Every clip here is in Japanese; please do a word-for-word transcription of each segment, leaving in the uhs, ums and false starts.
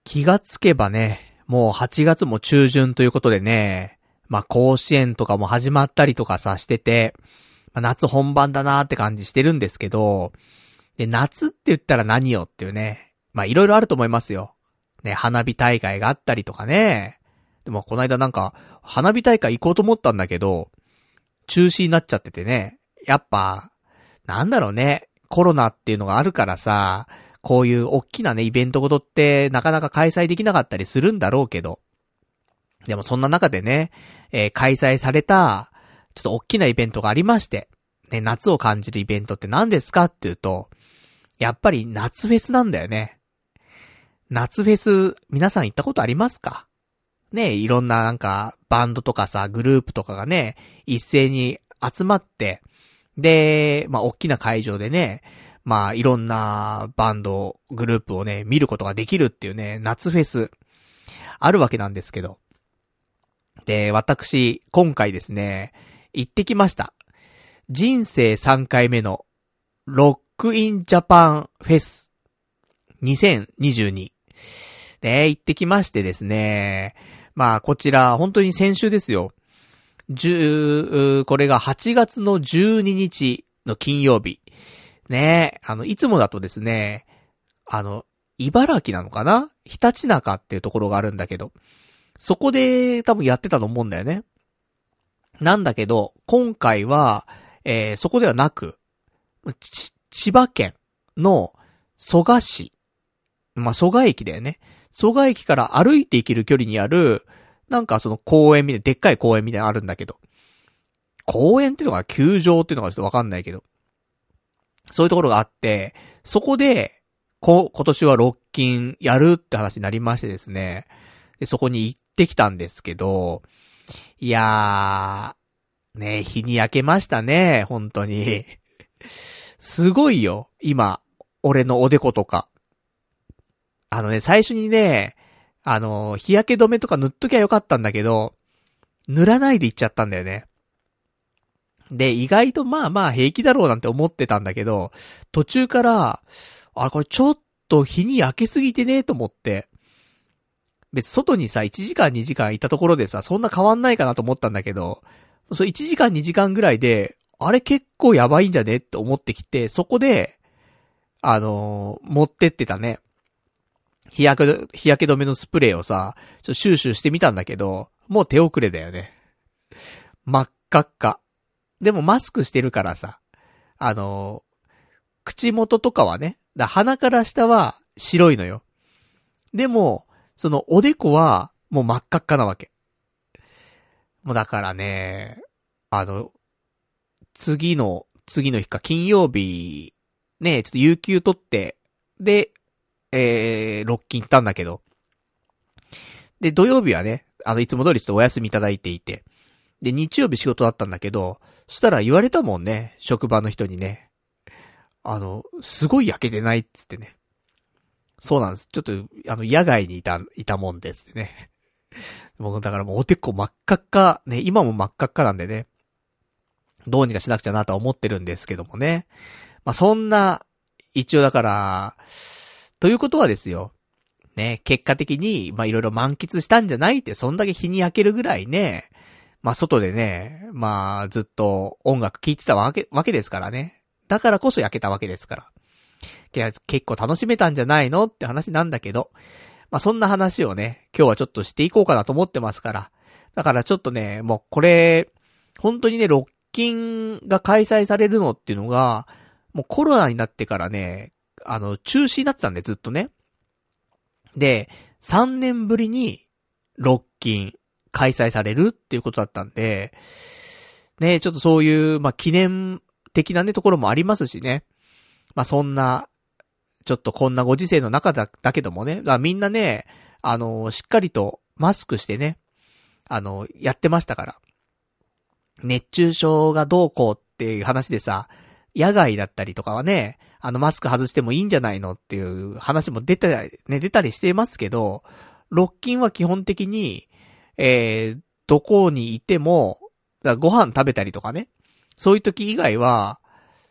気がつけばね、もうはちがつも中旬ということでね、まあ甲子園とかも始まったりとかさしてて、まあ、夏本番だなーって感じしてるんですけど、で、夏って言ったら何よっていうね、まあいろいろあると思いますよ。ね、花火大会があったりとかね。でもこの間なんか、花火大会行こうと思ったんだけど、中止になっちゃっててね、やっぱ、なんだろうね、コロナっていうのがあるからさ、こういう大きなね、イベントごとってなかなか開催できなかったりするんだろうけど、でもそんな中でね、えー、開催された、ちょっと大きなイベントがありまして、ね、夏を感じるイベントって何ですかっていうと、やっぱり夏フェスなんだよね。夏フェス、皆さん行ったことありますか？ね、いろんななんか、バンドとかさ、グループとかがね、一斉に集まって、で、まあ、大きな会場でね、まあ、いろんなバンド、グループをね、見ることができるっていうね、夏フェス、あるわけなんですけど。で、私、今回ですね、行ってきました。人生さんかいめの、ロックインジャパンフェス、にせんにじゅうに。で、行ってきましてですね、まあ、こちら、本当に先週ですよ。10、これがはちがつのじゅうににちの金曜日。ね、あの、いつもだとですね、あの、茨城なのかな？ひたちなかっていうところがあるんだけど、そこで多分やってたと思うんだよね。なんだけど、今回は、えー、そこではなく、ち、千葉県の蘇我市。まあ、蘇我駅だよね。蘇我駅から歩いて行ける距離にある、なんかその公園みたいな、でっかい公園みたいなのあるんだけど。公園っていうのが球場っていうのがちょっとわかんないけど。そういうところがあって、そこで、こ、今年はロッキンやるって話になりましてですね。で、そこに行ってきたんですけど、いやー、ね、日に焼けましたね、本当に。すごいよ、今、俺のおでことか。あのね、最初にね、あの、日焼け止めとか塗っときゃよかったんだけど、塗らないで行っちゃったんだよね。で、意外とまあまあ平気だろうなんて思ってたんだけど、途中から、あれこれちょっと日に焼けすぎてねと思って、別に外にさ、いちじかんにじかんいたところでさ、そんな変わんないかなと思ったんだけど、そういちじかんにじかんぐらいで、あれ結構やばいんじゃねって思ってきて、そこで、あのー、持ってってたね。日焼け、日焼け止めのスプレーをさ、ちょっとシューシューしてみたんだけど、もう手遅れだよね。真っ赤っか。でもマスクしてるからさ、あのー、口元とかはね、だ鼻から下は白いのよ。でも、そのおでこはもう真っ赤っかなわけ。もうだからね、あの、次の、次の日か金曜日、ね、ちょっと有給取って、で、えー、ロッキン行ったんだけど。で、土曜日はね、あの、いつも通りちょっとお休みいただいていて。で、日曜日仕事だったんだけど、そしたら言われたもんね、職場の人にね。あの、すごい焼けてないっつってね。そうなんです。ちょっと、あの、野外にいた、いたもんですってね。もうだからもうおでこ真っ赤っか、ね、今も真っ赤っかなんでね。どうにかしなくちゃなとは思ってるんですけどもね。まあ、そんな、一応だから、ということはですよ。ね、結果的に、ま、いろいろ満喫したんじゃないって、そんだけ日に焼けるぐらいね、まあ、外でね、まあ、ずっと音楽聴いてたわけ、わけですからね。だからこそ焼けたわけですから。いや、結構楽しめたんじゃないのって話なんだけど、まあ、そんな話をね、今日はちょっとしていこうかなと思ってますから。だからちょっとね、もうこれ、本当にね、ロッキンが開催されるのっていうのが、もうコロナになってからね、あの、中止になってたんでずっとね。で、さんねんぶりに、ロッキン開催されるっていうことだったんで、ね、ちょっとそういう、まあ、記念的なね、ところもありますしね。まあ、そんな、ちょっとこんなご時世の中だ、だけどもね、だからみんなね、あの、しっかりとマスクしてね、あの、やってましたから。熱中症がどうこうっていう話でさ、野外だったりとかはね、あのマスク外してもいいんじゃないのっていう話も出たり、ね、出たりしてますけど、ロッキンは基本的に、えー、どこにいても、だからご飯食べたりとかね、そういう時以外は、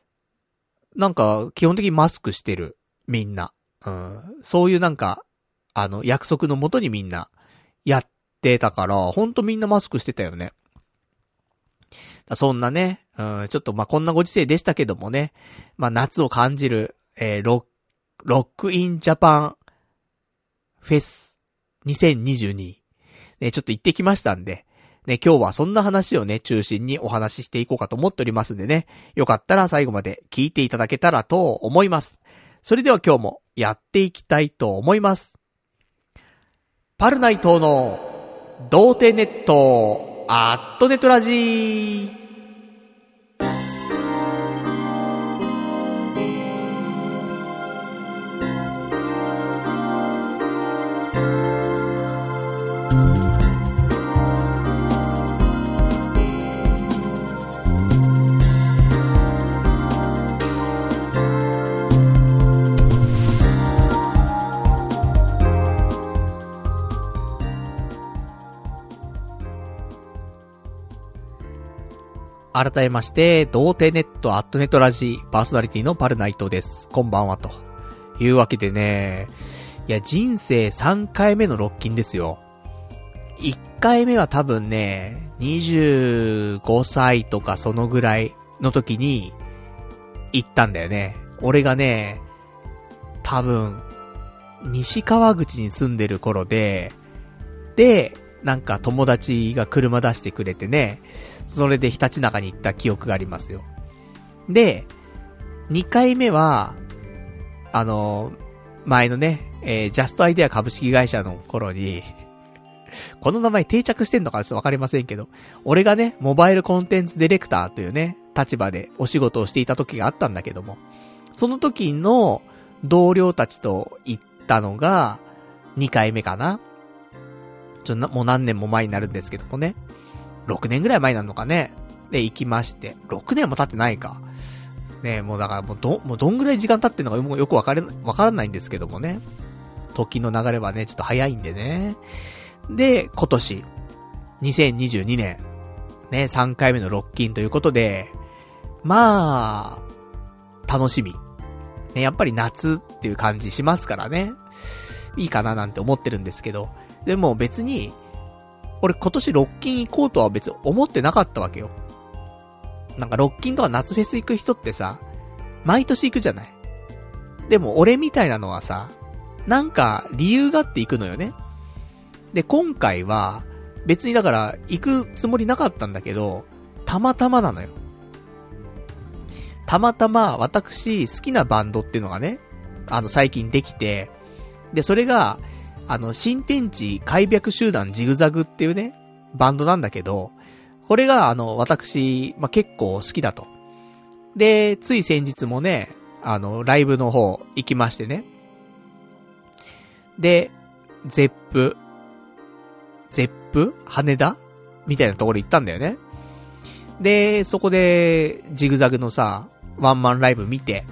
なんか基本的にマスクしてる、みんな。うん、そういうなんか、 あの、約束のもとにみんなやってたから、ほんとみんなマスクしてたよね。そんなね、うん、ちょっとまあ、こんなご時世でしたけどもね、まあ、夏を感じる、えー、ロック、ロックインジャパンフェスにせんにじゅうに、ね、ちょっと行ってきましたんで、ね、今日はそんな話をね、中心にお話ししていこうかと思っておりますんでね、よかったら最後まで聞いていただけたらと思います。それでは今日もやっていきたいと思います。パルナイトの童貞ネットアットネットラジー。改めまして、童貞ネットアットネットラジパーソナリティのパルナイトです。こんばんはというわけでね、いや人生さんかいめのロッキンですよ。いっかいめは多分ね、にじゅうごさいとかそのぐらいの時に行ったんだよね。俺がね、多分西川口に住んでる頃で、で、なんか友達が車出してくれてね、それでひたちなかに行った記憶がありますよ。で、にかいめは、あの、前のね、えー、ジャストアイデア株式会社の頃に、この名前定着してんのかちょっとわかりませんけど、俺がね、モバイルコンテンツディレクターというね、立場でお仕事をしていた時があったんだけども、その時の同僚たちと行ったのがにかいめかな。ちょなもう何年も前になるんですけどもね。ろくねんぐらい前なのかね。で、行きまして。ろくねんも経ってないか。ね、もうだからもうど、もうどんぐらい時間経ってんのかよくわかれ、わからないんですけどもね。時の流れはね、ちょっと早いんでね。で、今年、にせんにじゅうにねん、ね、さんかいめのロッキンということで、まあ、楽しみ。ね、やっぱり夏っていう感じしますからね。いいかななんて思ってるんですけど、でも別に、俺今年ロッキン行こうとは別に思ってなかったわけよ。なんかロッキンとか夏フェス行く人ってさ、毎年行くじゃない。でも俺みたいなのはさ、なんか理由があって行くのよね。で、今回は別にだから行くつもりなかったんだけど、たまたまなのよ。たまたま私好きなバンドっていうのがね、あの最近できて、で、それが、あの、新天地開闢集団ジグザグっていうね、バンドなんだけど、これがあの、私、まあ、結構好きだと。で、つい先日もね、あの、ライブの方行きましてね。で、ゼップ、ゼップ羽田みたいなところ行ったんだよね。で、そこで、ジグザグのさ、ワンマンライブ見て、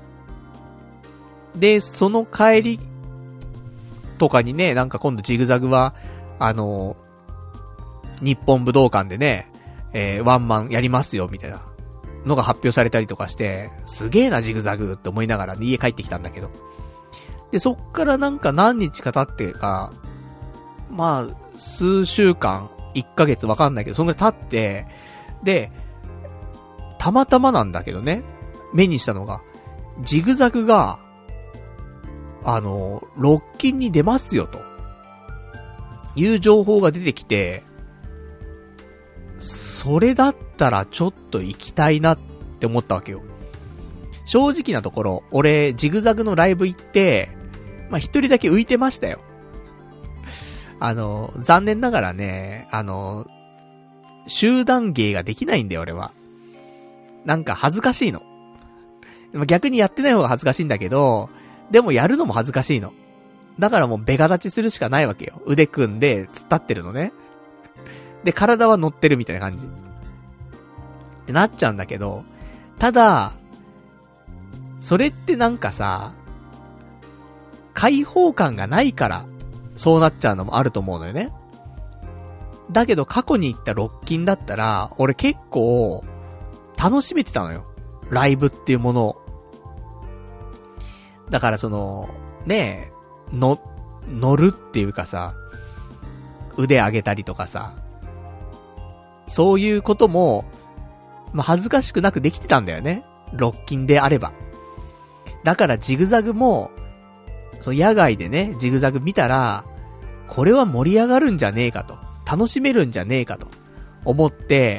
で、その帰り、とかにね、なんか今度ジグザグは、あの、日本武道館でね、えー、ワンマンやりますよ、みたいなのが発表されたりとかして、すげえなジグザグって思いながら、ね、家帰ってきたんだけど。で、そっからなんか何日か経ってか、まあ、数週間、いっかげつわかんないけど、そんぐらい経って、で、たまたまなんだけどね、目にしたのが、ジグザグが、あの、ロッキンに出ますよという情報が出てきて、それだったらちょっと行きたいなって思ったわけよ。正直なところ、俺ジグザグのライブ行って、まあ、一人だけ浮いてましたよ。あの、残念ながらね、あの、集団芸ができないんだよ俺は。なんか恥ずかしいの。逆にやってない方が恥ずかしいんだけど、でもやるのも恥ずかしいの。だからもうベガ立ちするしかないわけよ。腕組んで突っ立ってるのね。で、体は乗ってるみたいな感じ。ってなっちゃうんだけど、ただ、それってなんかさ、開放感がないから、そうなっちゃうのもあると思うのよね。だけど過去に行ったロッキンだったら、俺結構、楽しめてたのよ。ライブっていうものを。だからその、ねえ、の、 乗るっていうかさ、腕上げたりとかさ、そういうことも、まあ、恥ずかしくなくできてたんだよね。ロッキンであれば。だからジグザグも、そう野外でね、ジグザグ見たら、これは盛り上がるんじゃねえかと。楽しめるんじゃねえかと。思って、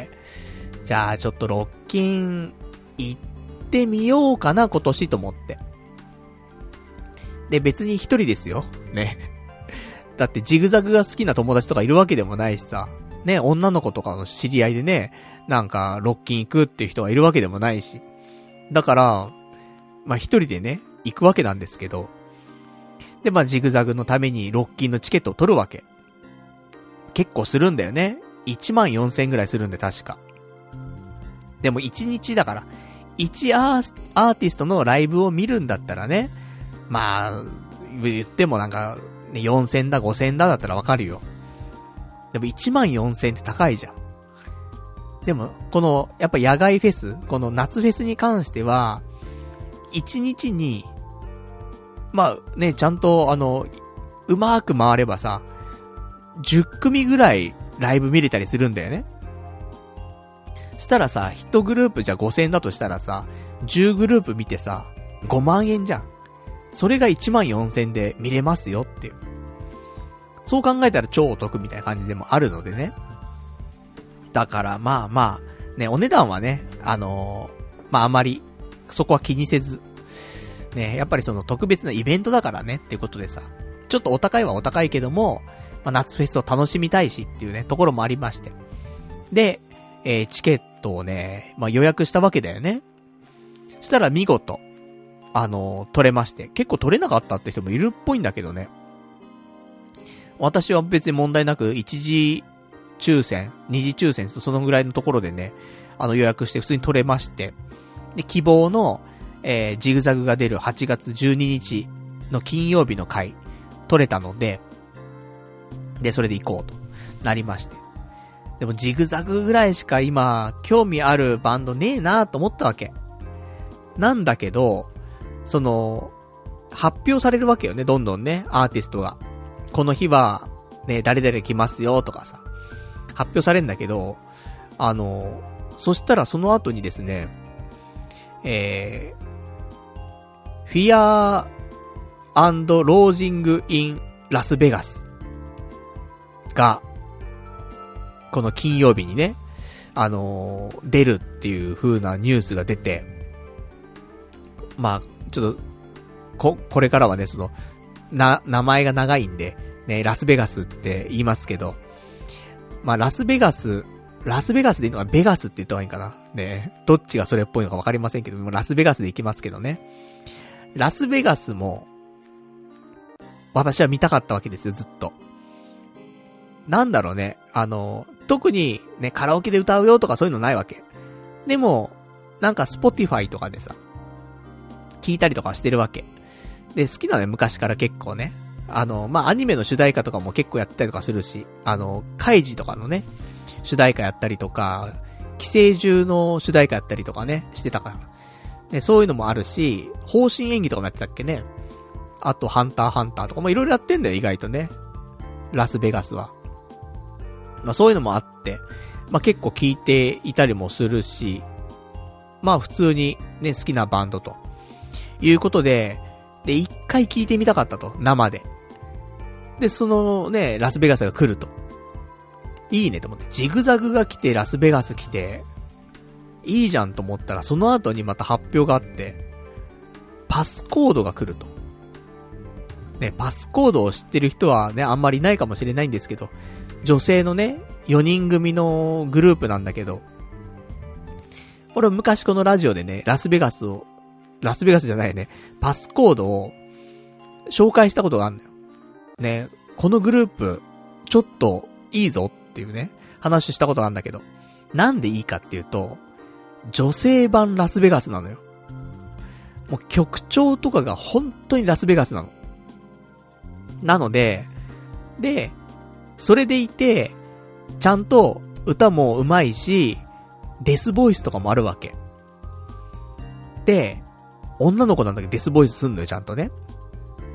じゃあちょっとロッキン行ってみようかな、今年と思って。で、別に一人ですよ。ね。だってジグザグが好きな友達とかいるわけでもないしさ。ね、女の子とかの知り合いでね、なんかロッキン行くっていう人がいるわけでもないし。だから、まあ一人でね、行くわけなんですけど。で、まあジグザグのためにロッキンのチケットを取るわけ。結構するんだよね。いちまんよんせんえんぐらいするんで確か。でもいちにちだから、いちアー、アーティストのライブを見るんだったらね、まあ、言ってもなんか、ね、よんせんだごせんだだったらわかるよ。でもいちまんよんせんって高いじゃん。でも、この、やっぱ野外フェス、この夏フェスに関しては、いちにちに、まあね、ちゃんとあの、うまーく回ればさ、じゅっくみぐらいライブ見れたりするんだよね。したらさ、いちグループじゃごせんえんだとしたらさ、じゅうグループ見てさ、ごまんえんじゃん。それがいちまんよんせんえんで見れますよっていう。そう考えたら超お得みたいな感じでもあるのでね。だからまあまあ、ね、お値段はね、あのー、まああまり、そこは気にせず、ね、やっぱりその特別なイベントだからねっていうことでさ、ちょっとお高いはお高いけども、まあ夏フェスを楽しみたいしっていうね、ところもありまして。で、えー、チケットをね、まあ予約したわけだよね。したら見事、あのー、取れまして、結構取れなかったって人もいるっぽいんだけどね。私は別に問題なく一次抽選、二次抽選とそのぐらいのところでね、あの予約して普通に取れまして、で、希望の、えー、ジグザグが出るはちがつじゅうににちの金曜日の回、取れたので、で、それで行こうとなりまして。でもジグザグぐらいしか今、興味あるバンドねえなと思ったわけ。なんだけど、その、発表されるわけよね、どんどんね、アーティストが。この日は、ね、誰々来ますよとかさ、発表されるんだけど、あの、そしたらその後にですね、えー、フィアー&ロージングインラスベガスが、この金曜日にね、あのー、出るっていう風なニュースが出て、まあ、ちょっと、こ、これからはね、その、な、名前が長いんで、ね、ラスベガスって言いますけど、まあ、ラスベガス、ラスベガスでいいのかベガスって言った方がいいかな。ね、どっちがそれっぽいのかわかりませんけど、もうラスベガスで行きますけどね。ラスベガスも、私は見たかったわけですよ、ずっと。なんだろうね、あの、特にね、カラオケで歌うよとかそういうのないわけ。でも、なんかスポティファイとかでさ、聞いたりとかしてるわけ。で、好きなのよ、昔から結構ね。あの、まあ、アニメの主題歌とかも結構やったりとかするし、あの、カイジとかのね、主題歌やったりとか、寄生獣の主題歌やったりとかね、してたから。で、そういうのもあるし、方針演技とかもやってたっけね。あと、ハンターハンターとかもいろいろやってんだよ、意外とね。ラスベガスは。まあ、そういうのもあって、まあ、結構聞いていたりもするし、まあ、普通にね、好きなバンドと。いうことで、で、一回聞いてみたかったと、生で。で、そのね、ラスベガスが来ると。いいねと思って、ジグザグが来て、ラスベガス来て、いいじゃんと思ったら、その後にまた発表があって、パスコードが来ると。ね、パスコードを知ってる人はね、あんまりいないかもしれないんですけど、女性のね、よにん組のグループなんだけど、俺昔このラジオでね、ラスベガスを、ラスベガスじゃないね、パスコードを紹介したことがあるんだよ。ね、このグループ、ちょっといいぞっていうね、話したことがあるんだけど、なんでいいかっていうと、女性版ラスベガスなのよ。もう曲調とかが本当にラスベガスなの。なので、で、それでいて、ちゃんと歌も上手いし、デスボイスとかもあるわけ。で、女の子なんだけどデスボイスすんのよ、ちゃんとね。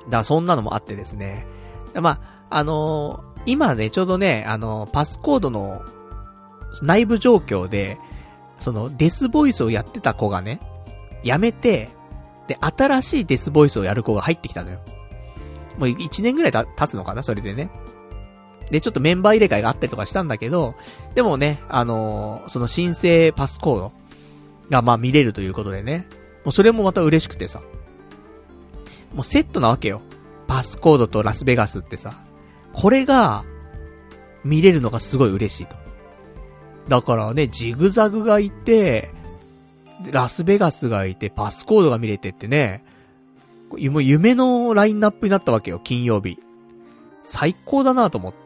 からそんなのもあってですね。まあ、あのー、今ね、ちょうどね、あのー、パスコードの内部状況で、そのデスボイスをやってた子がね、辞めて、で、新しいデスボイスをやる子が入ってきたのよ。もういちねんぐらいた経つのかな、それでね。で、ちょっとメンバー入れ替えがあったりとかしたんだけど、でもね、あのー、その申請パスコードがまあ見れるということでね、もうそれもまた嬉しくてさ、もうセットなわけよ。パスコードとラスベガスってさ、これが見れるのがすごい嬉しいと。だからね、ジグザグがいて、ラスベガスがいて、パスコードが見れてってね、もう夢のラインナップになったわけよ、金曜日。最高だなと思って。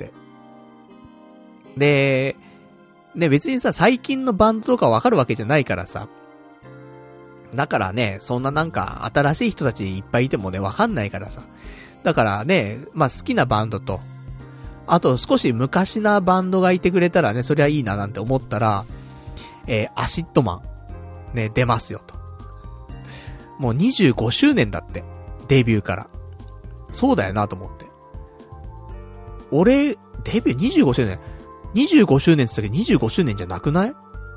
で、ね、別にさ、最近のバンドとかわかるわけじゃないからさ。だからね、そんななんか、新しい人たちいっぱいいてもね、わかんないからさ。だからね、まあ好きなバンドと、あと少し昔なバンドがいてくれたらね、そりゃいいななんて思ったら、えー、アシッドマン、ね、出ますよと。もうにじゅうごしゅうねんだって。デビューから。そうだよなと思って。俺、デビューにじゅうごしゅうねん。にじゅうごしゅうねんって言ったけどにじゅうごしゅうねんじゃなくない？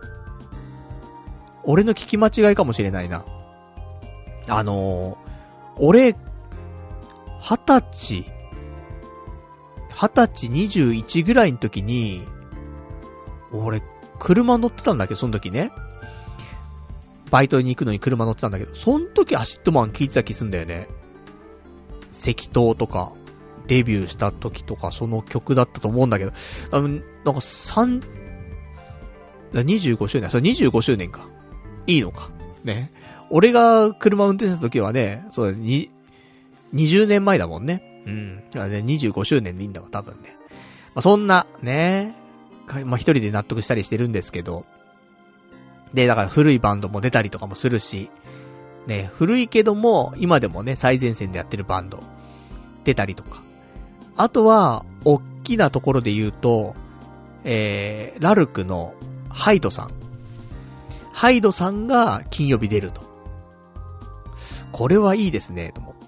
俺の聞き間違いかもしれないな。あのー、俺、二十歳、二十歳にじゅういちぐらいの時に、俺、車乗ってたんだけど、その時ね。バイトに行くのに車乗ってたんだけど、その時アシッドマン聞いてた気すんだよね。赤灯とか、デビューした時とか、その曲だったと思うんだけど、あの、なんか三、にじゅうごしゅうねん、それにじゅうごしゅうねんか。いいのか。ね。俺が車運転した時はね、そうだ、に、にじゅうねんまえだもんね。うん。だからね、にじゅうごしゅうねんでいいんだわ、多分ね。まあ、そんな、ね。まあ、一人で納得したりしてるんですけど。で、だから古いバンドも出たりとかもするし、ね、古いけども、今でもね、最前線でやってるバンド、出たりとか。あとは、おっきなところで言うと、えー、ラルクのハイドさん。ハイドさんが金曜日出ると。これはいいですね、と思って。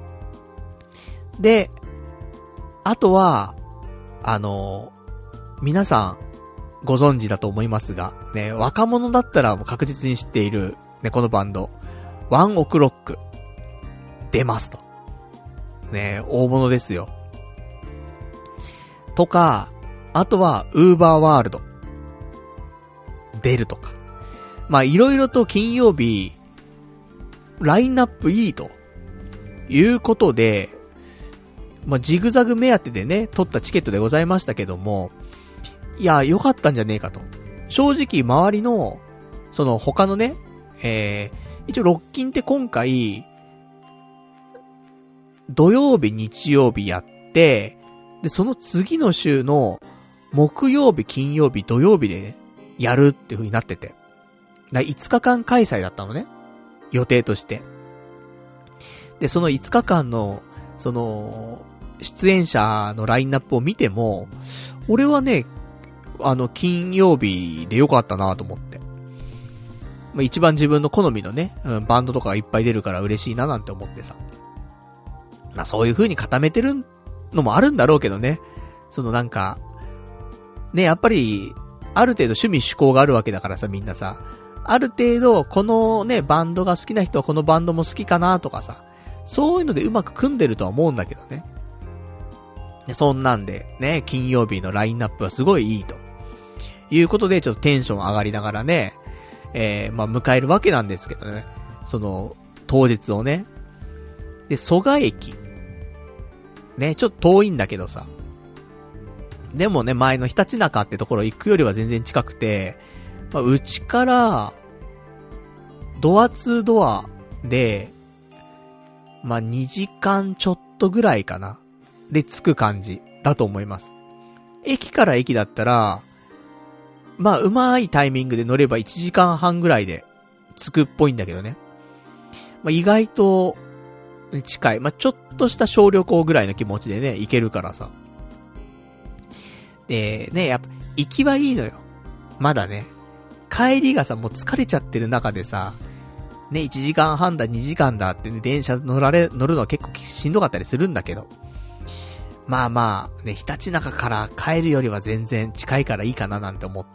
で、あとは、あの、皆さんご存知だと思いますが、ね、若者だったらもう確実に知っている、ね、このバンド、ワンオクロック、出ますと。ね、大物ですよ。とか、あとは、ウーバーワールド、出るとか。まあ、いろいろと金曜日、ラインナップいいと、いうことで、まあ、ジグザグ目当てでね、取ったチケットでございましたけども、いや、良かったんじゃねえかと。正直、周りの、その他のね、えー、一応、ロッキンって今回、土曜日、日曜日やって、で、その次の週の、木曜日、金曜日、土曜日で、ね、やるっていう風になってて。だいつかかん開催だったのね。予定として。で、そのいつかかんの、その、出演者のラインナップを見ても、俺はね、あの、金曜日でよかったなと思って。まあ、一番自分の好みのね、うん、バンドとかがいっぱい出るから嬉しいななんて思ってさ。まあ、そういう風に固めてるのもあるんだろうけどね。そのなんか、ね、やっぱり、ある程度趣味趣向があるわけだからさ、みんなさ。ある程度、このね、バンドが好きな人はこのバンドも好きかなとかさ。そういうのでうまく組んでるとは思うんだけどね。でそんなんで、ね、金曜日のラインナップはすごいいいと。いうことで、ちょっとテンション上がりながらね、えー、まあ、迎えるわけなんですけどね。その、当日をね。で、蘇我駅。ね、ちょっと遠いんだけどさ。でもね、前のひたちなかってところ行くよりは全然近くて、まあ、うちから、ドアツードアで、まあ、にじかんちょっとぐらいかな。で、着く感じだと思います。駅から駅だったら、まあ、うまいタイミングで乗ればいちじかんはんぐらいで着くっぽいんだけどね。まあ、意外と近い。まあ、ちょっとした小旅行ぐらいの気持ちでね、行けるからさ。で、ね、やっぱ、行きはいいのよ。まだね。帰りがさ、もう疲れちゃってる中でさ、 ね、いちじかんはんだ、にじかんだって、ね、電車乗られ、乗るのは結構しんどかったりするんだけど。まあまあ、ね、ひたちなかから帰るよりは全然近いからいいかななんて思って。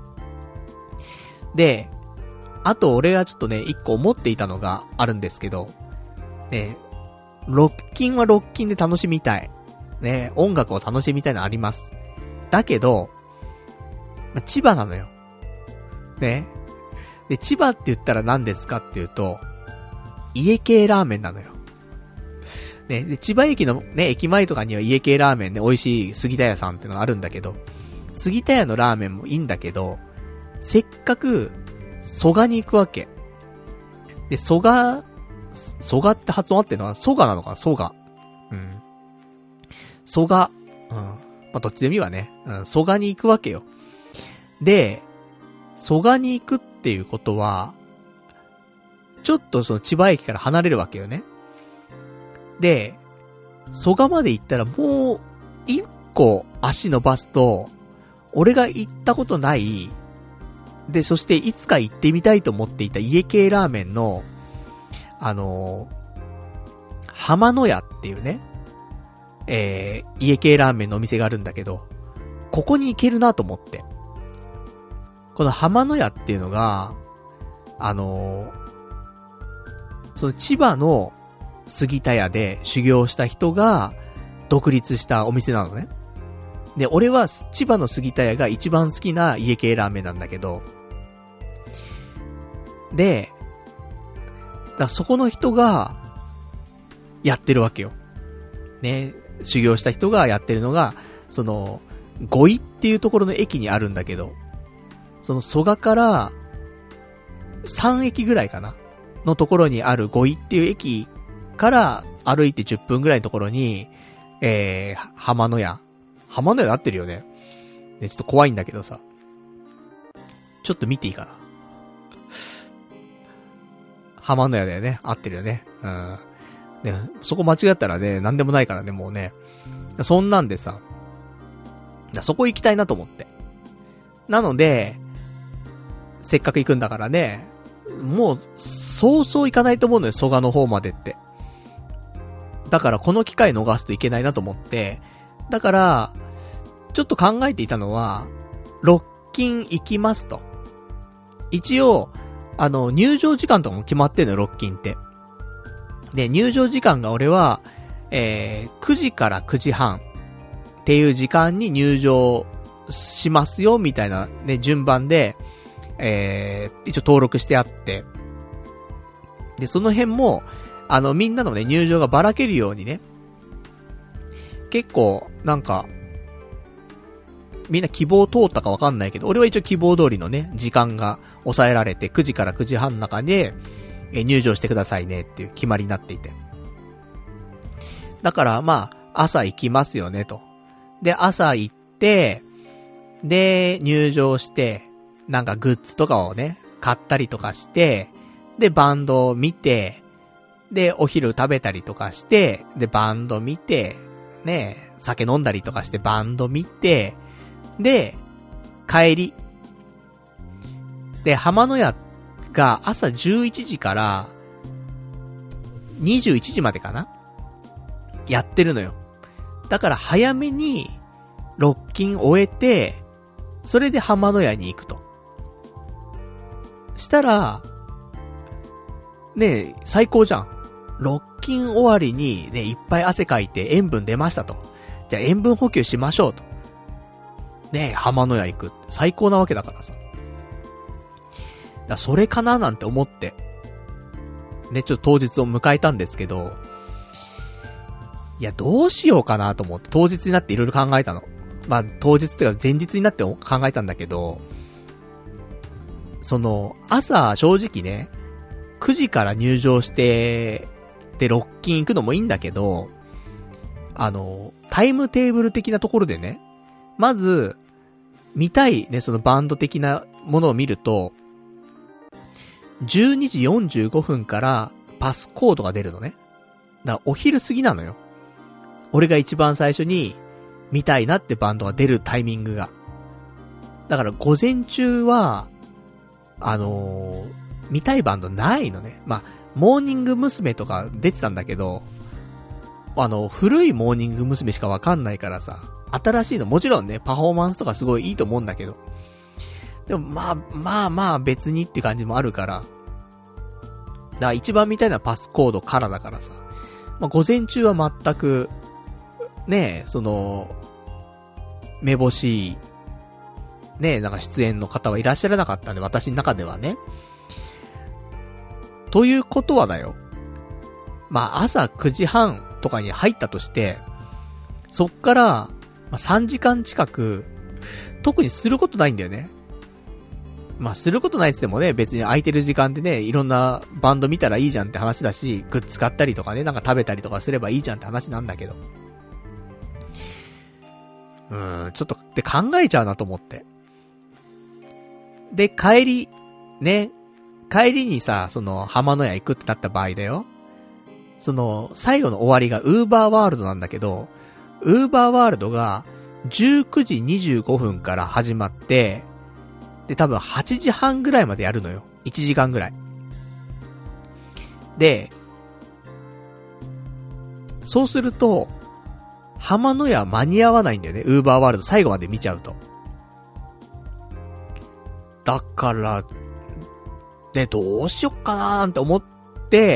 で、あと俺がちょっとね、一個思っていたのがあるんですけど、ね、ロッキンはロッキンで楽しみたい。ね、音楽を楽しみたいのあります。だけど、千葉なのよ。ね。で、千葉って言ったら何ですかっていうと、家系ラーメンなのよ。ね。で、千葉駅のね、駅前とかには家系ラーメンね、美味しい杉田屋さんってのがあるんだけど、杉田屋のラーメンもいいんだけど、せっかく、蘇我に行くわけ。で、蘇我、蘇我って発音あってるのは蘇我なのかな蘇我。うん。蘇我。うん。まあ、どっちでもいいわね。うん。蘇我に行くわけよ。で、蘇我に行くっていうことは、ちょっとその千葉駅から離れるわけよね。で、蘇我まで行ったらもう、一個足伸ばすと、俺が行ったことない、で、そしていつか行ってみたいと思っていた家系ラーメンの、あのー、浜の屋っていうね、えー、家系ラーメンのお店があるんだけど、ここに行けるなと思って。この浜の屋っていうのが、あのー、その千葉の杉田屋で修行した人が独立したお店なのね。で、俺は千葉の杉田屋が一番好きな家系ラーメンなんだけど、で、だそこの人がやってるわけよ。ね、修行した人がやってるのが、その、五井っていうところの駅にあるんだけど、その蘇我からさん駅ぐらいかなのところにある五井っていう駅から歩いてじゅっぷんぐらいのところに、えー、浜の屋。浜の屋合ってるよね。ね、ちょっと怖いんだけどさ。ちょっと見ていいかな。浜の屋だよね。合ってるよね。うん。ね、そこ間違ったらね、なんでもないからね、もうね。そんなんでさ。そこ行きたいなと思って。なので、せっかく行くんだからね、もう、そうそう行かないと思うのよ、蘇我の方までって。だからこの機会逃すといけないなと思って、だから、ちょっと考えていたのは、ロッキン行きますと。一応、あの、入場時間とかも決まってんのよ、ロッキンって。で、入場時間が俺は、えー、くじからくじはんっていう時間に入場しますよ、みたいなね、順番で、えー、一応登録してあって。で、その辺も、あの、みんなのね、入場がばらけるようにね、結構、なんか、みんな希望通ったかわかんないけど、俺は一応希望通りのね、時間が抑えられて、くじからくじはんの中で、え、入場してくださいねっていう決まりになっていて。だから、まあ、朝行きますよね、と。で、朝行って、で、入場して、なんかグッズとかをね、買ったりとかして、で、バンドを見て、で、お昼食べたりとかして、で、バンド見て、ね、酒飲んだりとかしてバンド見て、で、帰り。で、浜の屋が朝じゅういちじからにじゅういちじまでかなやってるのよ。だから早めにロッキン終えて、それで浜の屋に行くと。したら、ねえ、最高じゃん。ロッキン終わりにね、いっぱい汗かいて塩分出ましたと。じゃあ塩分補給しましょうと。ねえ、浜の屋行く。最高なわけだからさ。だそれかななんて思って。ね、ちょっと当日を迎えたんですけど、いや、どうしようかなと思って、当日になっていろいろ考えたの。まあ、当日っていうか前日になって考えたんだけど、その、朝、正直ね、くじから入場して、で、ロッキン行くのもいいんだけど、あの、タイムテーブル的なところでね、まず、見たいね、そのバンド的なものを見ると、じゅうにじよんじゅうごふんからパスコードが出るのね。だからお昼過ぎなのよ。俺が一番最初に見たいなってバンドが出るタイミングが。だから午前中は、あのー、 見たいバンドないのね。まあ、モーニング娘。とか出てたんだけど、あの、古いモーニング娘。しかわかんないからさ、新しいの、もちろんね、パフォーマンスとかすごいいいと思うんだけど、でもまあ、まあまあ別にって感じもあるから、だから一番見たいのはパスコードからだからさ、まあ午前中は全く、ねえ、その、めぼしい、ねえ、なんか出演の方はいらっしゃらなかったんで、私の中ではね。ということはだよ。まあ朝くじはんとかに入ったとして、そっから、まあ、さんじかん近く、特にすることないんだよね。まあすることないっつってもね、別に空いてる時間でね、いろんなバンド見たらいいじゃんって話だし、グッズ買ったりとかね、なんか食べたりとかすればいいじゃんって話なんだけど。うーん、ちょっとって考えちゃうなと思って。で、帰り、ね、帰りにさ、その、浜の屋行くってなった場合だよ。その、最後の終わりがウーバーワールドなんだけど、ウーバーワールドがじゅうくじにじゅうごふんから始まって、で、多分はちじはんぐらいまでやるのよ。いちじかんぐらい。で、そうすると、浜の屋間に合わないんだよね。ウーバーワールド最後まで見ちゃうと。だから、で、どうしよっかなーなんて思って、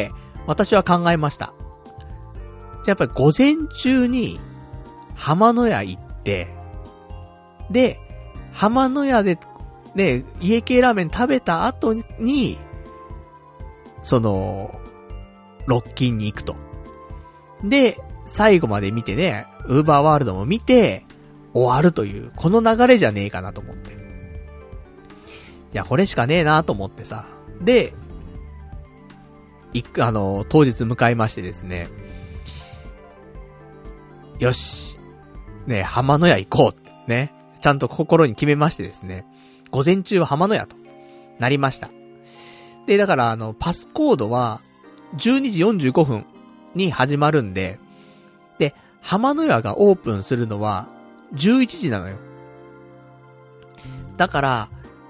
私は考えました。じゃあやっぱり午前中に、浜の屋行って、で、浜の屋で、ね、家系ラーメン食べた後に、その、ロッキンに行くと。で、最後まで見てね、ウーバーワールドも見て、終わるという、この流れじゃねえかなと思って。いや、これしかねえなと思ってさ。で、いく、あの、当日迎えましてですね。よし。ね、浜の屋行こうって。ね。ちゃんと心に決めましてですね。午前中は浜の屋となりました。で、だからあの、パスコードは、じゅうにじよんじゅうごふんに始まるんで、で、浜の屋がオープンするのは、じゅういちじなのよ。だから、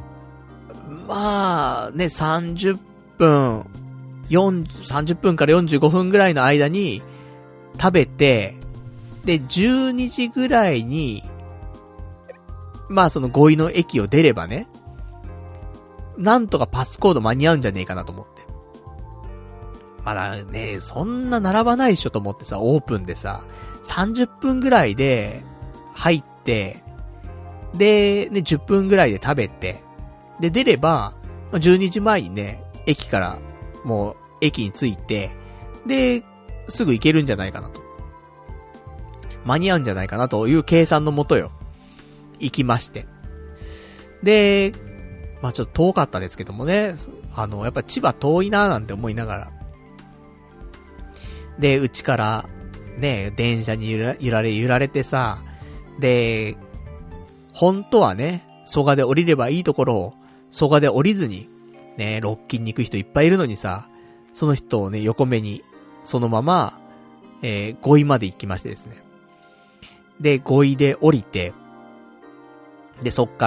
まあ、ね、さんじゅっぷん、よん、さんじゅっぷんからよんじゅうごふんぐらいの間に、食べて、で、じゅうにじぐらいに、まあそのごいの駅を出ればね、なんとかパスコード間に合うんじゃねえかなと思って。まだね、そんな並ばないっしょと思ってさ、オープンでさ、さんじゅっぷんぐらいで入って、で、ね、じゅっぷんぐらいで食べて、で、出れば、じゅうにじまえにね、駅から、もう、駅に着いて、で、すぐ行けるんじゃないかなと。間に合うんじゃないかなという計算のもとよ。行きまして。で、まあちょっと遠かったですけどもね、あの、やっぱ千葉遠いなーなんて思いながら。で、うちから、ね、電車に揺ら、揺られ、揺られてさ、で、本当はね、蘇我で降りればいいところを、蘇我で降りずに、ね、ロッキンに行く人いっぱいいるのにさ、その人をね、横目に、そのまま、えー、ごいまで行きましてですね。で、ごいで降りて、で、そっから、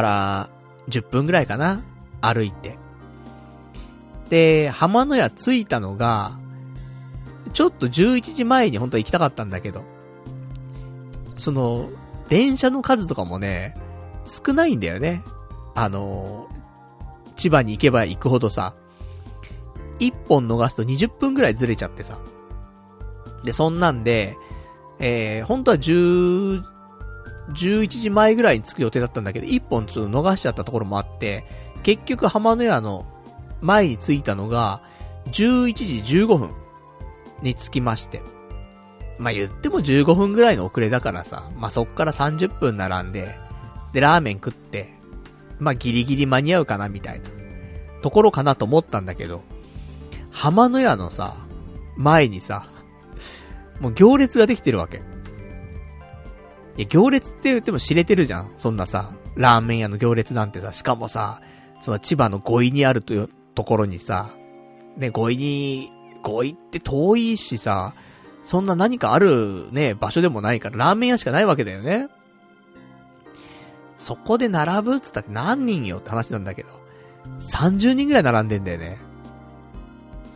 じゅっぷんぐらいかな、歩いて。で、浜の屋着いたのが、ちょっとじゅういちじまえに本当は行きたかったんだけど、その、電車の数とかもね、少ないんだよね。あの、千葉に行けば行くほどさ、一本逃すとにじゅっぷんぐらいずれちゃってさ。で、そんなんで、えー、本当はじゅう、じゅういちじまえぐらいに着く予定だったんだけど、一本ちょっと逃しちゃったところもあって、結局浜の屋の前に着いたのが、じゅういちじじゅうごふんに着きまして。まあ、言ってもじゅうごふんぐらいの遅れだからさ、まあ、そっからさんじゅっぷん並んで、で、ラーメン食って、まあ、ギリギリ間に合うかなみたいなところかなと思ったんだけど、浜の屋のさ、前にさ、もう行列ができてるわけ。いや、行列って言っても知れてるじゃん。そんなさ、ラーメン屋の行列なんてさ、しかもさ、その千葉の五井にあるというところにさ、ね、五井に、五井って遠いしさ、そんな何かあるね、場所でもないから、ラーメン屋しかないわけだよね。そこで並ぶっつったって何人よって話なんだけど、さんじゅうにんぐらい並んでんだよね。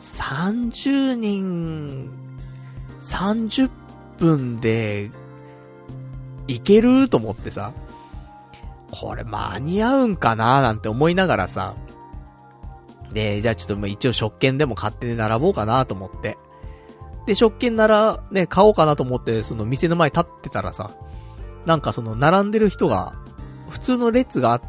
さんじゅうにん、さんじゅっぷんで、いけると思ってさ、これ間に合うんかななんて思いながらさ、で、じゃあちょっと一応食券でも買ってね、並ぼうかなと思って。で、食券なら、ね、買おうかなと思って、その店の前立ってたらさ、なんかその並んでる人が、普通の列があって、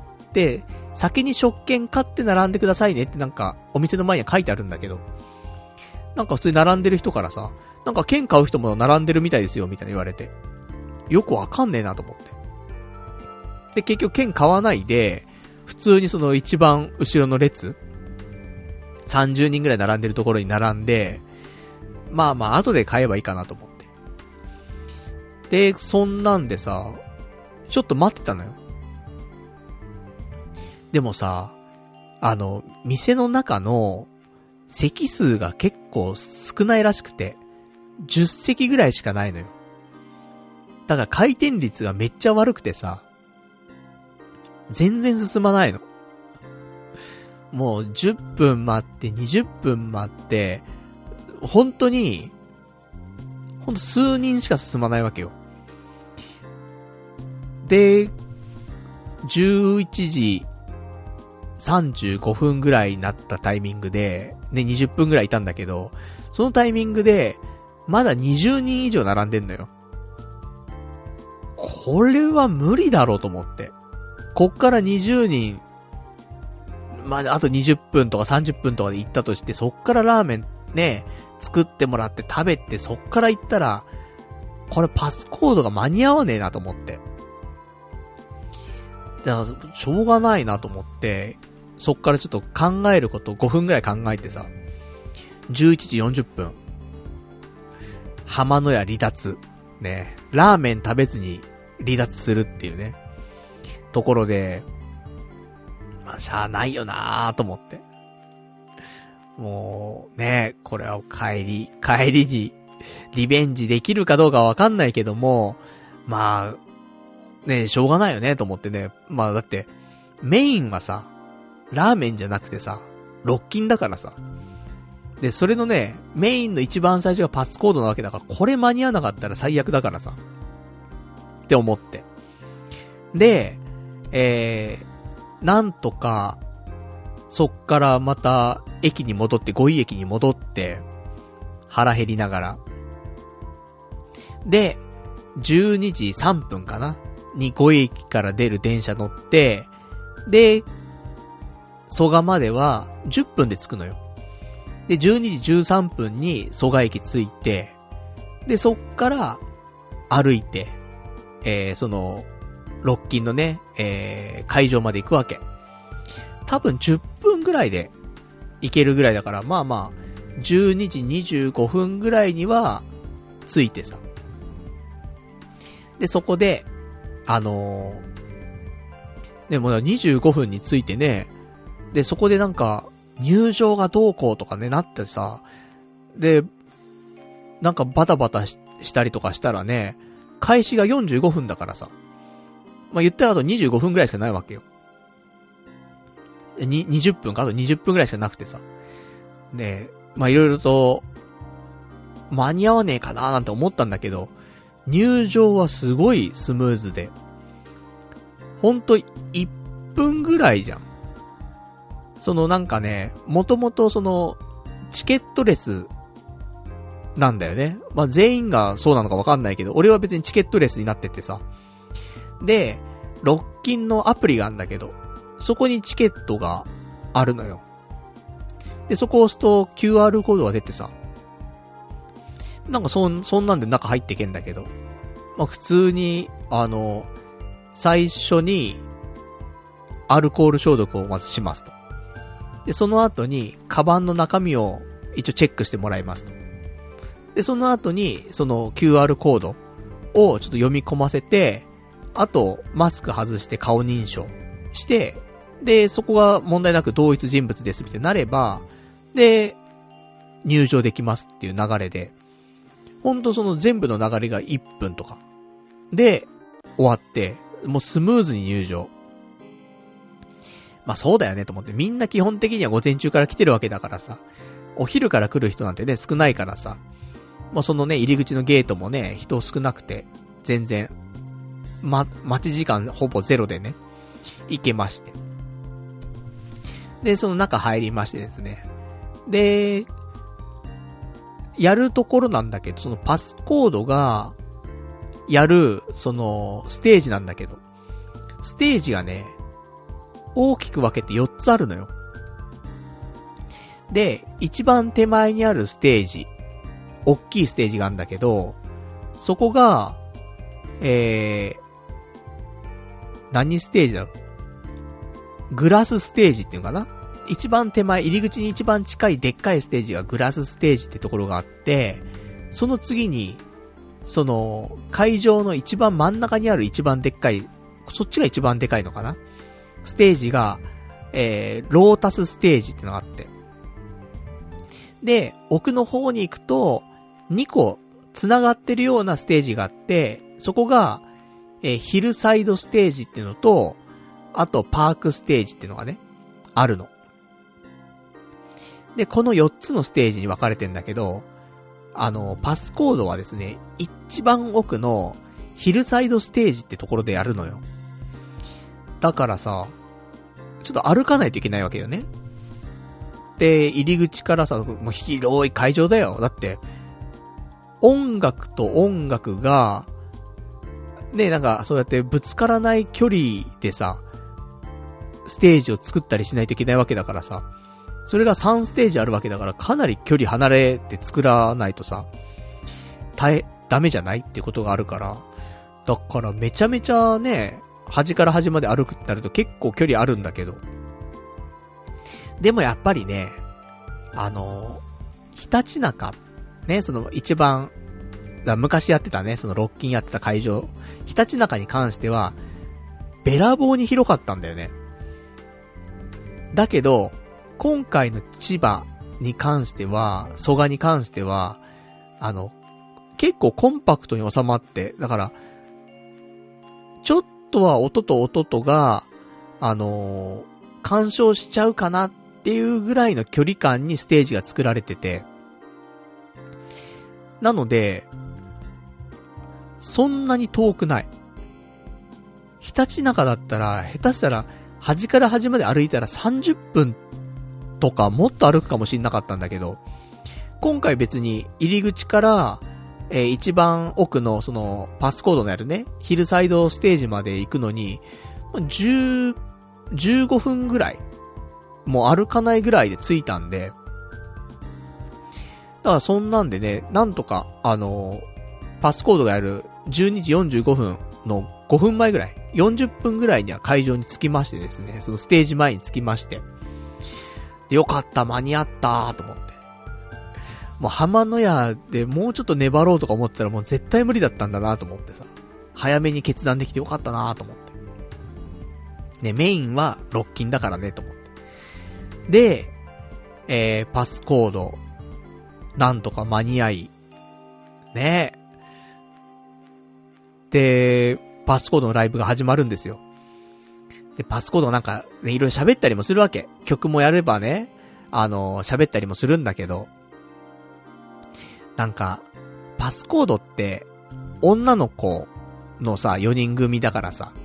先に食券買って並んでくださいねってなんか、お店の前には書いてあるんだけど、なんか普通に並んでる人からさ、なんか券買う人も並んでるみたいですよ、みたいな言われて。よくわかんねえなと思って。で、結局券買わないで、普通にその一番後ろの列、さんじゅうにんぐらい並んでるところに並んで、まあまあ後で買えばいいかなと思って。で、そんなんでさ、ちょっと待ってたのよ。でもさ、あの、店の中の席数が結構少ないらしくて、じゅっせきぐらいしかないのよ。だから回転率がめっちゃ悪くてさ、全然進まないの。もうじゅっぷん待ってにじゅっぷん待って、本当に、ほんと数人しか進まないわけよ。で、じゅういちじさんじゅうごふんぐらいになったタイミングで、ね、にじゅっぷんぐらいいたんだけど、そのタイミングで、まだにじゅうにん以上並んでんのよ。これは無理だろうと思って。こっからにじゅうにん、まあ、あとにじゅっぷんとかさんじゅっぷんとかで行ったとして、そっからラーメンね、作ってもらって食べて、そっから行ったら、これパスコードが間に合わねえなと思って。だから、しょうがないなと思って、そっからちょっと考えることごふんぐらい考えてさ、じゅういちじよんじゅっぷん。浜野屋離脱。ね。ラーメン食べずに離脱するっていうね。ところで、まあ、しゃあないよなーと思って。もう、ね、これは帰り、帰りに、リベンジできるかどうかわかんないけども、まあ、ね、しょうがないよね、と思ってね。まあ、だって、メインはさ、ラーメンじゃなくてさ、ロッキンだからさ。で、それのね、メインの一番最初がパスコードなわけだから、これ間に合わなかったら最悪だからさ。って思って。で、えー、なんとか、そっからまた、駅に戻って、五井駅に戻って、腹減りながら。で、じゅうにじさんぷんかなに五井駅から出る電車乗って、で、蘇我まではじゅっぷんで着くのよ。で、じゅうにじじゅうさんぷんに蘇我駅着いて、で、そっから歩いて、えー、その、ロッキンのね、えー、会場まで行くわけ。多分じゅっぷんぐらいで行けるぐらいだから、まあまあ、じゅうにじにじゅうごふんぐらいには着いてさ。で、そこで、あのー、でもにじゅうごふんに着いてね、で、そこでなんか、入場がどうこうとかね、なってさ、で、なんかバタバタ し, したりとかしたらね、開始がよんじゅうごふんだからさ、まあ、言ったらあとにじゅうごふんぐらいしかないわけよ。に、にじゅっぷんか、あとにじゅっぷんぐらいしかなくてさ。で、まあ、いろいろと、間に合わねえかなーなんて思ったんだけど、入場はすごいスムーズで、ほんといっぷんぐらいじゃん。そのなんかね、もともとその、チケットレス、なんだよね。まあ、全員がそうなのかわかんないけど、俺は別にチケットレスになっててさ。で、ロッキンのアプリがあるんだけど、そこにチケットがあるのよ。で、そこを押すと キューアール コードが出てさ。なんかそん、そんなんで中入ってけんだけど。まあ、普通に、あの、最初に、アルコール消毒をまずしますと。で、その後に、カバンの中身を一応チェックしてもらいますと。で、その後に、その キューアール コードをちょっと読み込ませて、あと、マスク外して顔認証して、で、そこが問題なく同一人物ですってなれば、で、入場できますっていう流れで、ほんとその全部の流れがいっぷんとか。で、終わって、もうスムーズに入場。まあそうだよねと思って、みんな基本的には午前中から来てるわけだからさ、 お昼から来る人なんてね、少ないからさ、もうそのね、入り口のゲートもね、人少なくて、全然、ま、待ち時間ほぼゼロでね、行けまして。で、その中入りましてですね。で、やるところなんだけど、そのパスコードが、やる、その、ステージなんだけど、ステージがね、大きく分けてよっつあるのよ。で、一番手前にあるステージ、大きいステージがあるんだけど、そこが、えー、何ステージだろう？グラスステージっていうのかな？一番手前、入り口に一番近いでっかいステージがグラスステージってところがあって、その次に、その、会場の一番真ん中にある一番でっかい、そっちが一番でかいのかな？ステージが、えー、ロータスステージってのがあって。で、奥の方に行くと、にこ繋がってるようなステージがあって、そこが、えー、ヒルサイドステージっていうのと、あとパークステージっていうのがね、あるの。で、このよっつのステージに分かれてんだけど、あの、パスコードはですね、一番奥のヒルサイドステージってところでやるのよ。だからさ、ちょっと歩かないといけないわけよね。で、入り口からさ、もう広い会場だよ。だって、音楽と音楽が、ね、なんかそうやってぶつからない距離でさ、ステージを作ったりしないといけないわけだからさ、それがさんステージあるわけだからかなり距離離れて作らないとさ、耐え、ダメじゃないってことがあるから、だからめちゃめちゃね、端から端まで歩くってなると結構距離あるんだけど、でもやっぱりね、あの、ひたちなか、ね、その一番、だ昔やってたね、そのロッキンやってた会場、ひたちなかに関しては、べらぼうに広かったんだよね。だけど、今回の千葉に関しては、蘇我に関しては、あの、結構コンパクトに収まって、だから、ちょっとは音と音とが、あのー、干渉しちゃうかなっていうぐらいの距離感にステージが作られてて、なので、そんなに遠くない。ひたちなかだったら、下手したら、端から端まで歩いたらさんじゅっぷんとかもっと歩くかもしんなかったんだけど、今回別に入り口から、えー、一番奥のそのパスコードのやるね、ヒルサイドステージまで行くのに、じゅう、じゅうごふんぐらい、もう歩かないぐらいで着いたんで、だからそんなんでね、なんとか、あのー、パスコードがやるじゅうにじよんじゅうごふんのごふんまえぐらい、よんじゅっぷんぐらいには会場に着きましてですね、そのステージ前に着きまして、でよかった、間に合ったーと思って。もう浜の屋でもうちょっと粘ろうとか思ってたらもう絶対無理だったんだなと思ってさ、早めに決断できてよかったなと思って。ね、メインはロッキンだからねと思って。で、えー、パスコード、なんとか間に合い、ねで、パスコードのライブが始まるんですよ。で、パスコードなんか、ね、いろいろ喋ったりもするわけ。曲もやればね、あの、喋ったりもするんだけど、なんか、パスコードって、女の子のさ、よにん組だからさ、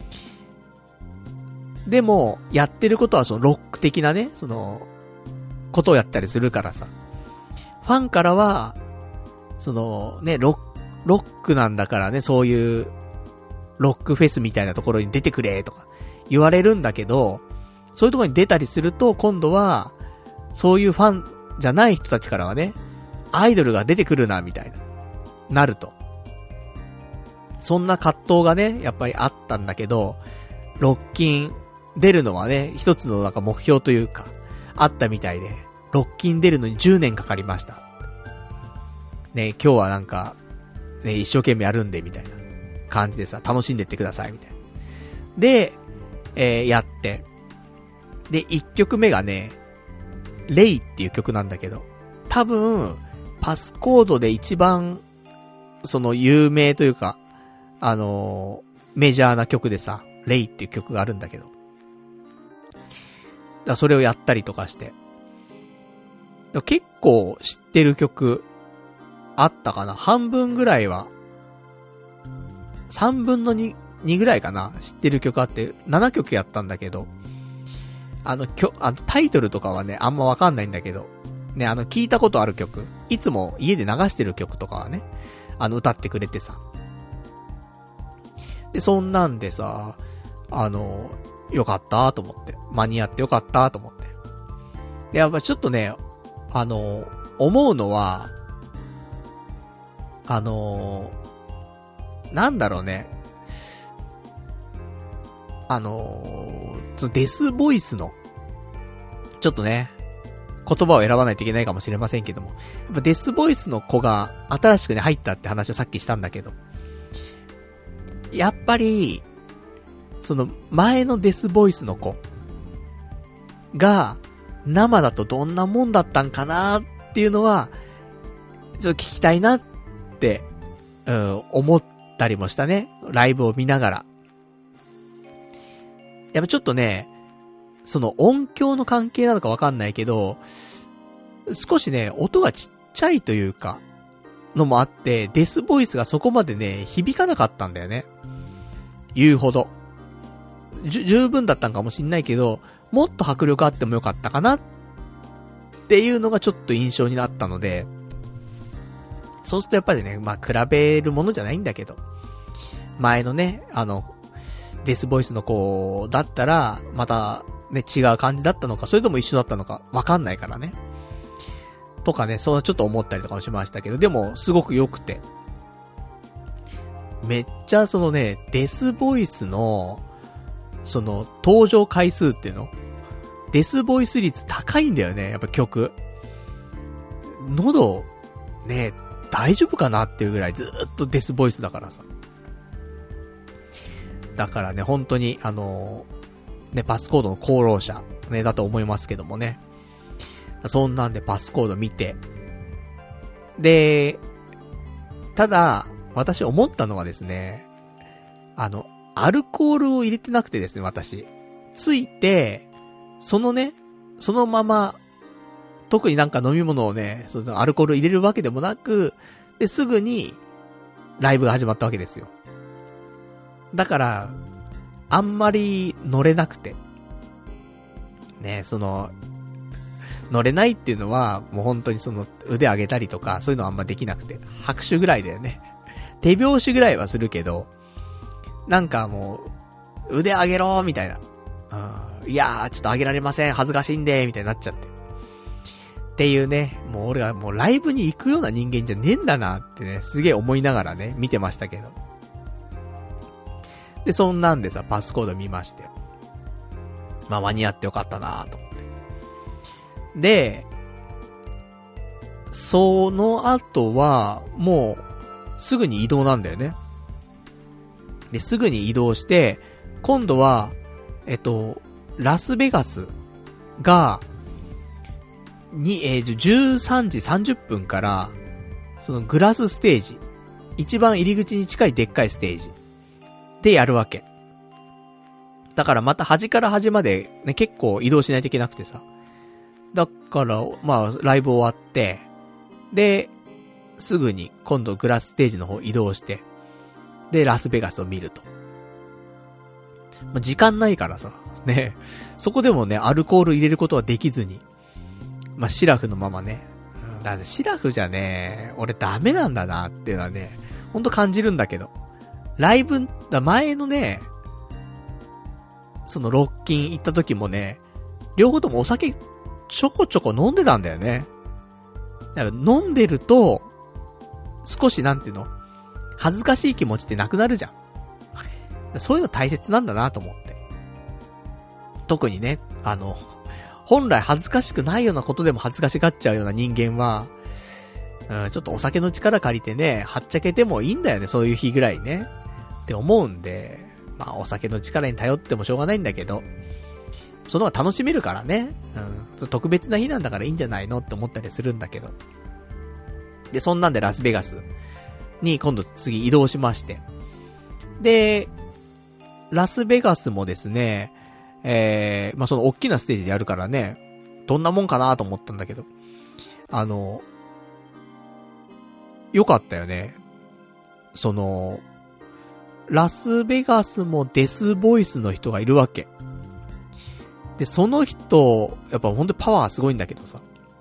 でも、やってることはそのロック的なね、その、ことをやったりするからさ、ファンからは、その、ね、ロック、ロックなんだからね、そういう、ロックフェスみたいなところに出てくれとか言われるんだけど、そういうところに出たりすると、今度は、そういうファンじゃない人たちからはね、アイドルが出てくるな、みたいな、なると。そんな葛藤がね、やっぱりあったんだけど、ロッキン出るのはね、一つのなんか目標というか、あったみたいで、ロッキン出るのにじゅうねんかかりました。ね、今日はなんか、ね、一生懸命やるんで、みたいな感じでさ、楽しんでってください、みたいな。で、えー、やって。で、一曲目がね、レイっていう曲なんだけど、多分、パスコードで一番、その有名というか、あのー、メジャーな曲でさ、レイっていう曲があるんだけど。だそれをやったりとかして。 でも結構知ってる曲あったかな。半分ぐらいは、さんぶんのにぐらいかな。知ってる曲あって、ななきょくやったんだけど、あの、きょ、あの、タイトルとかはね、あんまわかんないんだけど、ね、あの、聞いたことある曲、いつも家で流してる曲とかはね、あの、歌ってくれてさ。で、そんなんでさ、あの、よかったと思って。間に合ってよかったと思って。で、やっぱちょっとね、あの、思うのは、あの、なんだろうね。あの、そのデスボイスの、ちょっとね、言葉を選ばないといけないかもしれませんけども、やっぱデスボイスの子が新しくね、入ったって話をさっきしたんだけど、やっぱり、その前のデスボイスの子が生だとどんなもんだったんかなっていうのはちょっと聞きたいなって、うん、思ったりもしたね。ライブを見ながら。やっぱちょっとね、その音響の関係なのかわかんないけど、少しね、音がちっちゃいというかのもあって、デスボイスがそこまでね、響かなかったんだよね。言うほど。じゅ、十分だったんかもしんないけど、もっと迫力あってもよかったかなっていうのがちょっと印象になったので、そうするとやっぱりね、まあ比べるものじゃないんだけど、前のね、あの、デスボイスの子だったら、またね、違う感じだったのか、それとも一緒だったのか、わかんないからね。とかね、そうちょっと思ったりとかもしましたけど、でも、すごく良くて。めっちゃそのね、デスボイスの、その、登場回数っていうのデスボイス率高いんだよね、やっぱ曲。喉、ね、大丈夫かなっていうぐらいずーっとデスボイスだからさ。だからね、本当に、あのー、ね、パスコードの功労者、ね、だと思いますけどもね。そんなんでパスコード見て。で、ただ、私思ったのはですね、あの、アルコールを入れてなくてですね、私。ついて、そのね、そのまま、特になんか飲み物をね、そのアルコール入れるわけでもなく、で、すぐに、ライブが始まったわけですよ。だから、あんまり乗れなくて。ね、その、乗れないっていうのは、もう本当にその、腕上げたりとか、そういうのはあんまできなくて。拍手ぐらいだよね。手拍子ぐらいはするけど、なんかもう、腕上げろーみたいな。うん、いやー、ちょっと上げられません。恥ずかしいんで、みたいになっちゃって。っていうね、もう俺はもうライブに行くような人間じゃねえんだなってね、すげえ思いながらね、見てましたけど。で、そんなんでさ、パスコード見まして。まあ間に合ってよかったなーと思って。で、その後は、もう、すぐに移動なんだよね。で、すぐに移動して、今度は、えっと、ラスベガスが、に、えー、じゅうさんじさんじゅっぷんから、そのグラスステージ、一番入り口に近いでっかいステージ、でやるわけ。だからまた端から端まで、ね、結構移動しないといけなくてさ。だから、まあ、ライブ終わって、で、すぐに今度グラスステージの方移動して、で、ラスベガスを見ると。まあ、時間ないからさ、ね、そこでもね、アルコール入れることはできずに、まあ、シラフのままね、うん、だってシラフじゃね、俺ダメなんだなっていうのはね、ほんと感じるんだけど、ライブ、だ前のね、そのロッキン行った時もね、両方ともお酒ちょこちょこ飲んでたんだよね。だから飲んでると、少しなんていうの恥ずかしい気持ちってなくなるじゃん。そういうの大切なんだなと思って。特にね、あの、本来恥ずかしくないようなことでも恥ずかしがっちゃうような人間は、うん、ちょっとお酒の力借りてね、はっちゃけてもいいんだよね、そういう日ぐらいね。って思うんで、まあお酒の力に頼ってもしょうがないんだけど、その方が楽しめるからね。うん。特別な日なんだからいいんじゃないのって思ったりするんだけど。で、そんなんでラスベガスに今度次移動しまして。で、ラスベガスもですね、えー、まあ、その大きなステージでやるからね、どんなもんかなと思ったんだけど、 あの、よかったよね。その、ラスベガスもデスボイスの人がいるわけ。で、その人、やっぱほんとパワーすごいんだけどさ。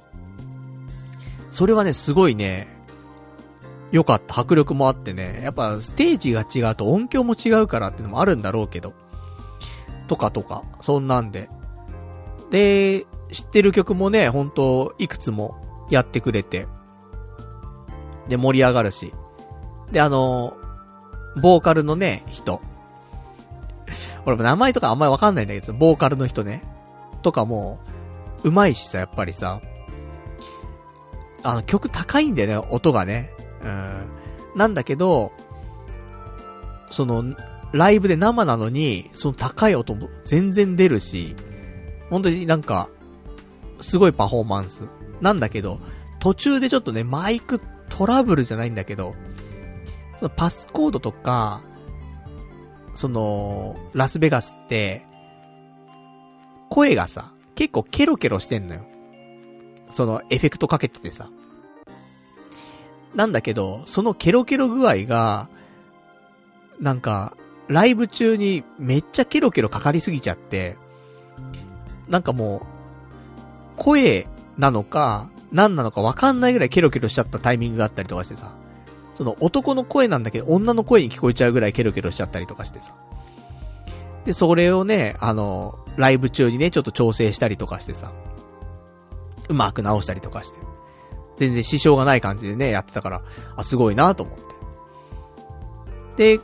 それはね、すごいね、良かった。迫力もあってね。やっぱステージが違うと音響も違うからっていうのもあるんだろうけど。とかとか、そんなんで。で、知ってる曲もね、ほんといくつもやってくれて。で、盛り上がるし。で、あの、ボーカルのね、人。俺も名前とかあんまりわかんないんだけど、ボーカルの人ね。とかも、うまいしさ、やっぱりさ。あの、曲高いんだよね、音がね。うん。なんだけど、その、ライブで生なのに、その高い音も全然出るし、本当になんか、すごいパフォーマンス。なんだけど、途中でちょっとね、マイクトラブルじゃないんだけど、そのパスコードとか、その、ラスベガスって、声がさ、結構ケロケロしてんのよ。そのエフェクトかけててさ。なんだけど、そのケロケロ具合が、なんか、ライブ中にめっちゃケロケロかかりすぎちゃって、なんかもう、声なのか、何なのかわかんないぐらいケロケロしちゃったタイミングがあったりとかしてさ。その男の声なんだけど、女の声に聞こえちゃうぐらいケロケロしちゃったりとかしてさ。で、それをね、あの、ライブ中にね、ちょっと調整したりとかしてさ。うまく直したりとかして。全然支障がない感じでね、やってたから、あ、すごいなと思って。で、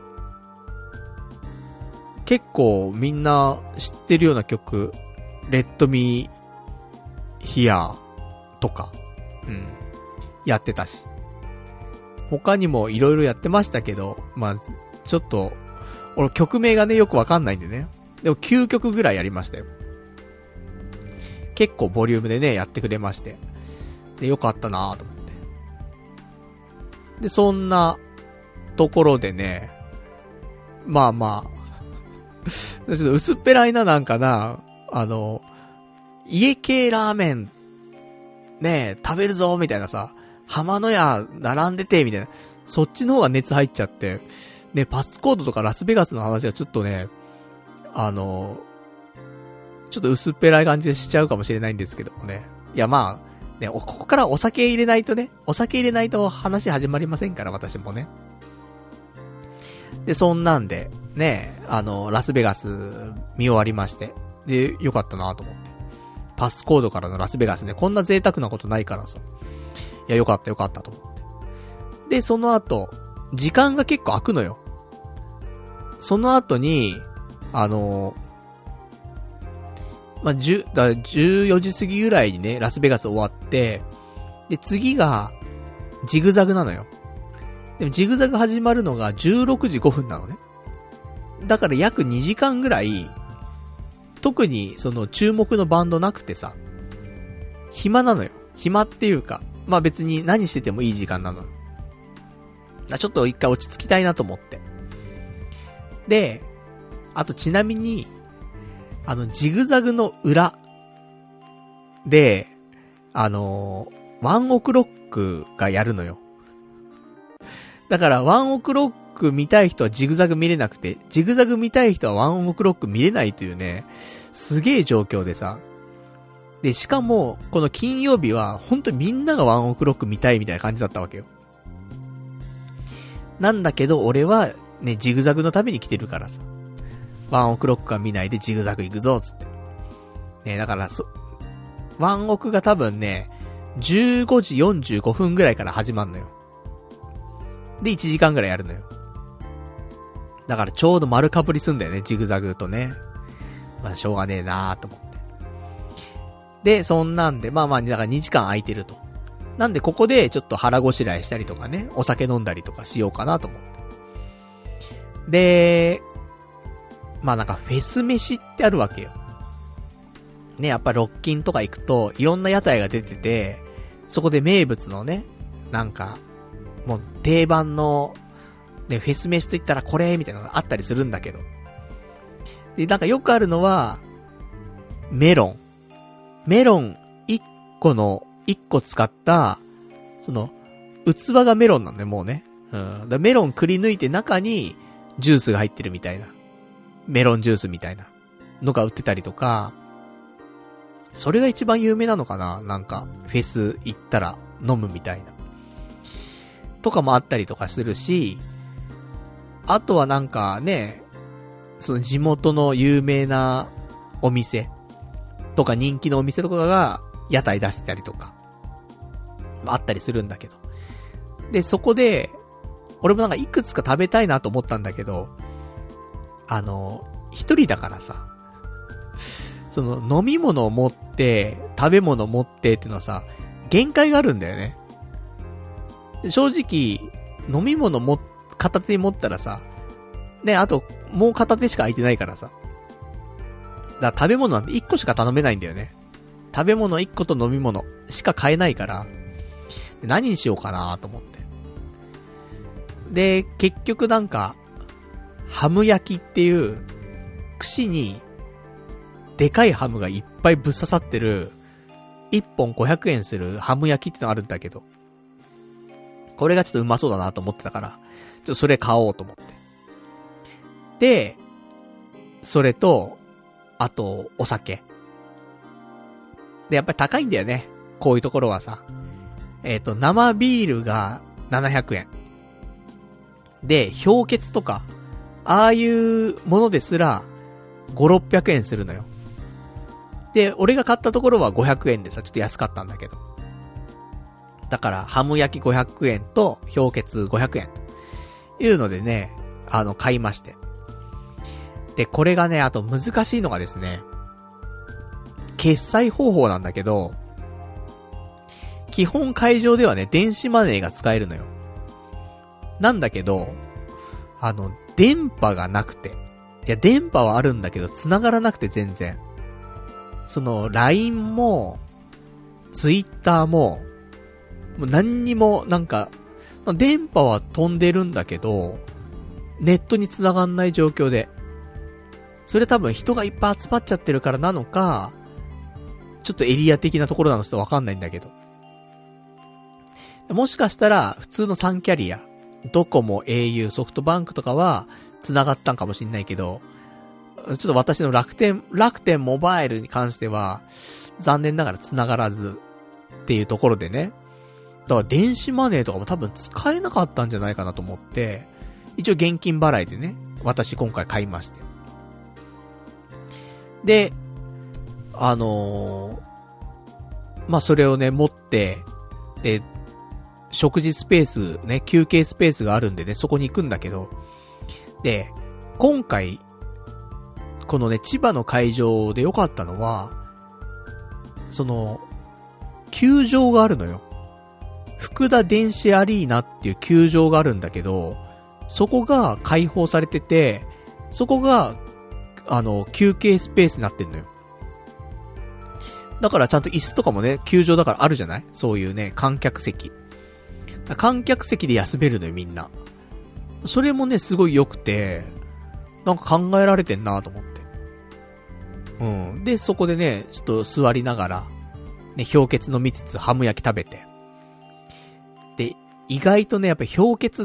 結構みんな知ってるような曲、Let Me Hear とか、うん、やってたし。他にも色々やってましたけど、まあ、ちょっと、俺曲名がね、よくわかんないんでね。でもきゅうきょくぐらいやりましたよ。結構ボリュームでね、やってくれまして。で、よかったなぁと思って。で、そんなところでね、まあまあ、ちょっと薄っぺらいななんかな、あの、家系ラーメン、ねえ、食べるぞみたいなさ、浜の屋並んでてみたいな、そっちの方が熱入っちゃって、ね、パスコードとかラスベガスの話がちょっとね、あの、ちょっと薄っぺらい感じでしちゃうかもしれないんですけどもね。いやまあ、ね、ここからお酒入れないとね、お酒入れないと話始まりませんから、私もね。で、そんなんで、ね、あの、ラスベガス見終わりまして。で、よかったなと思って。パスコードからのラスベガスね、こんな贅沢なことないからさ。いや、よかったよかったと思って。で、その後、時間が結構空くのよ。その後に、あの、まあ、じゅ、だ、じゅうよじ過ぎぐらいにね、ラスベガス終わって、で、次が、ジグザグなのよ。でも、ジグザグ始まるのがじゅうろくじごふんなのね。だから約にじかんぐらい、特に、その、注目のバンドなくてさ、暇なのよ。暇っていうか、まあ別に何しててもいい時間なの。ちょっと一回落ち着きたいなと思って。で、あとちなみに、あの、ジグザグの裏で、あのー、ワンオクロックがやるのよ。だから、ワンオクロック見たい人はジグザグ見れなくて、ジグザグ見たい人はワンオクロック見れないというね、すげえ状況でさ。で、しかも、この金曜日は、ほんとみんながワンオクロック見たいみたいな感じだったわけよ。なんだけど、俺は、ね、ジグザグのために来てるからさ。ワンオクロックは見ないでジグザグ行くぞ、つって。ね、だからそ、ワンオクが多分ね、じゅうごじよんじゅうごふんぐらいから始まんのよ。で、いちじかんぐらいやるのよ。だからちょうど丸かぶりすんだよね、ジグザグとね。まあ、しょうがねえなーと思って。で、そんなんで、まあまあ、だからにじかん空いてると。なんでここでちょっと腹ごしらえしたりとかね、お酒飲んだりとかしようかなと思って。で、まあなんかフェス飯ってあるわけよ。ね、やっぱロッキンとか行くといろんな屋台が出てて、そこで名物のね、なんか、もう定番の、ね、フェス飯と言ったらこれみたいなのがあったりするんだけど。で、なんかよくあるのは、メロン。メロンいっこの、 いっこ使った、その、器がメロンなんだよ、もうね。うん。だメロンくり抜いて中にジュースが入ってるみたいな。メロンジュースみたいなのが売ってたりとか、それが一番有名なのかな？なんか、フェス行ったら飲むみたいな。とかもあったりとかするし、あとはなんかね、その地元の有名なお店とか人気のお店とかが屋台出してたりとか、あったりするんだけど。で、そこで、俺もなんかいくつか食べたいなと思ったんだけど、あの、一人だからさ、その飲み物を持って、食べ物を持ってっていうのはさ、限界があるんだよね。正直、飲み物も、片手に持ったらさ、ね、あと、もう片手しか空いてないからさ。だから食べ物なんていっこしか頼めないんだよね。食べ物いっこと飲み物しか買えないから、何にしようかなと思って。で、結局なんか、ハム焼きっていう、串に、でかいハムがいっぱいぶっ刺さってる、いっぽんごひゃくえんするハム焼きってのあるんだけど、これがちょっとうまそうだなと思ってたから、ちょっとそれ買おうと思って。で、それと、あと、お酒。で、やっぱり高いんだよね。こういうところはさ。えっと、生ビールがななひゃくえん。で、氷結とか、ああいうものですら、ご、ろっぴゃくえんするのよ。で、俺が買ったところはごひゃくえんでさ、ちょっと安かったんだけど。だから、ハム焼きごひゃくえんと、氷結ごひゃくえん。いうのでね、あの、買いまして。で、これがね、あと難しいのがですね、決済方法なんだけど、基本会場ではね、電子マネーが使えるのよ。なんだけど、あの、電波がなくて。いや、電波はあるんだけど、繋がらなくて全然。その、ライン も、Twitter も、もう何にも、なんか、電波は飛んでるんだけど、ネットに繋がんない状況で。それ多分人がいっぱい集まっちゃってるからなのか、ちょっとエリア的なところなのかわかんないんだけど。もしかしたら、普通のさんキャリア、ドコモ、au、ソフトバンクとかは、繋がったんかもしんないけど、ちょっと私の楽天、楽天モバイルに関しては、残念ながら繋がらず、っていうところでね。だから電子マネーとかも多分使えなかったんじゃないかなと思って、一応現金払いでね、私今回買いまして。で、あのー、まあ、それをね、持って、で、食事スペース、ね、休憩スペースがあるんでね、そこに行くんだけど、で、今回、このね、千葉の会場で良かったのは、その、球場があるのよ。福田電子アリーナっていう球場があるんだけど、そこが開放されてて、そこが、あの、休憩スペースになってんのよ。だからちゃんと椅子とかもね、球場だからあるじゃない？そういうね、観客席。観客席で休めるのよ、みんな。それもね、すごい良くて、なんか考えられてんなと思って。うん。で、そこでね、ちょっと座りながら、ね、氷結飲みつつハム焼き食べて。で、意外とね、やっぱ氷結って、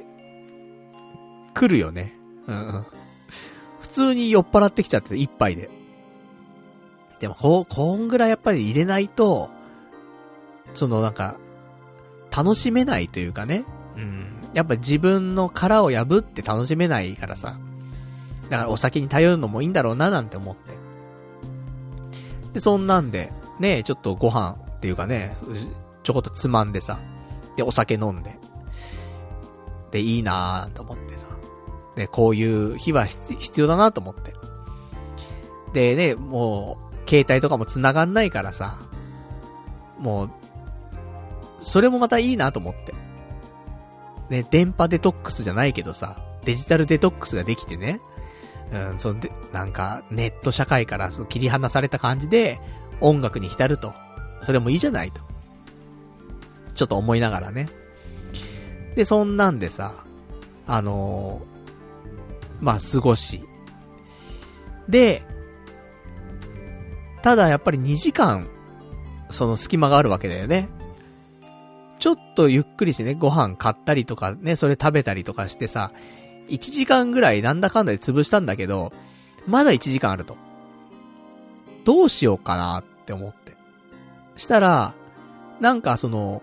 来るよね。うん。普通に酔っ払ってきちゃって、一杯で。でも、こ、こんぐらいやっぱり入れないと、そのなんか、楽しめないというかね。うん。やっぱ自分の殻を破って楽しめないからさ。だからお酒に頼るのもいいんだろうななんて思って。で、そんなんで、ね、ちょっとご飯っていうかね、ちょこっとつまんでさ。で、お酒飲んで。で、いいなーと思ってさ。で、こういう日は必要だなと思って。でね、もう、携帯とかも繋がんないからさ。もう、それもまたいいなと思って。ね、電波デトックスじゃないけどさ、デジタルデトックスができてね。うん、そので、なんか、ネット社会からその切り離された感じで、音楽に浸ると。それもいいじゃないと。ちょっと思いながらね。で、そんなんでさ、あのー、まあ、過ごし。で、ただやっぱりにじかんその隙間があるわけだよね。ちょっとゆっくりしてね、ご飯買ったりとかね、それ食べたりとかしてさ、いちじかんぐらいなんだかんだで潰したんだけど、まだいちじかんあると。どうしようかなって思って。したら、なんかその、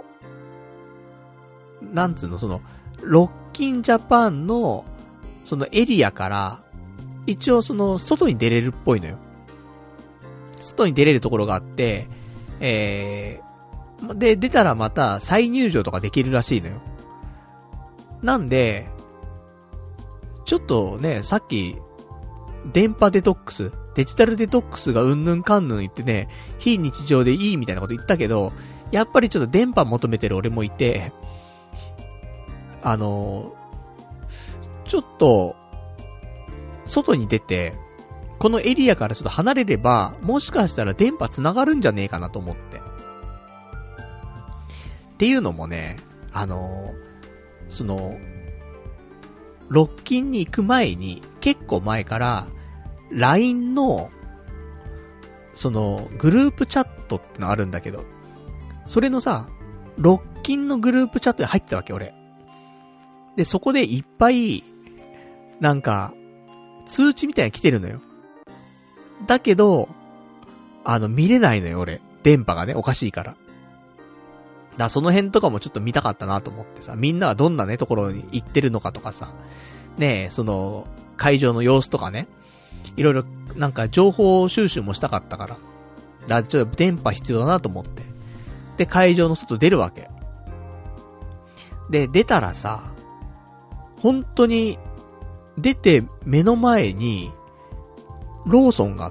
なんつうの、その、ロッキンジャパンの、そのエリアから、一応その、外に出れるっぽいのよ。外に出れるところがあって、えー、で、出たらまた再入場とかできるらしいのよ。なんで、ちょっとね、さっき、電波デトックス、デジタルデトックスがうんぬんかんぬん言ってね、非日常でいいみたいなこと言ったけど、やっぱりちょっと電波求めてる俺もいて、あの、ちょっと、外に出て、このエリアからちょっと離れれば、もしかしたら電波繋がるんじゃねえかなと思って。っていうのもね、あの、その、ロッキンに行く前に、結構前から、ライン の、その、グループチャットってのあるんだけど、それのさ、ロッキンのグループチャットに入ってたわけ、俺。で、そこでいっぱい、なんか、通知みたいなの来てるのよ。だけど、あの、見れないのよ、俺。電波がね、おかしいから。だからその辺とかもちょっと見たかったなと思ってさ、みんなはどんなね、ところに行ってるのかとかさ、ねえ、その、会場の様子とかね、いろいろ、なんか情報収集もしたかったから。だからちょっと電波必要だなと思って。で、会場の外出るわけ。で、出たらさ、本当に、出て目の前に、ローソンがあって。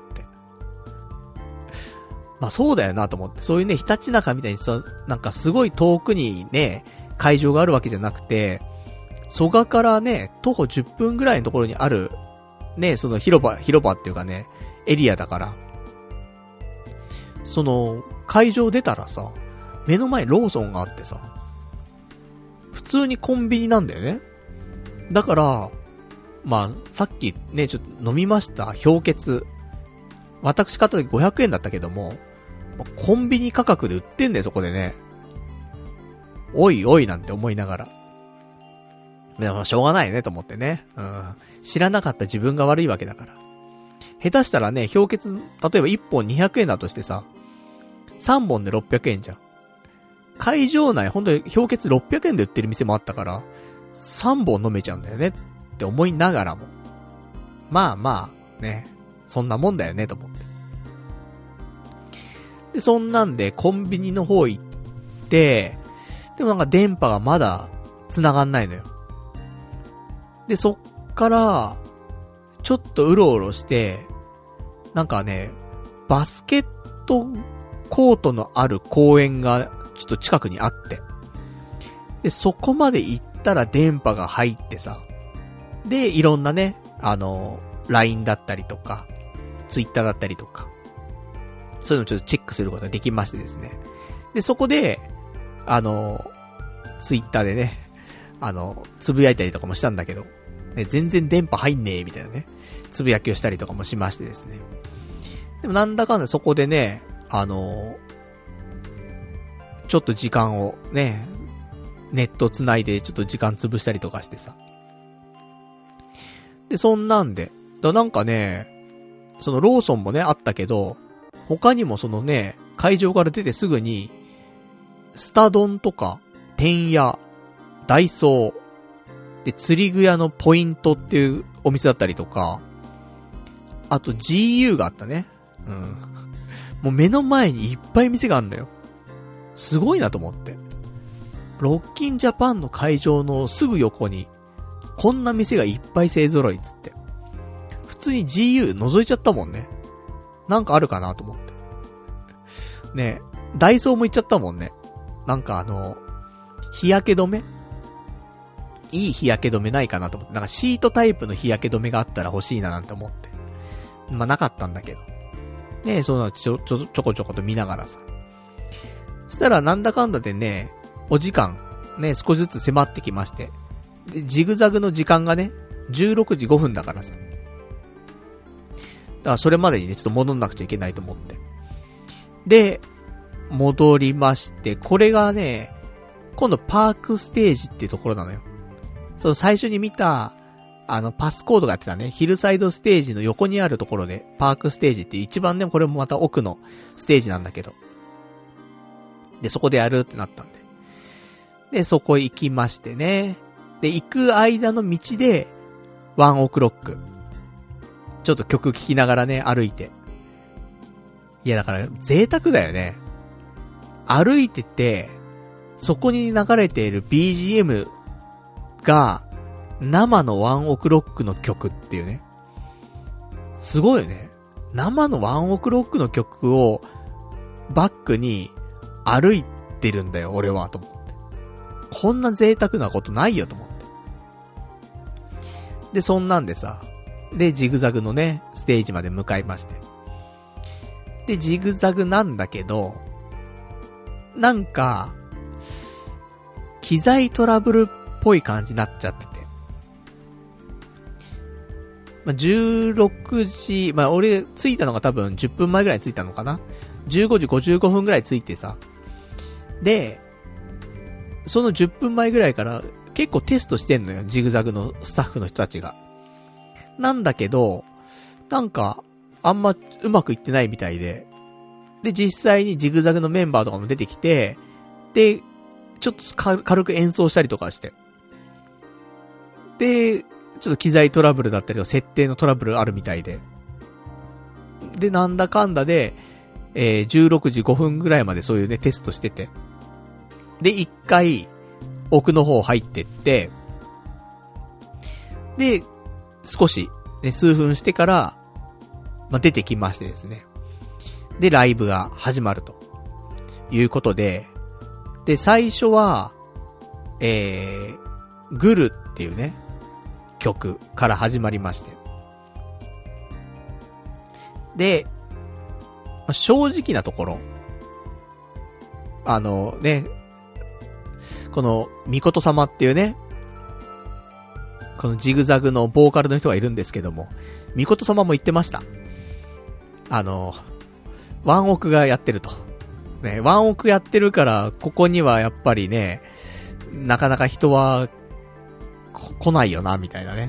まあそうだよなと思って。そういうね、ひたちなかみたいにさ、なんかすごい遠くにね、会場があるわけじゃなくて、蘇我からね、徒歩じゅっぷんぐらいのところにある、ね、その広場、広場っていうかね、エリアだから。その、会場出たらさ、目の前にローソンがあってさ、普通にコンビニなんだよね。だから、まあ、さっきね、ちょっと飲みました、氷結。私買った時ごひゃくえんだったけども、コンビニ価格で売ってんだよ、そこでね。おいおいなんて思いながら。でも、しょうがないね、と思ってね。うん。知らなかった自分が悪いわけだから。下手したらね、氷結、例えばいっぽんにひゃくえんだとしてさ、さんぼんでろっぴゃくえんじゃん。会場内、ほんとに氷結ろっぴゃくえんで売ってる店もあったから、さんぼん飲めちゃうんだよねって思いながらも。まあまあ、ね。そんなもんだよね、と思って。で、そんなんでコンビニの方行って、でもなんか電波がまだ繋がんないのよ。で、そっから、ちょっとうろうろして、なんかね、バスケットコートのある公園がちょっと近くにあって。で、そこまで行ったら電波が入ってさ。で、いろんなね、あの、ライン だったりとか、Twitter だったりとか、そういうのをちょっとチェックすることができましてですね。で、そこで、あの、Twitter でね、あの、つぶやいたりとかもしたんだけど、ね、全然電波入んねえ、みたいなね、つぶやきをしたりとかもしましてですね。でもなんだかんだそこでね、あの、ちょっと時間をね、ネット繋いでちょっと時間潰したりとかしてさ。で、そんなんで、だなんかね、そのローソンもね、あったけど、他にもそのね、会場から出てすぐに、スタ丼とか、天屋、ダイソー、で、釣り具屋のポイントっていうお店だったりとか、あと ジーユー があったね。うん。もう目の前にいっぱい店があるんだよ。すごいなと思って。ロッキンジャパンの会場のすぐ横に、こんな店がいっぱい勢揃いっつって。普通に ジーユー 覗いちゃったもんね。なんかあるかなと思って。ねえ、ダイソーも行っちゃったもんね。なんかあの、日焼け止めいい日焼け止めないかなと思って。なんかシートタイプの日焼け止めがあったら欲しいななんて思って。まあなかったんだけど。ねえ、そうなのちょ、ちょ、ちょこちょこと見ながらさ。そしたらなんだかんだでね、お時間、ね、少しずつ迫ってきまして。で、ジグザグの時間がね、じゅうろくじごふんだからさ。だからそれまでにね、ちょっと戻んなくちゃいけないと思って。で、 戻りまして、これがね、今度パークステージっていうところなのよ。その最初に見た、あの、パスコードがやってたね、ヒルサイドステージの横にあるところで、パークステージっていう一番ね、これもまた奥のステージなんだけど。で、そこでやるってなったんで。で、そこ行きましてね。で、行く間の道で、ワンオクロック。ちょっと曲聴きながらね、歩いて。いや、だから、贅沢だよね。歩いてて、そこに流れている ビージーエム が、生のワンオクロックの曲っていうね。すごいよね。生のワンオクロックの曲を、バックに、歩いてるんだよ、俺は、と思って。こんな贅沢なことないよ、と思って。で、そんなんでさ、で、ジグザグのね、ステージまで向かいまして。で、ジグザグなんだけど、なんか、機材トラブルっぽい感じになっちゃってて。まあ、じゅうろくじ、まあ、俺、着いたのが多分じゅっぷんまえぐらいに着いたのかな ?じゅうごじごじゅうごふんぐらい着いてさ。で、そのじゅっぷんまえぐらいから結構テストしてんのよ、ジグザグのスタッフの人たちが。なんだけど、なんか、あんまうまくいってないみたいで。で、実際にジグザグのメンバーとかも出てきて、で、ちょっと軽く演奏したりとかして。で、ちょっと機材トラブルだったりとか、設定のトラブルあるみたいで。で、なんだかんだで、えー、じゅうろくじごふんぐらいまでそういうね、テストしてて。で、一回、奥の方入ってって、で、少し、ね、数分してから、まあ、出てきましてですね。で、ライブが始まると。いうことで、で、最初は、えー、グルっていうね、曲から始まりまして。で、まあ、正直なところ、あのね、この、ミコト様っていうね、このジグザグのボーカルの人がいるんですけども、ミコト様も言ってました。あの、ワンオクがやってると。ね、ワンオクやってるから、ここにはやっぱりね、なかなか人は、来ないよな、みたいなね。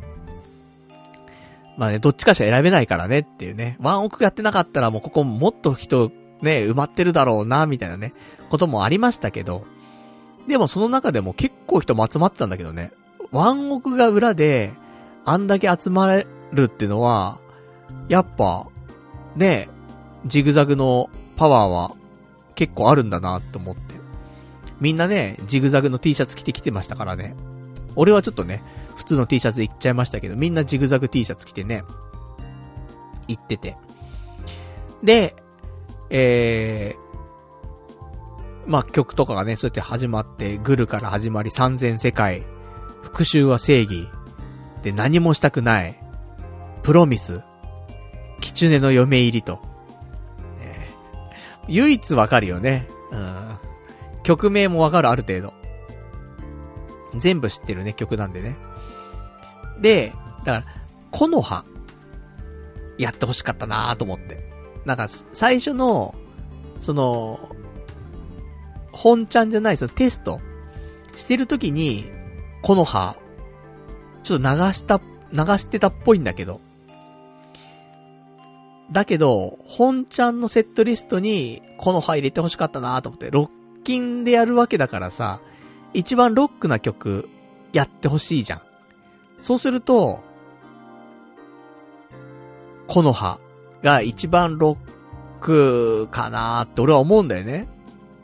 まあね、どっちかしか選べないからねっていうね。ワンオクやってなかったらもうここもっと人、ね、埋まってるだろうな、みたいなね、こともありましたけど、でもその中でも結構人も集まってたんだけどね。ワンオクが裏で、あんだけ集まれるっていうのは、やっぱ、ね、ジグザグのパワーは結構あるんだなって思って。みんなね、ジグザグの T シャツ着てきてましたからね。俺はちょっとね、普通の T シャツで行っちゃいましたけど、みんなジグザグ T シャツ着てね、行ってて。で、えー、まあ、曲とかがね、そうやって始まって、グルから始まり、三千世界、復讐は正義、で、何もしたくない、プロミス、キチュネの嫁入りと。ね、唯一わかるよね。うん。曲名もわかる、ある程度。全部知ってるね、曲なんでね。で、だから、木の葉、やってほしかったなぁと思って。なんか、最初の、その、本ちゃんじゃない、そのテストしてるときに、木の葉、ちょっと流した、流してたっぽいんだけど。だけど、本ちゃんのセットリストに、木の葉入れてほしかったなぁと思って、ロッキンでやるわけだからさ、一番ロックな曲、やってほしいじゃん。そうすると、木の葉が一番ロックかなーって俺は思うんだよね。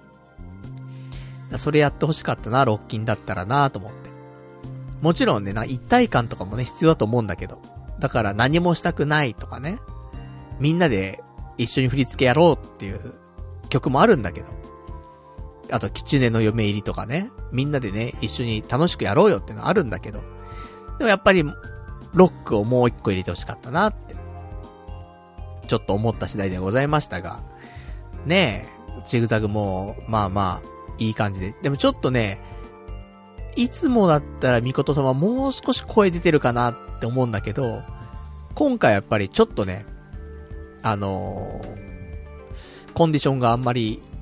それやってほしかったな、ロッキンだったらなーと思って。もちろんね、な一体感とかもね、必要だと思うんだけど。だから何もしたくないとかね。みんなで一緒に振り付けやろうっていう曲もあるんだけど。あと、キチュネの嫁入りとかね。みんなでね、一緒に楽しくやろうよってのあるんだけど。でもやっぱり、ロックをもう一個入れてほしかったなって。ちょっと思った次第でございましたが。ねえ、ジグザグも、まあまあ、いい感じで。でもちょっとね、いつもだったらミコト様もう少し声出てるかなって思うんだけど、今回やっぱりちょっとね、あのー、コンディションがあんまり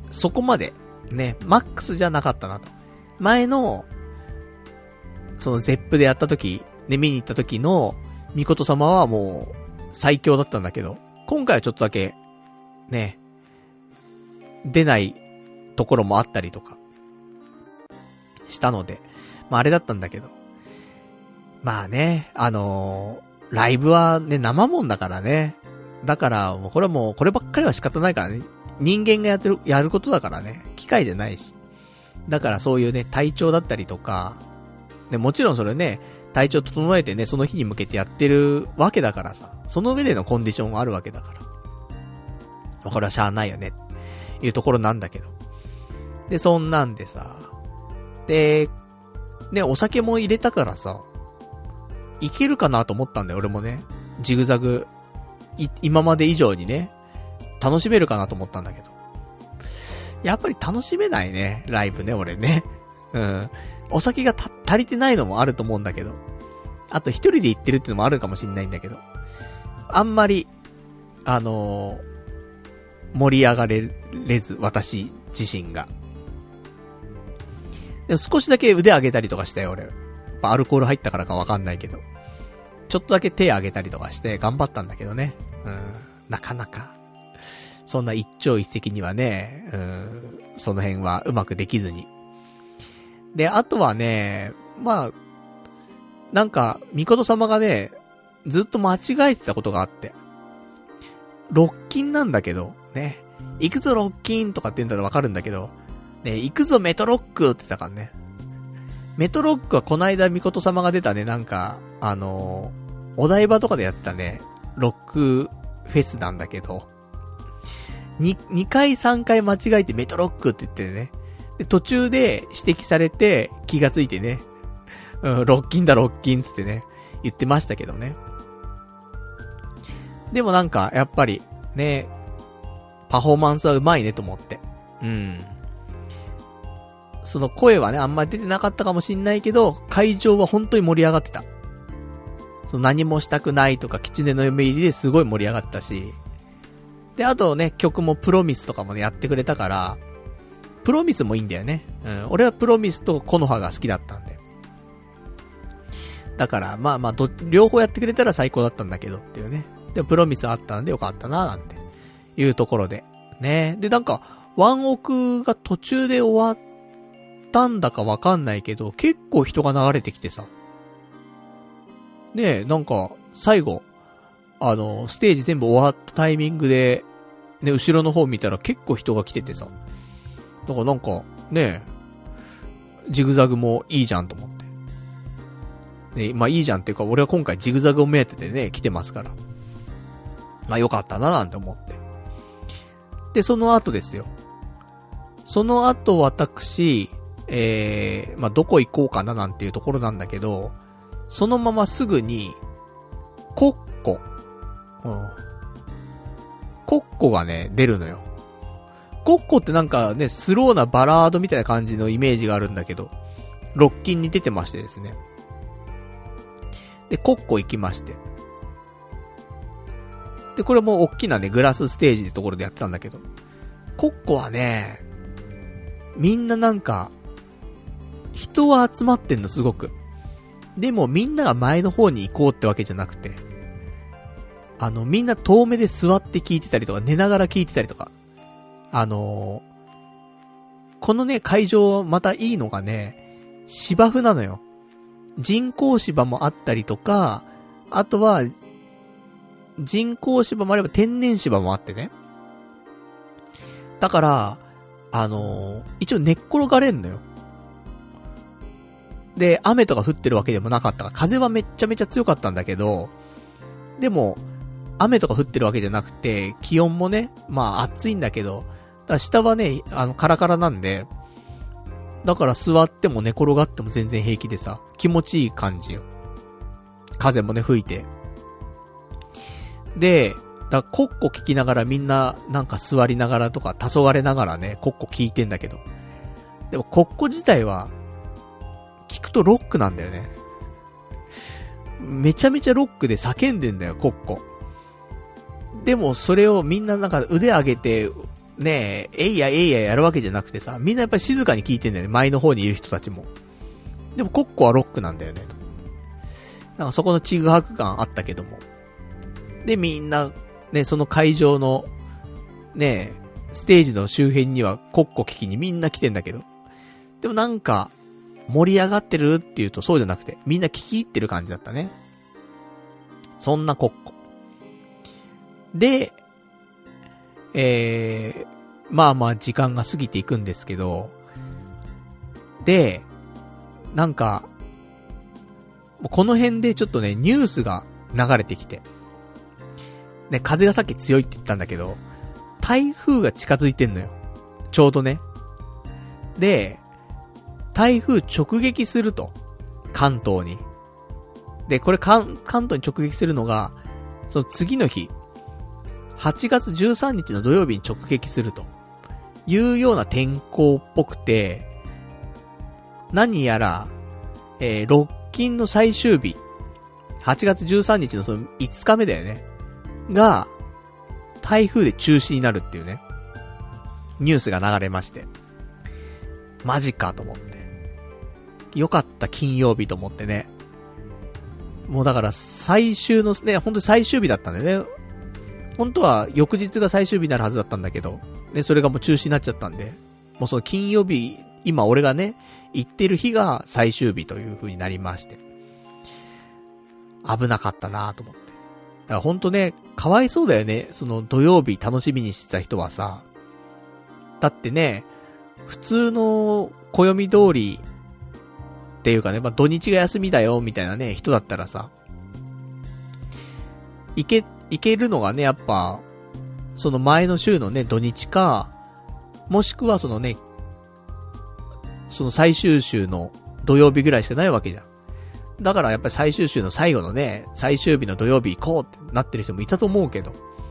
そこまで、ね、マックスじゃなかったなと。前の、そのゼップでやった時、ね、見に行った時の、ミコト様はもう、最強だったんだけど、今回はちょっとだけ、ね、出ないところもあったりとか、したので、まああれだったんだけど、まあね、あのー、ライブはね、生もんだからね。だから、もうこれはもう、こればっかりは仕方ないからね。人間がやってる、やることだからね。機械じゃないし。だからそういうね、体調だったりとか、でもちろんそれね、体調整えてね、その日に向けてやってるわけだからさ。その上でのコンディションがあるわけだから。これはしゃあないよね。いうところなんだけど。で、そんなんでさ。で、ね、お酒も入れたからさ、いけるかなと思ったんだよ、俺もね。ジグザグ、い、今まで以上にね、楽しめるかなと思ったんだけど。やっぱり楽しめないね、ライブね、俺ね。うん。お酒がた足りてないのもあると思うんだけど。あと一人で行ってるっていうのもあるかもしんないんだけど。あんまり、あのー、盛り上がれれず、私自身が。でも少しだけ腕上げたりとかしたよ、俺。アルコール入ったからかわかんないけど。ちょっとだけ手上げたりとかして頑張ったんだけどね。うん。なかなか。そんな一朝一夕にはね、うん、その辺はうまくできずに。で、あとはね、まあ、なんか、ミコト様がね、ずっと間違えてたことがあって。ロッキンなんだけど、ね。行くぞロッキンとかって言うんだらわかるんだけど、ね、行くぞメトロックって言ったからね。メトロックはこないだミコト様が出たね、なんか、あのー、お台場とかでやったね、ロックフェスなんだけど、に、にかいさんかい間違えてメトロックって言ってね、で途中で指摘されて気がついてね、うん、ロッキンだロッキンつってね、言ってましたけどね。でもなんか、やっぱり、ね、パフォーマンスは上手いねと思って。うん。その声はね、あんまり出てなかったかもしんないけど、会場は本当に盛り上がってた。その何もしたくないとか、狐の嫁入りですごい盛り上がったし。で、あとね、曲もプロミスとかもね、やってくれたから、プロミスもいいんだよね。うん。俺はプロミスとコノハが好きだったんで。だから、まあまあど、両方やってくれたら最高だったんだけどっていうね。でもプロミスあったんでよかったな、なんていうところで。ね。で、なんか、ワンオクが途中で終わったんだかわかんないけど、結構人が流れてきてさ。ねえ、なんか、最後、あの、ステージ全部終わったタイミングで、ね、後ろの方見たら結構人が来ててさ。だからなんか、ねえ、ジグザグもいいじゃんと思って。ね、まあいいじゃんっていうか、俺は今回ジグザグを目当てでね、来てますから。まあよかったななんて思って。で、その後ですよ。その後私、えー、まあどこ行こうかななんていうところなんだけど、そのまますぐに、コッコ。うん。コッコがね、出るのよ。コッコってなんかね、スローなバラードみたいな感じのイメージがあるんだけど、ロッキンに出てましてですね。で、コッコ行きまして。で、これも大きなね、グラスステージってところでやってたんだけど、コッコはね、みんななんか、人は集まってんのすごく。でもみんなが前の方に行こうってわけじゃなくて、あの、みんな遠目で座って聞いてたりとか、寝ながら聞いてたりとか、あのー、このね、会場またいいのがね、芝生なのよ。人工芝もあったりとか、あとは、人工芝もあれば天然芝もあってね。だから、あのー、一応寝っ転がれんのよ。で、雨とか降ってるわけでもなかったから、風はめっちゃめちゃ強かったんだけど、でも、雨とか降ってるわけじゃなくて、気温もね、まあ暑いんだけど、だから下はね、あの、カラカラなんで、だから座っても寝転がっても全然平気でさ、気持ちいい感じよ。風もね、吹いて。で、だからコッコ聞きながらみんな、なんか座りながらとか、黄昏ながらね、コッコ聞いてんだけど。でもコッコ自体は、聞くとロックなんだよね。めちゃめちゃロックで叫んでんだよ、コッコ。でもそれをみんななんか腕上げてねえ、えいやえいややるわけじゃなくてさ、みんなやっぱり静かに聞いてんだよね。前の方にいる人たちも。でもコッコはロックなんだよね、と。なんかそこのちぐはぐ感あったけども。で、みんな、ね、その会場の、ねえ、ステージの周辺にはコッコ聞きにみんな来てんだけど。でもなんか、盛り上がってるっていうとそうじゃなくて、みんな聞き入ってる感じだったね。そんなコッコ。で、えー、まあまあ時間が過ぎていくんですけど、で、なんか、この辺でちょっとね、ニュースが流れてきて。ね、風がさっき強いって言ったんだけど、台風が近づいてんのよ。ちょうどね。で、台風直撃すると。関東に。で、これ関、関東に直撃するのが、その次の日、はちがつじゅうさんにちの土曜日に直撃するというような天候っぽくて、何やら、えー、ロッキンの最終日、はちがつじゅうさんにちのそのいつかめだよね。が、台風で中止になるっていうね、ニュースが流れまして。マジかと思って。よかった金曜日と思ってね。もうだから最終のね、本当に最終日だったんだよね。本当は翌日が最終日になるはずだったんだけど、ね、それがもう中止になっちゃったんで、もうその金曜日、今俺がね、行ってる日が最終日という風になりまして。危なかったなと思って。だから本当ね、かわいそうだよね。その土曜日楽しみにしてた人はさ。だってね、普通の暦通りっていうかね、まあ、土日が休みだよみたいなね、人だったらさ、行け、行けるのがね、やっぱ、その前の週のね、土日か、もしくはそのね、その最終週の土曜日ぐらいしかないわけじゃん。だからやっぱり最終週の最後のね、最終日の土曜日行こうってなってる人もいたと思うけど。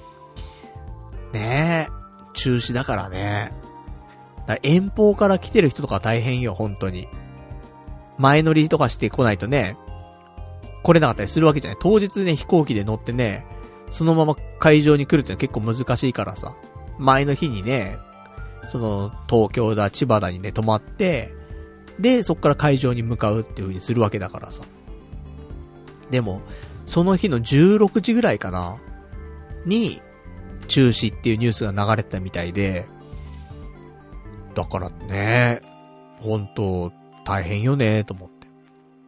ねえ、中止だからね。だから遠方から来てる人とか大変よ、本当に。前乗りとかしてこないとね、来れなかったりするわけじゃない。当日ね、飛行機で乗ってね、そのまま会場に来るってのは結構難しいからさ。前の日にね、その、東京だ、千葉だにね、泊まって、で、そっから会場に向かうっていう風にするわけだからさ。でも、その日のじゅうろくじぐらいかな、に、中止っていうニュースが流れてたみたいで、だからね、本当大変よね、と思って。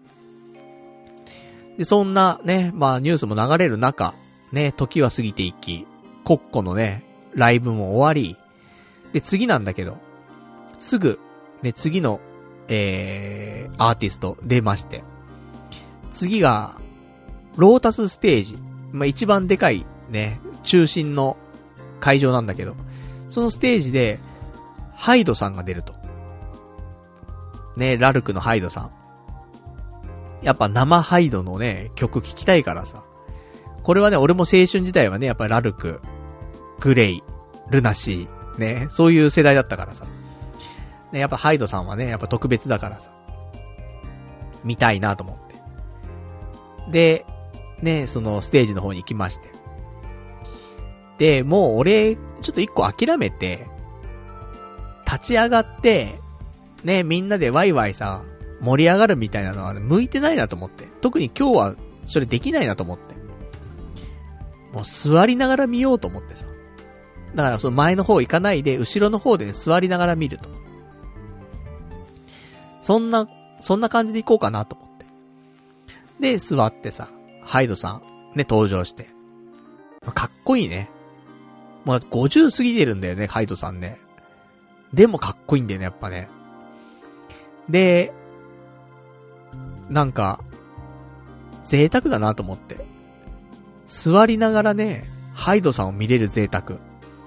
で、そんなね、まあニュースも流れる中、ね、時は過ぎていき、コッコのね、ライブも終わり、で、次なんだけど、すぐ、ね、次の、えー、アーティスト出まして、次が、ロータスステージ、まあ一番でかい、ね、中心の会場なんだけど、そのステージで、ハイドさんが出ると。ね、ラルクのハイドさん。やっぱ生ハイドのね、曲聴きたいからさ。これはね、俺も青春時代はね、やっぱりラルク、グレイ、ルナシー、ね、そういう世代だったからさ。ね、やっぱハイドさんはね、やっぱ特別だからさ。見たいなと思って。で、ね、そのステージの方に行きまして。で、もう俺、ちょっと一個諦めて、立ち上がって、ね、みんなでワイワイさ、盛り上がるみたいなのは、ね、向いてないなと思って。特に今日は、それできないなと思って。もう座りながら見ようと思ってさ。だからその前の方行かないで、後ろの方でね、座りながら見ると。そんな、そんな感じで行こうかなと思って。で、座ってさ、ハイドさん、ね、登場して。かっこいいね。もうごじゅう過ぎてるんだよね、ハイドさんね。でもかっこいいんだよね、やっぱね。で、なんか、贅沢だなと思って。座りながらね、ハイドさんを見れる贅沢。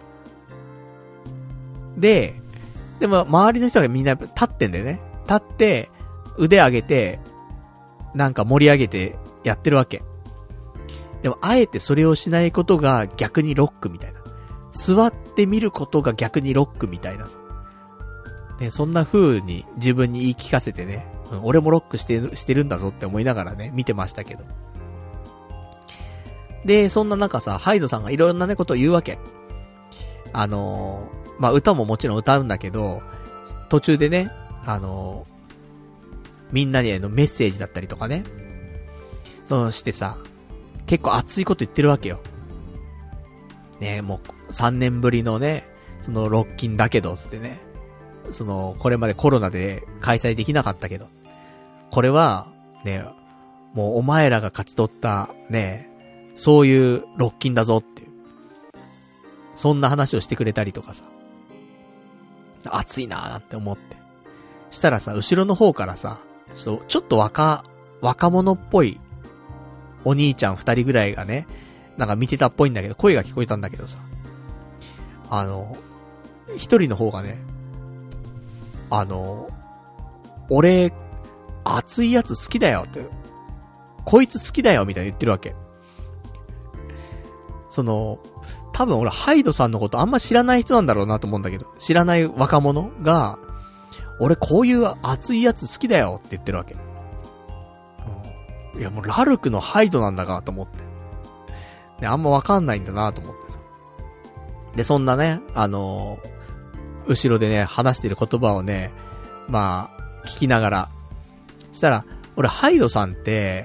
で、でも周りの人がみんな立ってんだよね。立って、腕上げて、なんか盛り上げてやってるわけ。でもあえてそれをしないことが逆にロックみたいな。座って見ることが逆にロックみたいな。ね、そんな風に自分に言い聞かせてね、うん、俺もロックしてる、してるんだぞって思いながらね、見てましたけど。で、そんな中さ、ハイドさんがいろんなね、ことを言うわけ。あのー、 まあ歌ももちろん歌うんだけど、途中でね、あの、みんなへのメッセージだったりとかね、そうしてさ、結構熱いこと言ってるわけよ。ね、もうさんねんぶりのね、そのロッキンだけど、つってね、その、これまでコロナで開催できなかったけど、これは、ね、もうお前らが勝ち取った、ね、そういうロッキンだぞっていう。そんな話をしてくれたりとかさ。熱いなーなんて思って。したらさ、後ろの方からさ、ちょっと、ちょっと若、若者っぽい、お兄ちゃん二人ぐらいがね、なんか見てたっぽいんだけど、声が聞こえたんだけどさ。あの、一人の方がね、あの、俺、熱いやつ好きだよって、こいつ好きだよみたいに言ってるわけ。その、多分俺ハイドさんのことあんま知らない人なんだろうなと思うんだけど、知らない若者が、俺こういう熱いやつ好きだよって言ってるわけ。うん、いやもうラルクのハイドなんだかと思って。ね、あんまわかんないんだなと思ってさ。で、そんなね、あのー、後ろでね、話してる言葉をね、まあ、聞きながら。そしたら、俺ハイドさんって、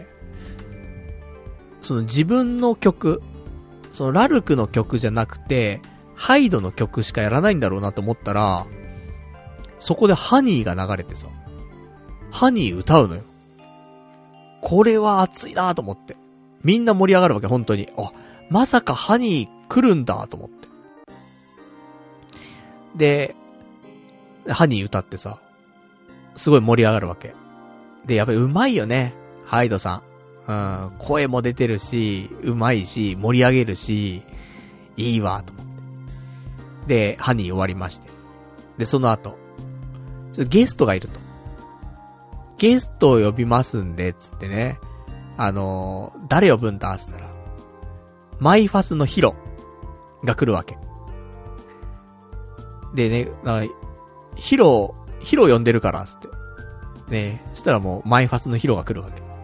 その自分の曲、そのラルクの曲じゃなくて、ハイドの曲しかやらないんだろうなと思ったら、そこでハニーが流れてさ、ハニー歌うのよ。これは熱いなと思って。みんな盛り上がるわけ、本当に。あ、まさかハニー来るんだと思って。で、ハニー歌ってさ、すごい盛り上がるわけ。で、やっぱり上手いよね、ハイドさん。うん、声も出てるし、上手いし、盛り上げるし、いいわ、と思って。で、ハニー終わりまして。で、その後、ゲストがいると。ゲストを呼びますんで、つってね。あのー、誰呼ぶんだっつったら、マイファスのヒロが来るわけ。でね、ヒロ、ヒロ呼んでるから、つって。ね、そしたらもうマイファスのヒロが来るわけ。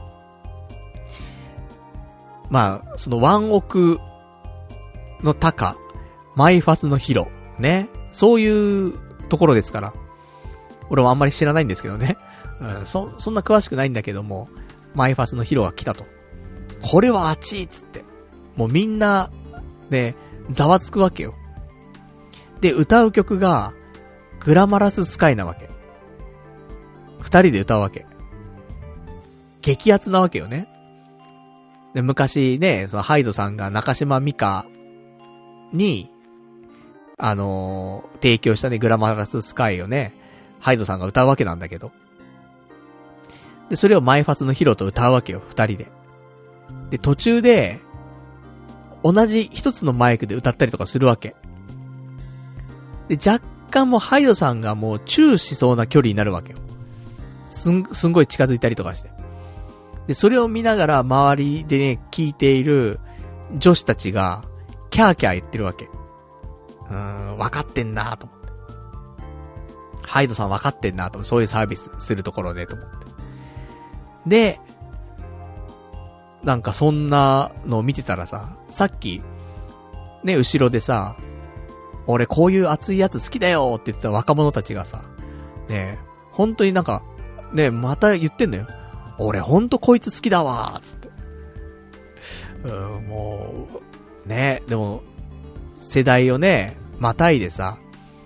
まあ、そのワンオクのタカ、マイファスのヒロ、ね。そういうところですから。俺もあんまり知らないんですけどね。うん、そ、そんな詳しくないんだけども、マイファスのヒロが来たと。これは熱いっつって。もうみんな、ね、ざわつくわけよ。で、歌う曲が、グラマラススカイなわけ。二人で歌うわけ。激アツなわけよね。で、昔ね、そのハイドさんが中島美嘉に、あのー、提供したね、グラマラススカイをね、ハイドさんが歌うわけなんだけど。で、それをマイファスのヒロと歌うわけよ、二人で。で、途中で、同じ一つのマイクで歌ったりとかするわけ。で、若干もうハイドさんがもうチューしそうな距離になるわけよ。すん、すんごい近づいたりとかして。で、それを見ながら周りでね、聞いている女子たちが、キャーキャー言ってるわけ。うーん、分かってんなと思って。ハイドさん分かってんなと思って、そういうサービスするところで、と思って。で、なんかそんなのを見てたらさ、さっき、ね、後ろでさ、俺こういう熱いやつ好きだよって言ってた若者たちがさ、ね、本当になんか、ね、また言ってんのよ。俺ほんとこいつ好きだわーつって。うーん、もう、ね、でも、世代をね、またいでさ、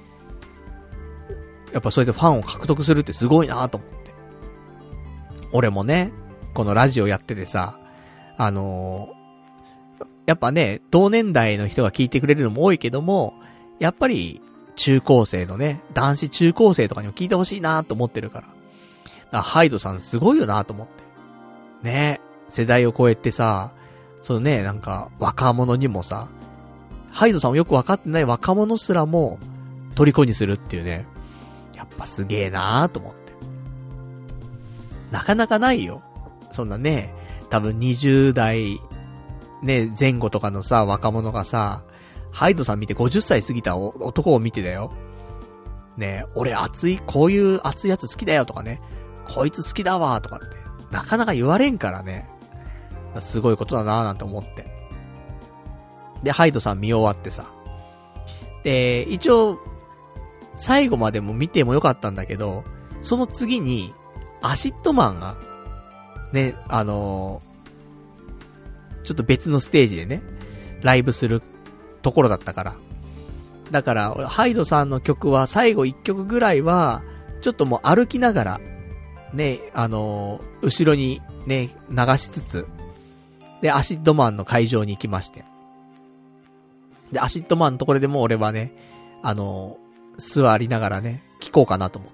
やっぱそれでファンを獲得するってすごいなと思って。俺もね、このラジオやっててさ、あのー、やっぱね、同年代の人が聞いてくれるのも多いけども、やっぱり中高生のね、男子中高生とかにも聞いてほしいなと思ってるから。あ、ハイドさんすごいよなと思って。ね、世代を超えてさ、そのね、なんか若者にもさ、ハイドさんをよくわかってない若者すらも虜にするっていうね、やっぱすげえなと思って。なかなかないよ。そんなね、多分にじゅう代ね、前後とかのさ、若者がさ、ハイドさん見てごじゅっさい過ぎた男を見てだよ。ね、俺熱い、こういう熱いやつ好きだよとかね、こいつ好きだわとかって、なかなか言われんからね。すごいことだなぁなんて思って。で、ハイドさん見終わってさ。 で、一応、最後までも見てもよかったんだけど、その次に、アシッドマンが、ね、あのー、ちょっと別のステージでね、ライブするところだったから。だから、ハイドさんの曲は最後一曲ぐらいは、ちょっともう歩きながら、ね、あのー、後ろにね、流しつつ、で、アシッドマンの会場に行きまして。で、アシッドマンのところでも俺はね、あのー、座りながらね、聴こうかなと思って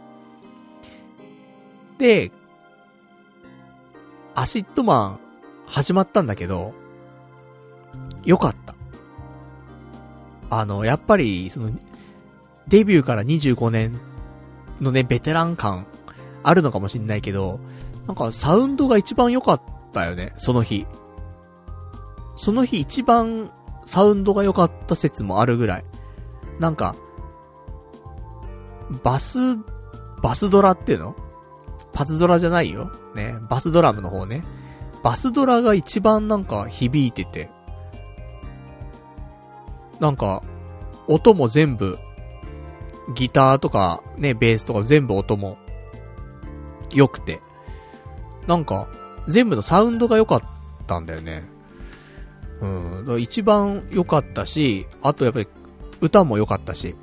。で、アシッドマン始まったんだけど、よかった。あの、やっぱり、その、デビューからにじゅうごねんのね、ベテラン感あるのかもしんないけど、なんかサウンドが一番良かったよね、その日。その日一番サウンドが良かった説もあるぐらい。なんか、バス、バスドラっていうの？パズドラじゃないよ。ね、バスドラムの方ね。バスドラが一番なんか響いてて。なんか、音も全部、ギターとかね、ベースとか全部音も良くて。なんか、全部のサウンドが良かったんだよね。うん。だから一番良かったし、あとやっぱり歌も良かったし。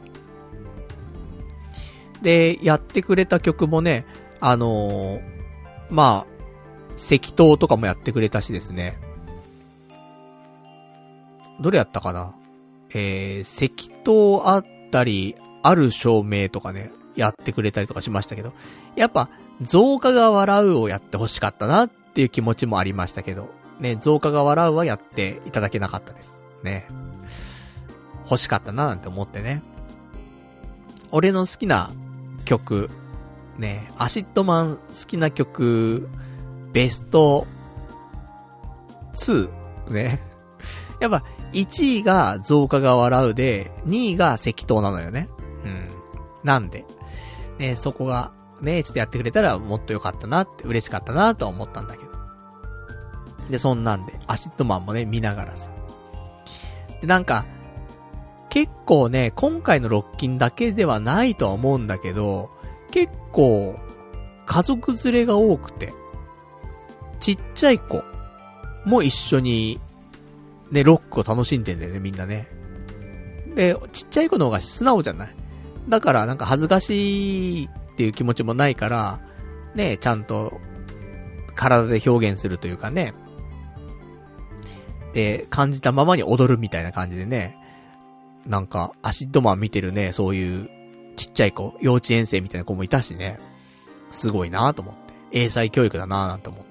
で、やってくれた曲もね、あのー、まあ、石灯とかもやってくれたしですね。どれやったかな？えー、石灯あったり、ある照明とかね、やってくれたりとかしましたけど、やっぱ、増加が笑うをやってほしかったなっていう気持ちもありましたけど、ね、増加が笑うはやっていただけなかったです。ね。欲しかったななんて思ってね。俺の好きな曲、ね、アシッドマン好きな曲、ベストに、ね。やっぱ、いちいが増加が笑うで、にいが石灯なのよね。うん。なんで、ね、そこが、ね、ちょっとやってくれたらもっと良かったなって、嬉しかったなとは思ったんだけど。で、そんなんで、アシッドマンもね、見ながらさ。で、なんか、結構ね、今回のロッキンだけではないとは思うんだけど、結構、家族連れが多くて、ちっちゃい子も一緒に、ね、ロックを楽しんでんだよね、みんなね。で、ちっちゃい子の方が素直じゃない？だからなんか恥ずかしいっていう気持ちもないから、ね、ちゃんと体で表現するというかね。で、感じたままに踊るみたいな感じでね。なんか、アシッドマン見てるね、そういうちっちゃい子、幼稚園生みたいな子もいたしね。すごいなと思って。英才教育だななんて思って。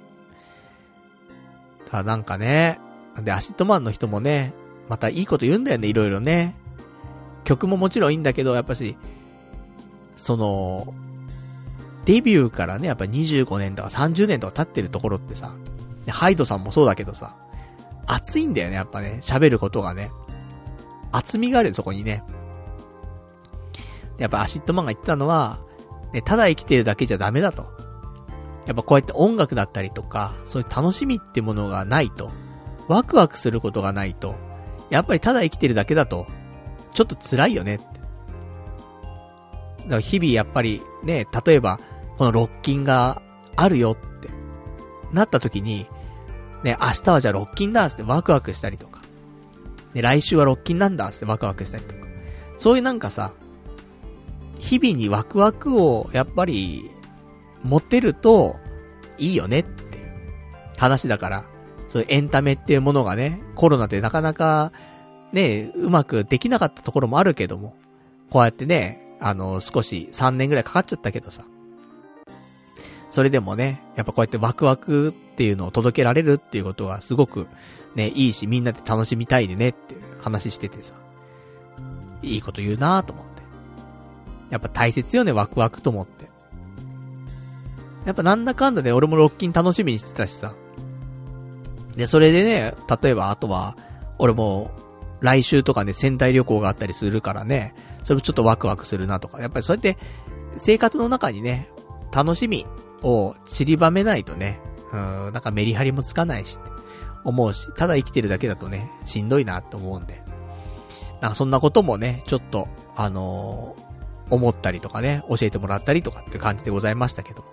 ただなんかね、で、アシッドマンの人もね、またいいこと言うんだよね、いろいろね。曲ももちろんいいんだけど、やっぱし、その、デビューからね、やっぱにじゅうごねんとかさんじゅうねんとか経ってるところってさ、ハイドさんもそうだけどさ、熱いんだよね、やっぱね、喋ることがね。厚みがあるよ、そこにね。やっぱアシッドマンが言ってたのは、ね、ただ生きてるだけじゃダメだと。やっぱこうやって音楽だったりとか、そういう楽しみってものがないと、ワクワクすることがないと、やっぱりただ生きてるだけだと、ちょっと辛いよねって。だから日々やっぱりね、例えば、このロッキンがあるよってなった時に、ね、明日はじゃあロッキンだーってワクワクしたりとか、ね、来週はロッキンなんだってワクワクしたりとか、そういうなんかさ、日々にワクワクをやっぱり持ってるといいよねっていう話だから、そういうエンタメっていうものがね、コロナでなかなかね、うまくできなかったところもあるけども、こうやってね、あの、少しさんねんぐらいかかっちゃったけどさ、それでもね、やっぱこうやってワクワクっていうのを届けられるっていうことがすごくね、いいし、みんなで楽しみたいでねっていう話しててさ、いいこと言うなぁと思って。やっぱ大切よね、ワクワクと思って。やっぱなんだかんだで、ね、俺もロッキン楽しみにしてたしさ。で、それでね、例えばあとは、俺も来週とかね、仙台旅行があったりするからね、それもちょっとワクワクするなとか、やっぱりそうやって生活の中にね、楽しみを散りばめないとね、うーん、なんかメリハリもつかないしって思うし、ただ生きてるだけだとね、しんどいなって思うんで。 なんかそんなこともね、ちょっと、あのー、思ったりとかね、教えてもらったりとかっていう感じでございましたけど。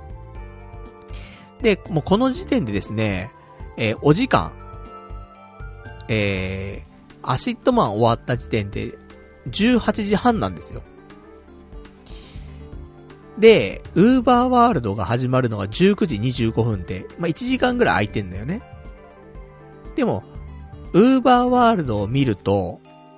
で、もうこの時点でですね、えー、お時間、えー、アシッドマン終わった時点で、じゅうはちじはんなんですよ。で、ウーバーワールドが始まるのがじゅうくじにじゅうごふんで、まあ、いちじかんぐらい空いてんだよね。でも、ウーバーワールドを見ると、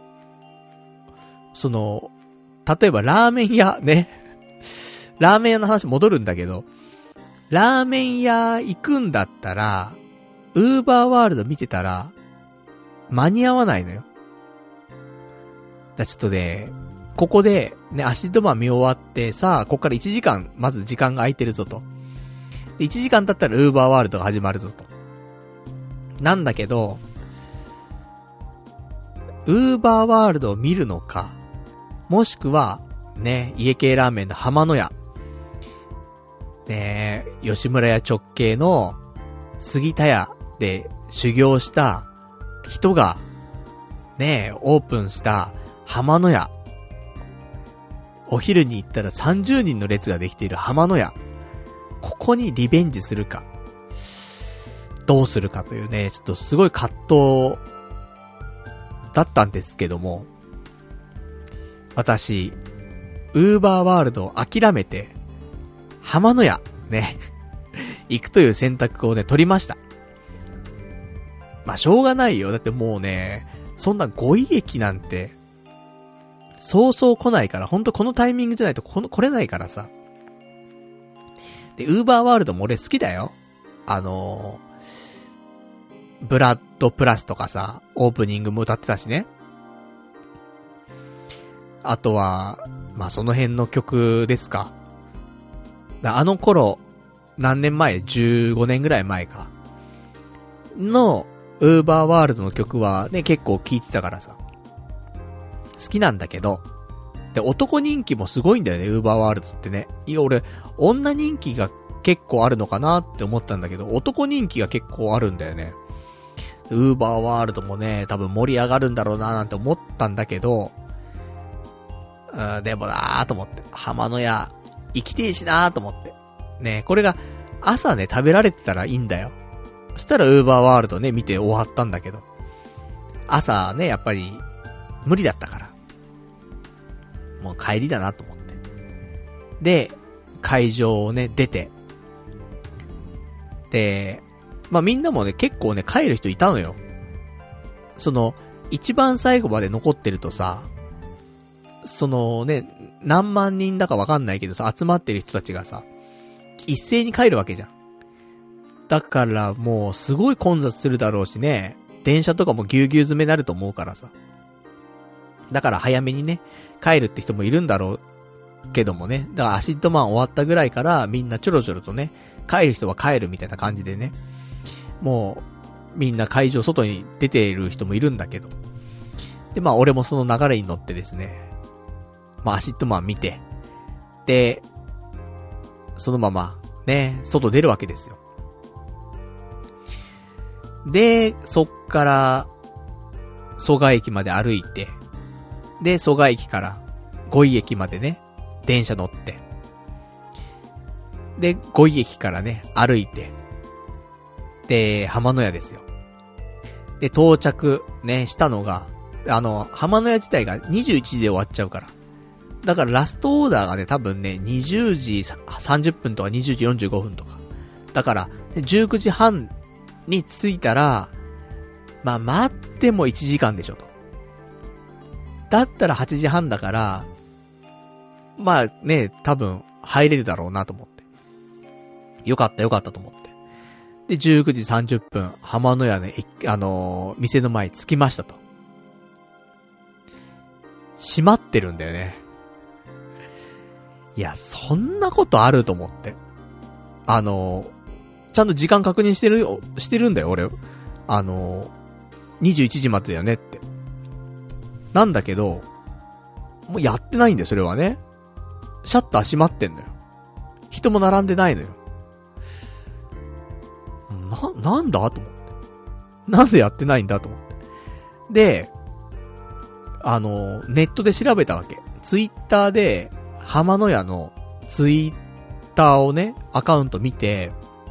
その、例えばラーメン屋ね、ラーメン屋の話戻るんだけど、ラーメン屋行くんだったら、ウーバーワールド見てたら、間に合わないのよ。だちょっとね、ここで、ね、アシッドマン見終わって、さあ、ここからいちじかん、まず時間が空いてるぞと。で、いちじかん経ったらウーバーワールドが始まるぞと。なんだけど、ウーバーワールドを見るのか、もしくは、ね、家系ラーメンの浜の屋。ね吉村屋直系の杉田屋で修行した人が、ねオープンした浜の屋。お昼に行ったらさんじゅうにんの列ができている浜の屋。ここにリベンジするか、どうするかというね、ちょっとすごい葛藤だったんですけども、私、ウーバーワールドを諦めて、浜の屋、ね、行くという選択をね、取りました。まあ、しょうがないよ。だってもうね、そんなごい駅なんて、そうそう来ないから、ほんとこのタイミングじゃないとこの来れないからさ。で、ウーバーワールドも俺好きだよ。あのー、ブラッドプラスとかさ、オープニングも歌ってたしね。あとは、まあ、その辺の曲ですか。あの頃、何年前 ?じゅうご 年ぐらい前か。の、ウーバーワールドの曲はね、結構聴いてたからさ。好きなんだけど。で、男人気もすごいんだよね、ウーバーワールドってね。いや、俺、女人気が結構あるのかなって思ったんだけど、男人気が結構あるんだよね。ウーバーワールドもね、多分盛り上がるんだろうななんて思ったんだけど、うん、でもなーと思って。浜の屋、生きてえしなーと思って。ね、これが朝ね、食べられてたらいいんだよ。そしたらウーバーワールドね、見て終わったんだけど。朝ね、やっぱり、無理だったから。もう帰りだなと思って。で、会場をね、出て。で、まあ、みんなもね、結構ね、帰る人いたのよ。その、一番最後まで残ってるとさ、そのね、何万人だかわかんないけどさ、集まってる人たちがさ、一斉に帰るわけじゃん。だからもうすごい混雑するだろうしね、電車とかもぎゅうぎゅう詰めになると思うからさ。だから早めにね、帰るって人もいるんだろうけどもね、だからアシッドマン終わったぐらいからみんなちょろちょろとね、帰る人は帰るみたいな感じでね、もうみんな会場外に出ている人もいるんだけど。で、まあ俺もその流れに乗ってですね、まあアシッドマン見て、で、そのまま、ね、外出るわけですよ。で、そっから、蘇我駅まで歩いて、で、蘇我駅から五井駅までね、電車乗って、で、五井駅からね、歩いて、で、浜の屋ですよ。で、到着、ね、したのが、あの、浜の屋自体がにじゅういちじで終わっちゃうから。だからラストオーダーがね、多分ね、にじゅうじさんじゅっぷんとかにじゅうじよんじゅうごふんとか。だから、じゅうくじはんに着いたら、まあ待ってもいちじかんでしょと。だったらはちじはんだから、まあね、多分入れるだろうなと思って。よかったよかったと思って。で、じゅうくじさんじゅっぷん、浜の屋ね、あのー、店の前着きましたと。閉まってるんだよね。いや、そんなことあると思って。あの、ちゃんと時間確認してるよ、してるんだよ、俺。あの、にじゅういちじまでだよねって。なんだけど、もうやってないんだよ、それはね。シャッター閉まってんのよ。人も並んでないのよ。な、なんだと思って。なんでやってないんだと思って。で、 あの、ネットで調べたわけ。ツイッターで、浜の屋のツイッターをね、アカウント見て、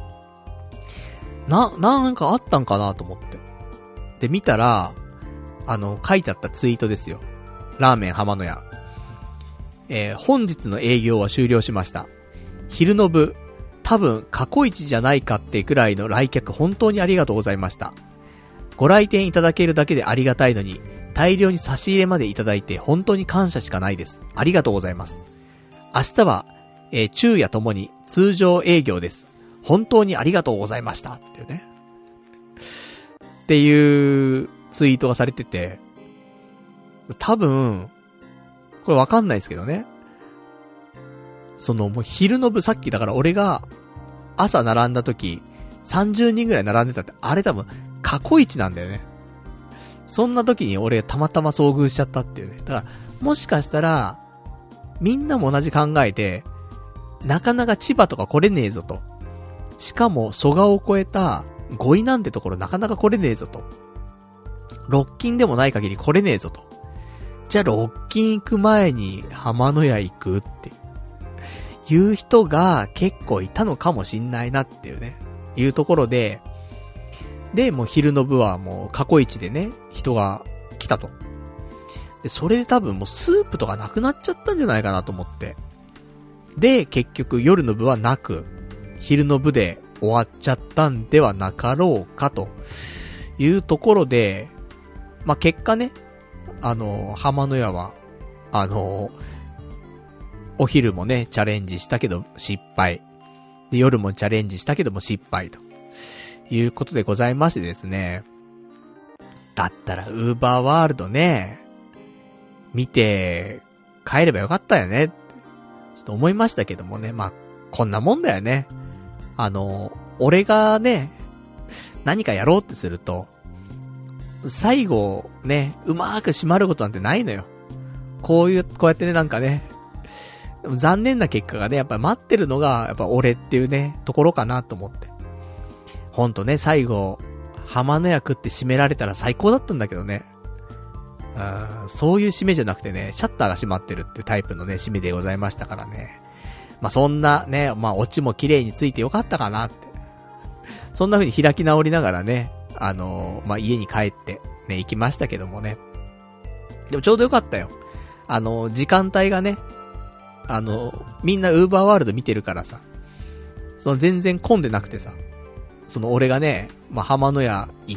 な、なんかあったんかなと思って。で、見たら、あの、書いてあったツイートですよ。ラーメン浜の屋。えー、本日の営業は終了しました。昼の部、多分過去一じゃないかってくらいの来客本当にありがとうございました。ご来店いただけるだけでありがたいのに、大量に差し入れまでいただいて本当に感謝しかないです。ありがとうございます。明日は、えー、昼夜ともに通常営業です。本当にありがとうございました。っていうね。っていうツイートがされてて、多分、これわかんないですけどね。そのもう昼の部、さっきだから俺が朝並んだ時さんじゅうにんぐらい並んでたって、あれ多分過去一なんだよね。そんな時に俺たまたま遭遇しちゃったっていうね。だからもしかしたらみんなも同じ考えで、なかなか千葉とか来れねえぞと。しかも蘇我を超えたごいなんてところなかなか来れねえぞと。ろっ金でもない限り来れねえぞと。じゃあろっ金行く前に浜の屋行くっていう人が結構いたのかもしんないなっていうね、いうところで、で、もう昼の部はもう過去一でね、人が来たと。で、それで多分もうスープとかなくなっちゃったんじゃないかなと思って。で、結局夜の部はなく、昼の部で終わっちゃったんではなかろうかというところで、まあ、結果ね、あの、浜の屋は、あの、お昼もね、チャレンジしたけど失敗。で、夜もチャレンジしたけども失敗ということでございましてですね。だったらウーバーワールドね、見て帰ればよかったよね。ちょっと思いましたけどもね。まあ、こんなもんだよね。あの、俺がね、何かやろうってすると、最後ね、うまーく締まることなんてないのよ。こういう、こうやってね、なんかね、残念な結果がね、やっぱり待ってるのが、やっぱ俺っていうね、ところかなと思って。ほんとね、最後、浜の屋食って締められたら最高だったんだけどね。うん、そういう締めじゃなくてね、シャッターが閉まってるってタイプのね、締めでございましたからね。まあ、そんなね、まあ、オチも綺麗についてよかったかなって。そんな風に開き直りながらね、あのー、まあ、家に帰ってね、行きましたけどもね。でもちょうどよかったよ。あのー、時間帯がね、あのー、みんなウーバーワールド見てるからさ、その全然混んでなくてさ、その俺がね、まあ、浜の屋行って、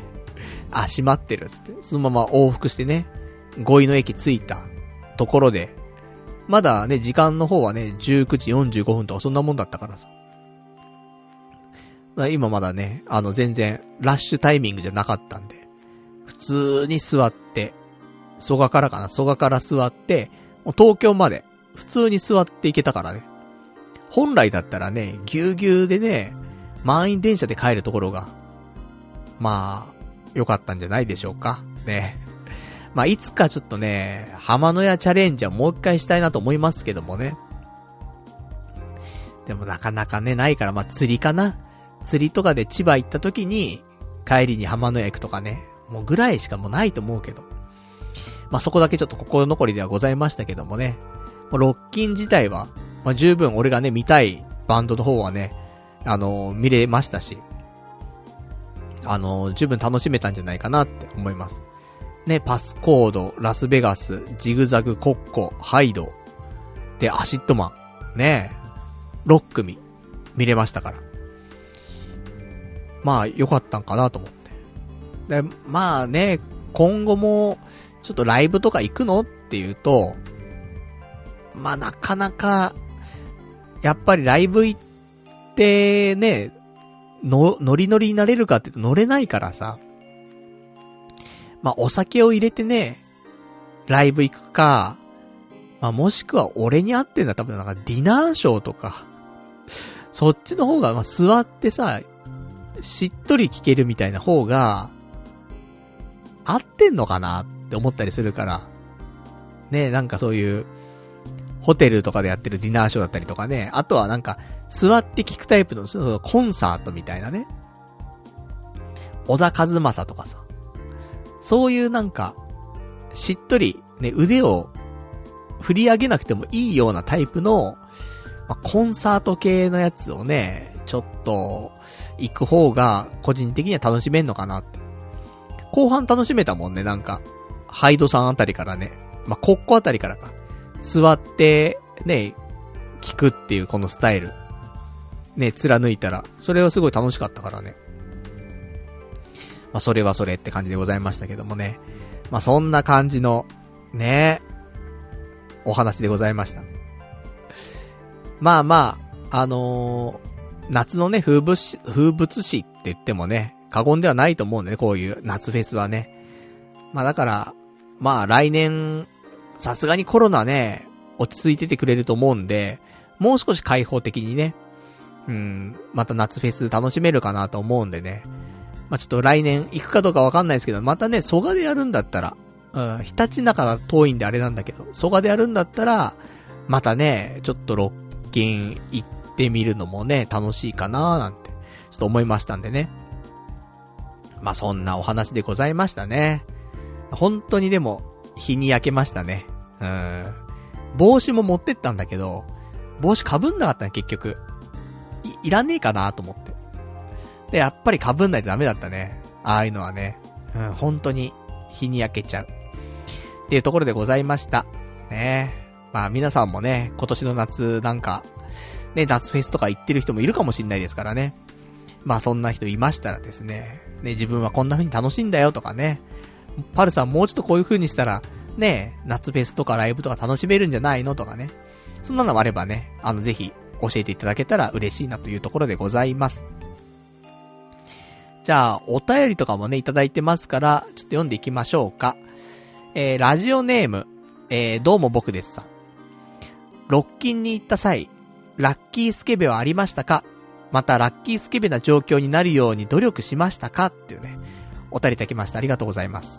あ、閉まってるっつって、そのまま往復してね、五井の駅着いたところで、まだね、時間の方はね、じゅうくじよんじゅうごふんとかそんなもんだったからさ。今まだね、あの全然ラッシュタイミングじゃなかったんで、普通に座って、蘇我からかな、蘇我から座って、もう東京まで普通に座って行けたからね。本来だったらね、ぎゅうぎゅうでね、満員電車で帰るところが、まあ、良かったんじゃないでしょうか。ね。まあ、いつかちょっとね、浜の屋チャレンジはもう一回したいなと思いますけどもね。でもなかなかね、ないから、まあ、釣りかな。釣りとかで千葉行った時に、帰りに浜の屋行くとかね。もうぐらいしかもうないと思うけど。まあ、そこだけちょっと心残りではございましたけどもね。もうロッキン自体は、まあ、十分俺がね、見たいバンドの方はね、あのー、見れましたし。あのー、十分楽しめたんじゃないかなって思います。ね、パスコード、ラスベガス、ジグザグ、コッコ、ハイド、で、アシッドマン、ね、ろっ組見れましたから。まあ、良かったんかなと思って。で、まあね、今後も、ちょっとライブとか行くのっていうと、まあなかなか、やっぱりライブ行ってね、の、ノリノリになれるかって言うと乗れないからさ。まあお酒を入れてね、ライブ行くか、まあもしくは俺に会ってんだ多分なんかディナーショーとか、そっちの方がまあ座ってさ、しっとり聞けるみたいな方が、合ってんのかなって思ったりするから。ね、なんかそういう、ホテルとかでやってるディナーショーだったりとかね。あとはなんか、座って聞くタイプの、そのコンサートみたいなね。小田和正とかさ。そういうなんか、 しっとり、ね、腕を振り上げなくてもいいようなタイプの、まあ、コンサート系のやつをね、ちょっと、行く方が、個人的には楽しめんのかなって。後半楽しめたもんね、なんか。ハイドさんあたりからね。まあ、コッコあたりからか。座って、ね、聞くっていうこのスタイル。ね、貫いたら、それはすごい楽しかったからね。まあ、それはそれって感じでございましたけどもね。まあ、そんな感じの、ね、お話でございました。まあまあ、あのー、夏のね、風物詩、風物詩って言ってもね、過言ではないと思うんでね、こういう夏フェスはね。まあだから、まあ来年、さすがにコロナね、落ち着いててくれると思うんで、もう少し開放的にね、うん、また夏フェス楽しめるかなと思うんでね。まあちょっと来年行くかどうかわかんないですけど、またね、蘇我でやるんだったら、うん、日立中が遠いんであれなんだけど、蘇我でやるんだったら、またね、ちょっとロッキン行ってみるのもね、楽しいかなーなんて、ちょっと思いましたんでね。まあそんなお話でございましたね。本当にでも、日に焼けましたね。うん。帽子も持ってったんだけど、帽子被んなかったね、結局。い、いらねえかなと思って。で、やっぱり被んないとダメだったね。ああいうのはね。うん、本当に、日に焼けちゃう。っていうところでございました。ねえ。まあ皆さんもね、今年の夏なんか、ね、夏フェスとか行ってる人もいるかもしれないですからね。まあそんな人いましたらですね、ね、自分はこんな風に楽しいんだよとかね、パルさんもうちょっとこういう風にしたら、ね、夏フェスとかライブとか楽しめるんじゃないのとかね。そんなのもあればね、あのぜひ教えていただけたら嬉しいなというところでございます。じゃあ、お便りとかもね、いただいてますから、ちょっと読んでいきましょうか。えー、ラジオネーム、えー、どうも僕ですさん。ロッキンに行った際、ラッキースケベはありましたか？また、ラッキースケベな状況になるように努力しましたか？っていうね、お便りいただきました。ありがとうございます。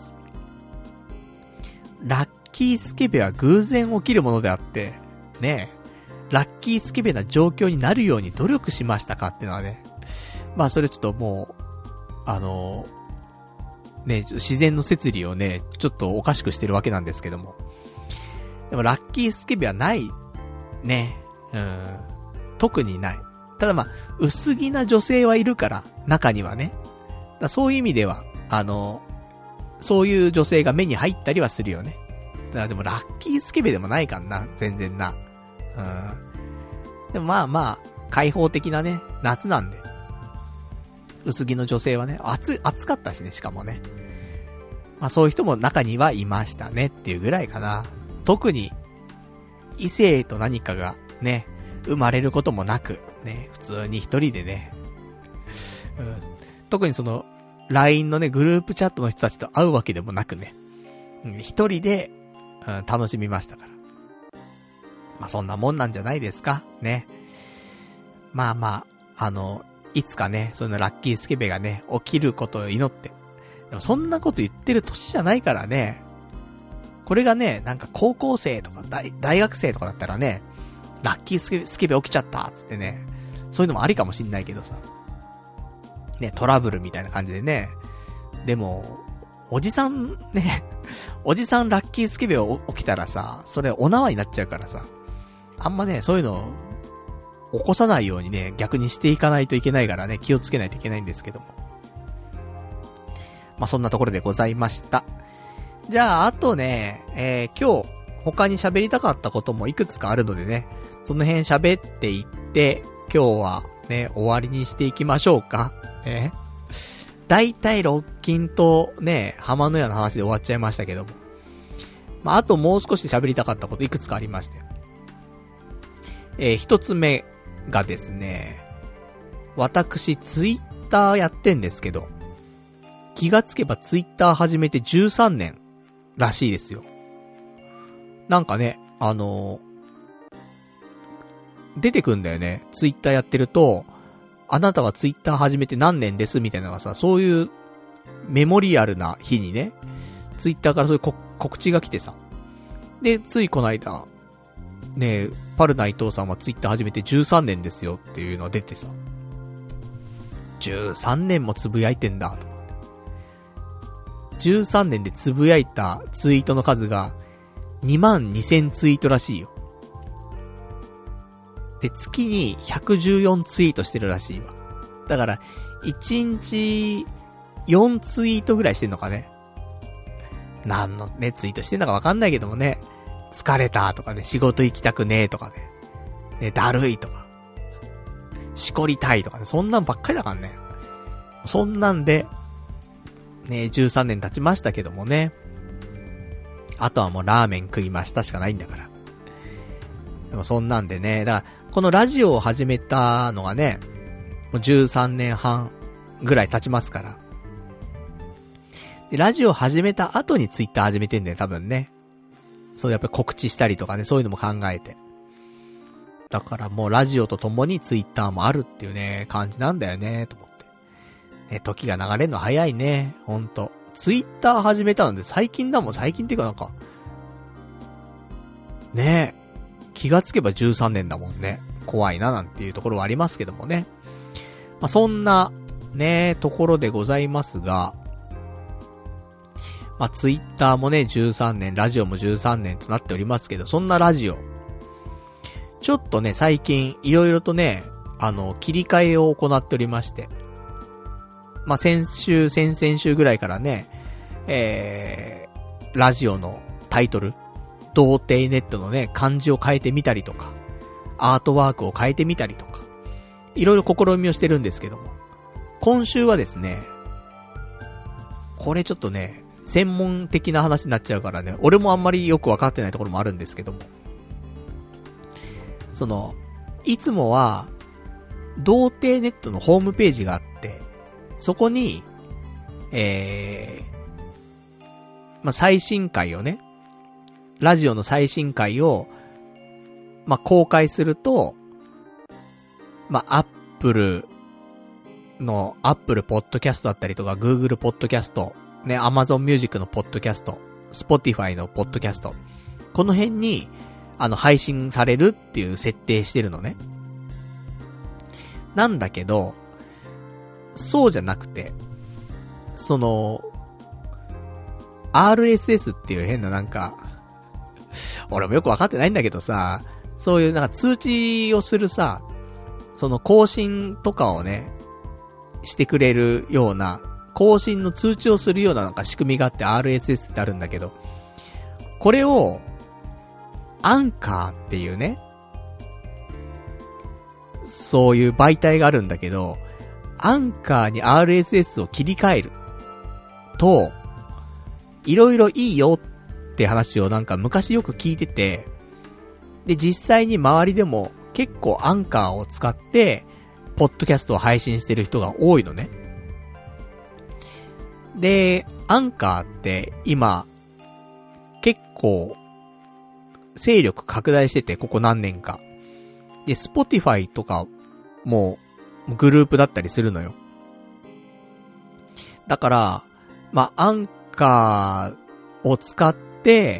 ラッキースケベは偶然起きるものであって、ねえ、ラッキースケベな状況になるように努力しましたかっていうのはね、まあそれちょっともう、あの、ね、自然の摂理をね、ちょっとおかしくしてるわけなんですけども。でもラッキースケベはない、ね、うん、特にない。ただまあ、薄着な女性はいるから、中にはね。だそういう意味では、あの、そういう女性が目に入ったりはするよね。だからでもラッキースケベでもないかんな、全然な。うん。でもまあまあ、開放的なね、夏なんで。薄着の女性はね、暑、暑かったしね、しかもね。まあそういう人も中にはいましたねっていうぐらいかな。特に、異性と何かがね、生まれることもなく、ね、普通に一人でね、うん、特にその、ライン のね、グループチャットの人たちと会うわけでもなくね、うん、一人で、うん、楽しみましたから。まあそんなもんなんじゃないですか、ね。まあまあ、あの、いつかね、そのラッキースケベがね、起きることを祈って。でもそんなこと言ってる年じゃないからね。これがね、なんか高校生とか大、大学生とかだったらね、ラッキースケベ、スケベ起きちゃったつってね、そういうのもありかもしんないけどさ。ね、トラブルみたいな感じでね。でも、おじさんね、おじさんラッキースケベ起きたらさ、それお縄になっちゃうからさ、あんまね、そういうの起こさないようにね、逆にしていかないといけないからね、気をつけないといけないんですけども。まあ、そんなところでございました。じゃあ、あとね、えー、今日、他に喋りたかったこともいくつかあるのでね、その辺喋っていって、今日はね、終わりにしていきましょうか。えだいたいロッキンとね、浜の屋の話で終わっちゃいましたけども。まあ、あともう少し喋りたかったこといくつかありまして。えー、一つ目がですね、私ツイッターやってんですけど、気がつけばツイッター始めてじゅうさんねんらしいですよ。なんかね、あのー、出てくんだよね。ツイッターやってると、あなたはツイッター始めて何年ですみたいなのがさ、そういうメモリアルな日にね、ツイッターからそういうこ告知が来てさ。で、ついこの間、ねえ、パルナ伊藤さんはツイッター始めてじゅうさんねんですよっていうのが出てさ。じゅうさんねんもつぶやいてんだと。 じゅうさんねんでつぶやいたツイートの数がにまんにせんツイートらしいよ。で、月にひゃくじゅうよんツイートしてるらしいわ。だから、いちにちよんツイートぐらいしてんのかね。何のね、ツイートしてんのかわかんないけどもね。疲れたとかね、仕事行きたくねえとかね。ね、だるいとか。しこりたいとかね、そんなんばっかりだからね。そんなんで、ね、じゅうさんねん経ちましたけどもね。あとはもうラーメン食いましたしかないんだから。でもそんなんでね、だから、このラジオを始めたのがね、もうじゅうさんねんはんぐらい経ちますから。で、ラジオを始めた後にツイッター始めてんだよ、多分ね。そうやっぱり告知したりとかね、そういうのも考えて。だからもうラジオと共にツイッターもあるっていうね、感じなんだよね、と思って。ね、時が流れるの早いね、ほんと。ツイッター始めたので最近だもん、最近っていうかなんか、ねえ、気がつけばじゅうさんねんだもんね。怖いななんていうところはありますけどもね。まあ、そんな、ね、ところでございますが、まあ、ツイッターもね、じゅうさんねん、ラジオもじゅうさんねんとなっておりますけど、そんなラジオ。ちょっとね、最近、いろいろとね、あの、切り替えを行っておりまして。まあ、先週、先々週ぐらいからね、えー、ラジオのタイトル、童貞ネットのね、漢字を変えてみたりとか、アートワークを変えてみたりとか、いろいろ試みをしてるんですけども、今週はですね、これちょっとね、専門的な話になっちゃうからね、俺もあんまりよくわかってないところもあるんですけども、その、いつもは、童貞ネットのホームページがあって、そこに、えー、まあ、最新回をね、ラジオの最新回を、まあ、公開すると、まあ、アップルの、アップルポッドキャストだったりとか、グーグルポッドキャスト、ね、アマゾンミュージックのポッドキャスト、スポティファイのポッドキャスト、この辺に、あの、配信されるっていう設定してるのね。なんだけど、そうじゃなくて、その、アールエスエス っていう変ななんか、俺もよくわかってないんだけどさ、そういうなんか通知をするさ、その更新とかをね、してくれるような、更新の通知をするようななんか仕組みがあって アールエスエス ってあるんだけど、これを、アンカーっていうね、そういう媒体があるんだけど、アンカーに アールエスエス を切り替えると、いろいろいいよって話をなんか昔よく聞いてて、で、実際に周りでも結構アンカーを使って、ポッドキャストを配信してる人が多いのね。で、アンカーって今、結構、勢力拡大してて、ここ何年か。で、スポティファイとかもグループだったりするのよ。だから、まあ、アンカーを使って、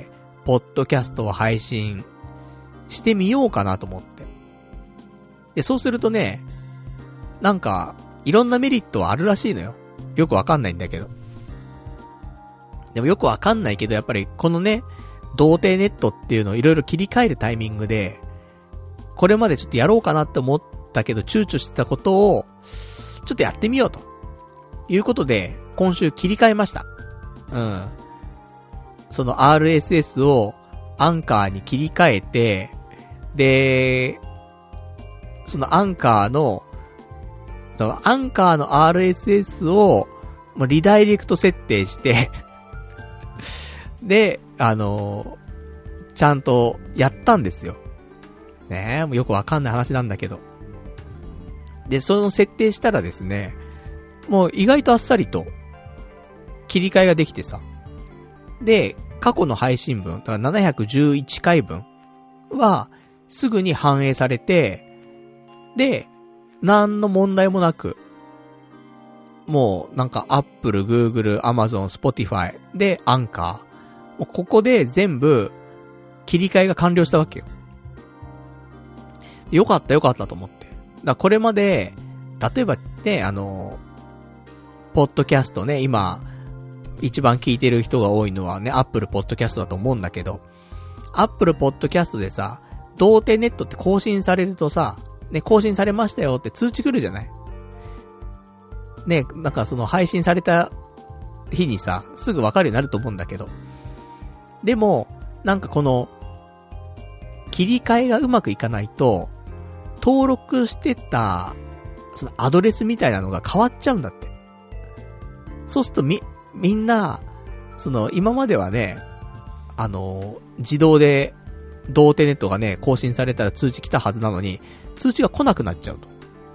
ポッドキャストを配信してみようかなと思って。で、そうするとね、なんか、いろんなメリットはあるらしいのよ。よくわかんないんだけど。でもよくわかんないけど、やっぱりこのね、童貞ネットっていうのをいろいろ切り替えるタイミングで、これまでちょっとやろうかなって思ったけど躊躇してたことを、ちょっとやってみようと。いうことで、今週切り替えました。うん。その アールエスエス をアンカーに切り替えて、で、そのアンカーの、そのアンカーの アールエスエス を、もうリダイレクト設定してで、あのー、ちゃんとやったんですよ。ねえ、もうよくわかんない話なんだけど。で、その設定したらですね、もう意外とあっさりと切り替えができてさ。で、過去の配信分、だからななひゃくじゅういちかいぶんはすぐに反映されて、で、何の問題もなく、もうなんか Apple、Google、Amazon、Spotify でアンカー。もうここで全部切り替えが完了したわけよ。よかったよかったと思って。だからこれまで、例えばね、あの、ポッドキャストね、今、 一番聞いてる人が多いのはね、Apple Podcast だと思うんだけど、Apple Podcast でさ、童貞ネットって更新されるとさ、ね、更新されましたよって通知来るじゃない？ね、なんかその配信された日にさ、すぐわかるようになると思うんだけど。でも、なんかこの、切り替えがうまくいかないと、登録してた、そのアドレスみたいなのが変わっちゃうんだって。そうするとみ、みんな、その、今まではね、あの、自動で、童貞ネットがね、更新されたら通知来たはずなのに、通知が来なくなっちゃうと。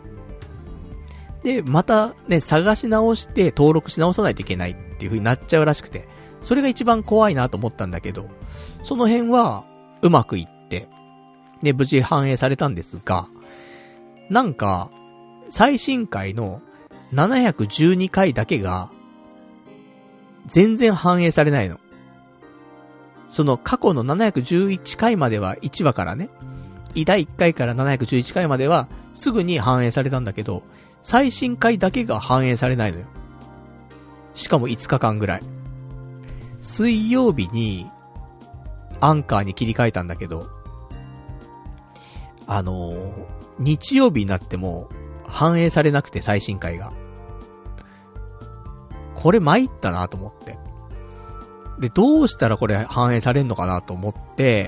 で、またね、探し直して登録し直さないといけないっていう風になっちゃうらしくて、それが一番怖いなと思ったんだけど、その辺は、うまくいって、で、無事反映されたんですが、なんか、最新回のななひゃくじゅうにかいだけが、全然反映されないの。その過去のななひゃくじゅういちかいまではいちわからね、だいいっかいからななひゃくじゅういちかいまではすぐに反映されたんだけど、最新回だけが反映されないのよ。しかもいつかかんぐらい。水曜日にアンカーに切り替えたんだけど、あのー、日曜日になっても反映されなくて最新回が。これ参ったなと思って。で、どうしたらこれ反映されんのかなと思って、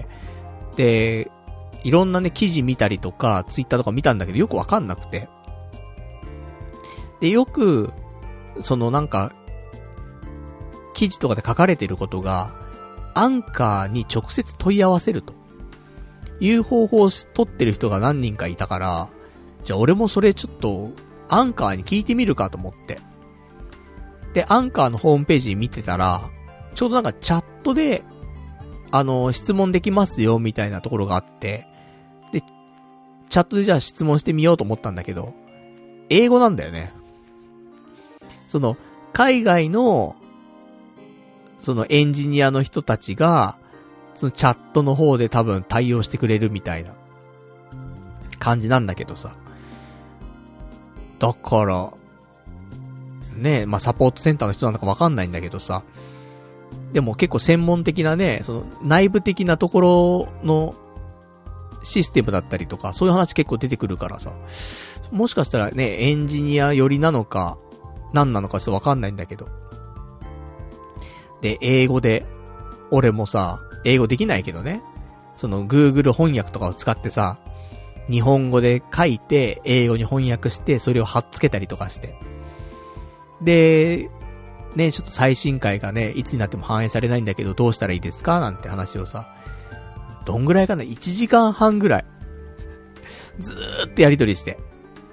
で、いろんなね、記事見たりとか、ツイッターとか見たんだけど、よくわかんなくて。で、よく、そのなんか、記事とかで書かれてることが、アンカーに直接問い合わせるという方法を取ってる人が何人かいたから、じゃあ俺もそれちょっと、アンカーに聞いてみるかと思って。で、アンカーのホームページ見てたら、ちょうどなんかチャットで、あの、質問できますよ、みたいなところがあって、で、チャットでじゃあ質問してみようと思ったんだけど、英語なんだよね。その、海外の、そのエンジニアの人たちが、そのチャットの方で多分対応してくれるみたいな感じなんだけどさ。だから、ねえ、まあ、サポートセンターの人なのかわかんないんだけどさ。でも結構専門的なね、その内部的なところのシステムだったりとか、そういう話結構出てくるからさ。もしかしたらね、エンジニア寄りなのか、何なのかちょっとわかんないんだけど。で、英語で、俺もさ、英語できないけどね。その Google 翻訳とかを使ってさ、日本語で書いて、英語に翻訳して、それを貼っつけたりとかして。で、ね、ちょっと最新回がね、いつになっても反映されないんだけど、どうしたらいいですかなんて話をさ、どんぐらいかな ?いちじかんはんぐらい。ずーっとやりとりして。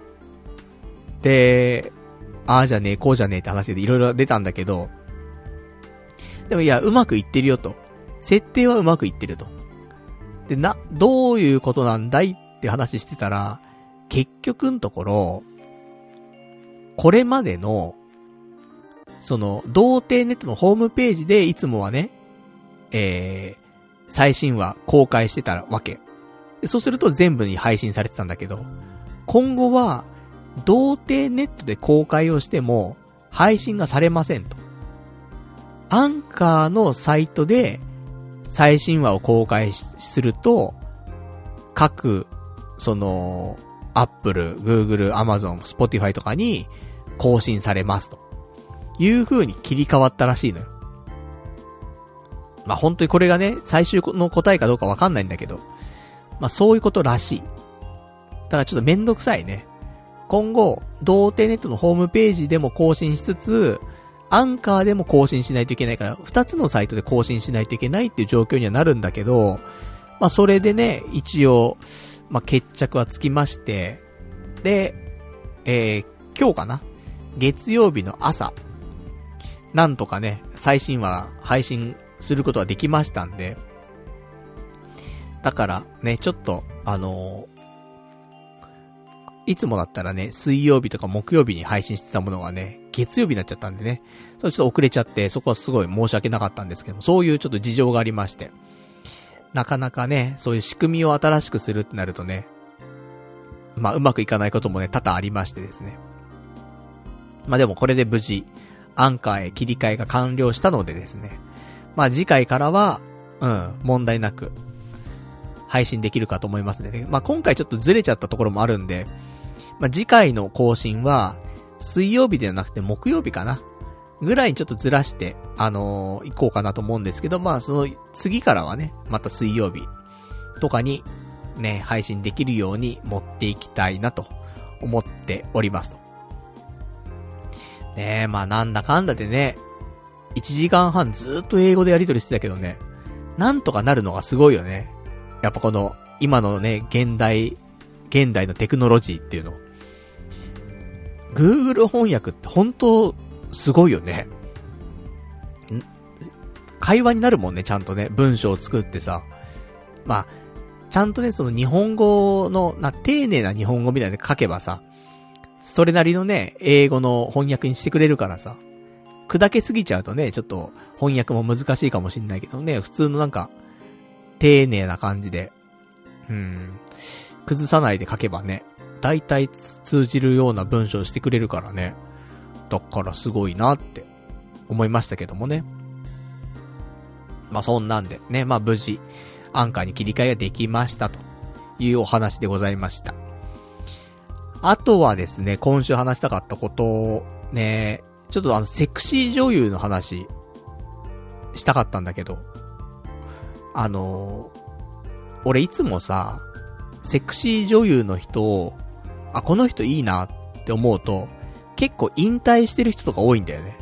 で、ああじゃねえ、こうじゃねえって話でいろいろ出たんだけど、でもいや、うまくいってるよと。設定はうまくいってると。で、な、どういうことなんだいって話してたら、結局のところ、これまでの、その、童貞ネットのホームページでいつもはね、えー、最新話公開してたわけ。でそうすると全部に配信されてたんだけど、今後は、童貞ネットで公開をしても、配信がされませんと。アンカーのサイトで、最新話を公開すると、各、その、Apple、Google、Amazon、Spotify とかに更新されますと。いう風に切り替わったらしいのよ。まあ、本当にこれがね、最終の答えかどうかわかんないんだけど、まあ、そういうことらしい。だからちょっとめんどくさいね。今後、童貞ネットのホームページでも更新しつつ、アンカーでも更新しないといけないから、二つのサイトで更新しないといけないっていう状況にはなるんだけど、まあ、それでね、一応、まあ、決着はつきまして、で、えー、今日かな？月曜日の朝、なんとかね、最新話配信することはできましたんで、だからね、ちょっと、あのー、いつもだったらね、水曜日とか木曜日に配信してたものがね、月曜日になっちゃったんでね、それちょっと遅れちゃって、そこはすごい申し訳なかったんですけども、そういうちょっと事情がありまして、なかなかね、そういう仕組みを新しくするってなるとね、まあうまくいかないこともね、多々ありましてですね。まあでもこれで無事、 アンカーへ切り替えが完了したのでですね。まあ次回からは、うん、問題なく、配信できるかと思いますので、ね、まあ今回ちょっとずれちゃったところもあるんで、まあ次回の更新は、水曜日ではなくて木曜日かなぐらいにちょっとずらして、あのー、行こうかなと思うんですけど、まあその次からはね、また水曜日とかにね、配信できるように持っていきたいなと思っておりますと。ねえ、まあなんだかんだでね、いちじかんはんずーっと英語でやり取りしてたけどね、なんとかなるのがすごいよね。やっぱこの、今のね、現代、現代のテクノロジーっていうの。Google 翻訳って本当すごいよね。会話になるもんね、ちゃんとね、文章を作ってさ。まあ、ちゃんとね、その日本語の、な、丁寧な日本語みたいなの書けばさ、それなりのね、英語の翻訳にしてくれるからさ。砕けすぎちゃうとね、ちょっと翻訳も難しいかもしんないけどね、普通のなんか、丁寧な感じで、うん、崩さないで書けばね、大体通じるような文章をしてくれるからね。だからすごいなって思いましたけどもね。まあそんなんでね、まあ無事、アンカーに切り替えができましたというお話でございました。あとはですね、今週話したかったことをね、ちょっとあのセクシー女優の話したかったんだけど、あのー、俺いつもさ、セクシー女優の人を、あ、この人いいなって思うと、結構引退してる人とか多いんだよね。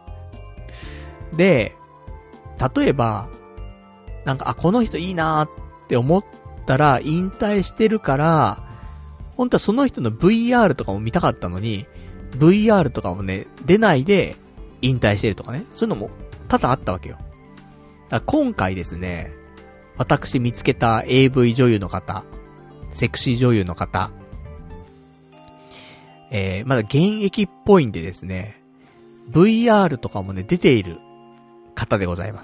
で、例えば、なんか、あ、この人いいなって思ったら、引退してるから、本当はその人の ブイアール とかも見たかったのに、ブイアール とかもね、出ないで、引退してるとかね。そういうのも、多々あったわけよ。だから今回ですね、私見つけた エーブイ 女優の方、セクシー女優の方、えー、まだ現役っぽいんでですね、ブイアール とかもね、出ている方でございます。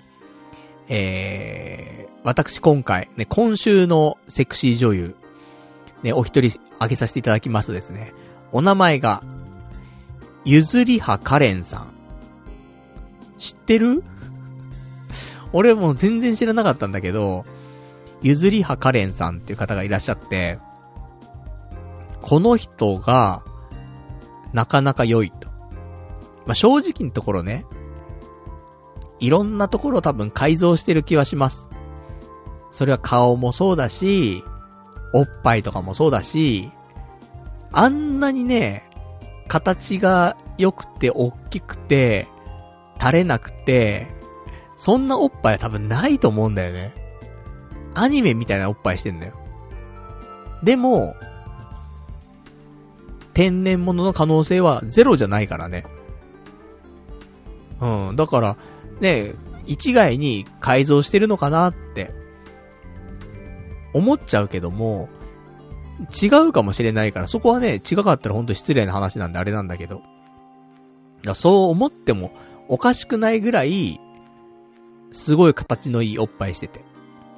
えー、私今回、ね、今週のセクシー女優、ね、お一人挙げさせていただきますとですね、お名前が、ゆずりはかれんさん。知ってる？俺もう全然知らなかったんだけど、ゆずりはかれんさんっていう方がいらっしゃって、この人が、なかなか良いと。まあ、正直なところね、いろんなところを多分改造してる気はします。それは顔もそうだし、おっぱいとかもそうだし、あんなにね、形が良くて大きくて、垂れなくて、そんなおっぱいは多分ないと思うんだよね。アニメみたいなおっぱいしてんだよ。でも、天然物の可能性はゼロじゃないからね。うん、だから、ね、一概に改造してるのかなって、思っちゃうけども、違うかもしれないから、そこはね、違かったら本当に失礼な話なんであれなんだけど。そう思ってもおかしくないぐらい、すごい形のいいおっぱいしてて。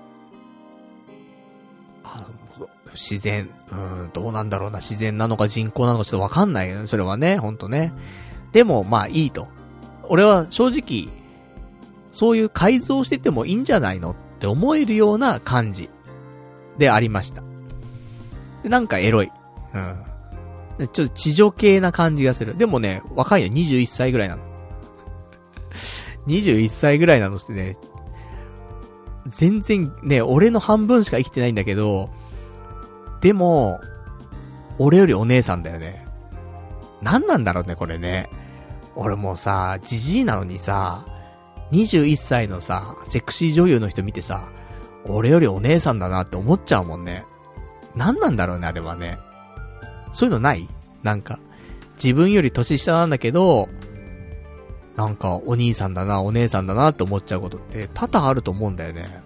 あ、自然、うーん、どうなんだろうな、自然なのか人工なのかちょっとわかんないよね、それはね、ほんとね。でも、まあいいと。俺は正直、そういう改造しててもいいんじゃないのって思えるような感じでありました。でなんかエロい。うん。ちょっと地女系な感じがする。でもね、若いよ、にじゅういっさいぐらいなの。にじゅういっさいぐらいなのってね、全然ね、俺の半分しか生きてないんだけど、でも、俺よりお姉さんだよね。なんなんだろうね、これね。俺もうさ、ジジイなのにさ、にじゅういっさいのさ、セクシー女優の人見てさ、俺よりお姉さんだなって思っちゃうもんね。なんなんだろうね、あれはね。そういうのない？なんか、自分より年下なんだけど、なんか、お兄さんだな、お姉さんだなって思っちゃうことって多々あると思うんだよね。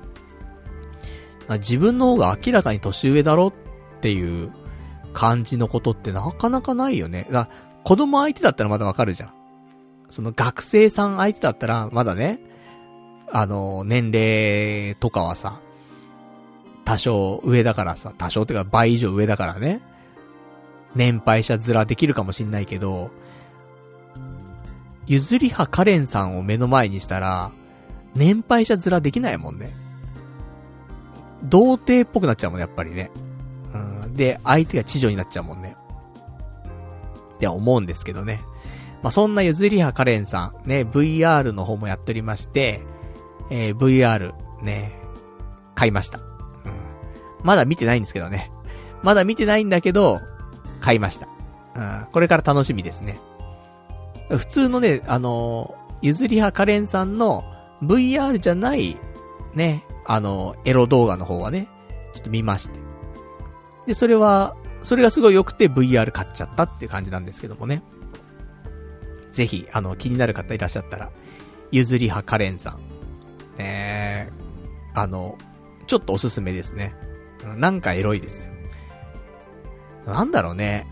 自分の方が明らかに年上だろっていう感じのことってなかなかないよね。だ子供相手だったらまだわかるじゃん。その学生さん相手だったらまだね、あの、年齢とかはさ、多少上だからさ、多少ってか倍以上上だからね、年配者面できるかもしんないけど、 ゆずりはカレンさんを目の前にしたら、年配者面できないもんね。童貞っぽくなっちゃうもんね、やっぱりね。うん。で、相手が知女になっちゃうもんね。って思うんですけどね。まあ、そんなゆずりはカレンさん、ね、ブイアール の方もやっておりまして、えー、ブイアール、ね、買いました。うん。まだ見てないんですけどね。まだ見てないんだけど、買いました。うん。これから楽しみですね。普通のね、あのー、ゆずりはカレンさんの ブイアール じゃない、ね、あのー、エロ動画の方はね、ちょっと見まして。で、それは、それがすごい良くて ブイアール 買っちゃったっていう感じなんですけどもね。ぜひ、あの、気になる方いらっしゃったら、ゆずりはカレンさん。ねえ、あの、ちょっとおすすめですね。なんかエロいですよ。なんだろうね。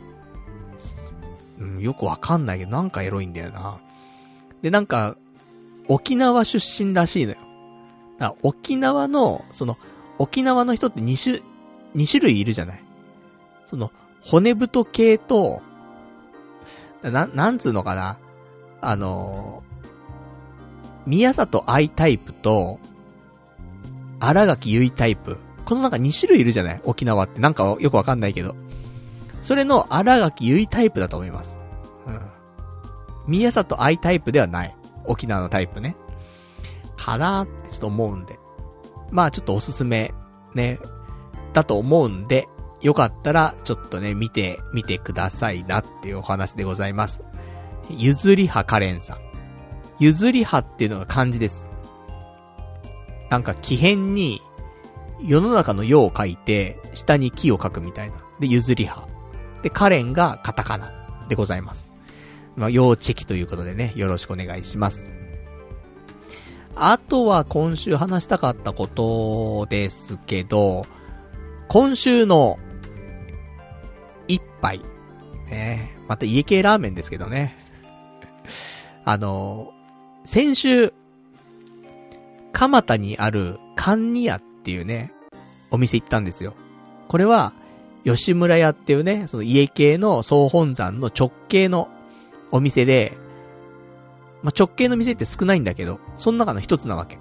うん、よくわかんないけど、なんかエロいんだよな。で、なんか、沖縄出身らしいのよ。だから沖縄の、その、沖縄の人って2種、2種類いるじゃない。その、骨太系と、な、なんつうのかな。あのー、宮里愛タイプと、荒垣結衣タイプ。このなんかに種類いるじゃない沖縄って。なんかよくわかんないけど。それの荒垣結衣タイプだと思います。うん。宮里愛タイプではない。沖縄のタイプね。かなーってちょっと思うんで。まあちょっとおすすめ、ね。だと思うんで、よかったら、ちょっとね、見て、見てくださいなっていうお話でございます。ゆずりはカレンさん。ゆずりはっていうのが漢字です。なんか、木偏に、世の中の世を書いて、下に木を書くみたいな。で、ゆずりは。で、カレンがカタカナでございます。まあ、要チェキということでね、よろしくお願いします。あとは今週話したかったことですけど、今週の一杯。ね。また家系ラーメンですけどね。あの、先週、蒲田にある甘味屋っていうね、お店行ったんですよ。これは、吉村屋っていうね、その家系の総本山の直系のお店で、まあ、直系の店って少ないんだけど、その中の一つなわけ。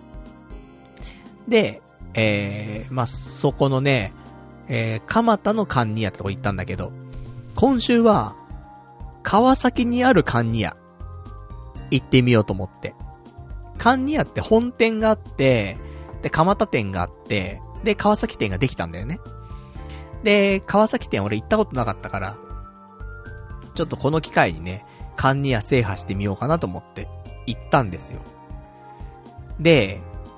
で、えー、まあ、そこのね、えー、蒲田の甘味屋ってとこ行ったんだけど、今週は、川崎にある甘味屋、行ってみようと思って。甘味屋って本店があって、で、蒲田店があって、で、川崎店ができたんだよね。で、川崎店俺行ったことなかったから、ちょっとこの機会にね、甘味屋制覇してみようかなと思って、行ったんですよ。で、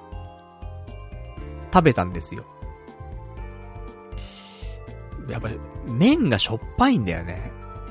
食べたんですよ。やっぱり、麺がしょっぱいんだよね。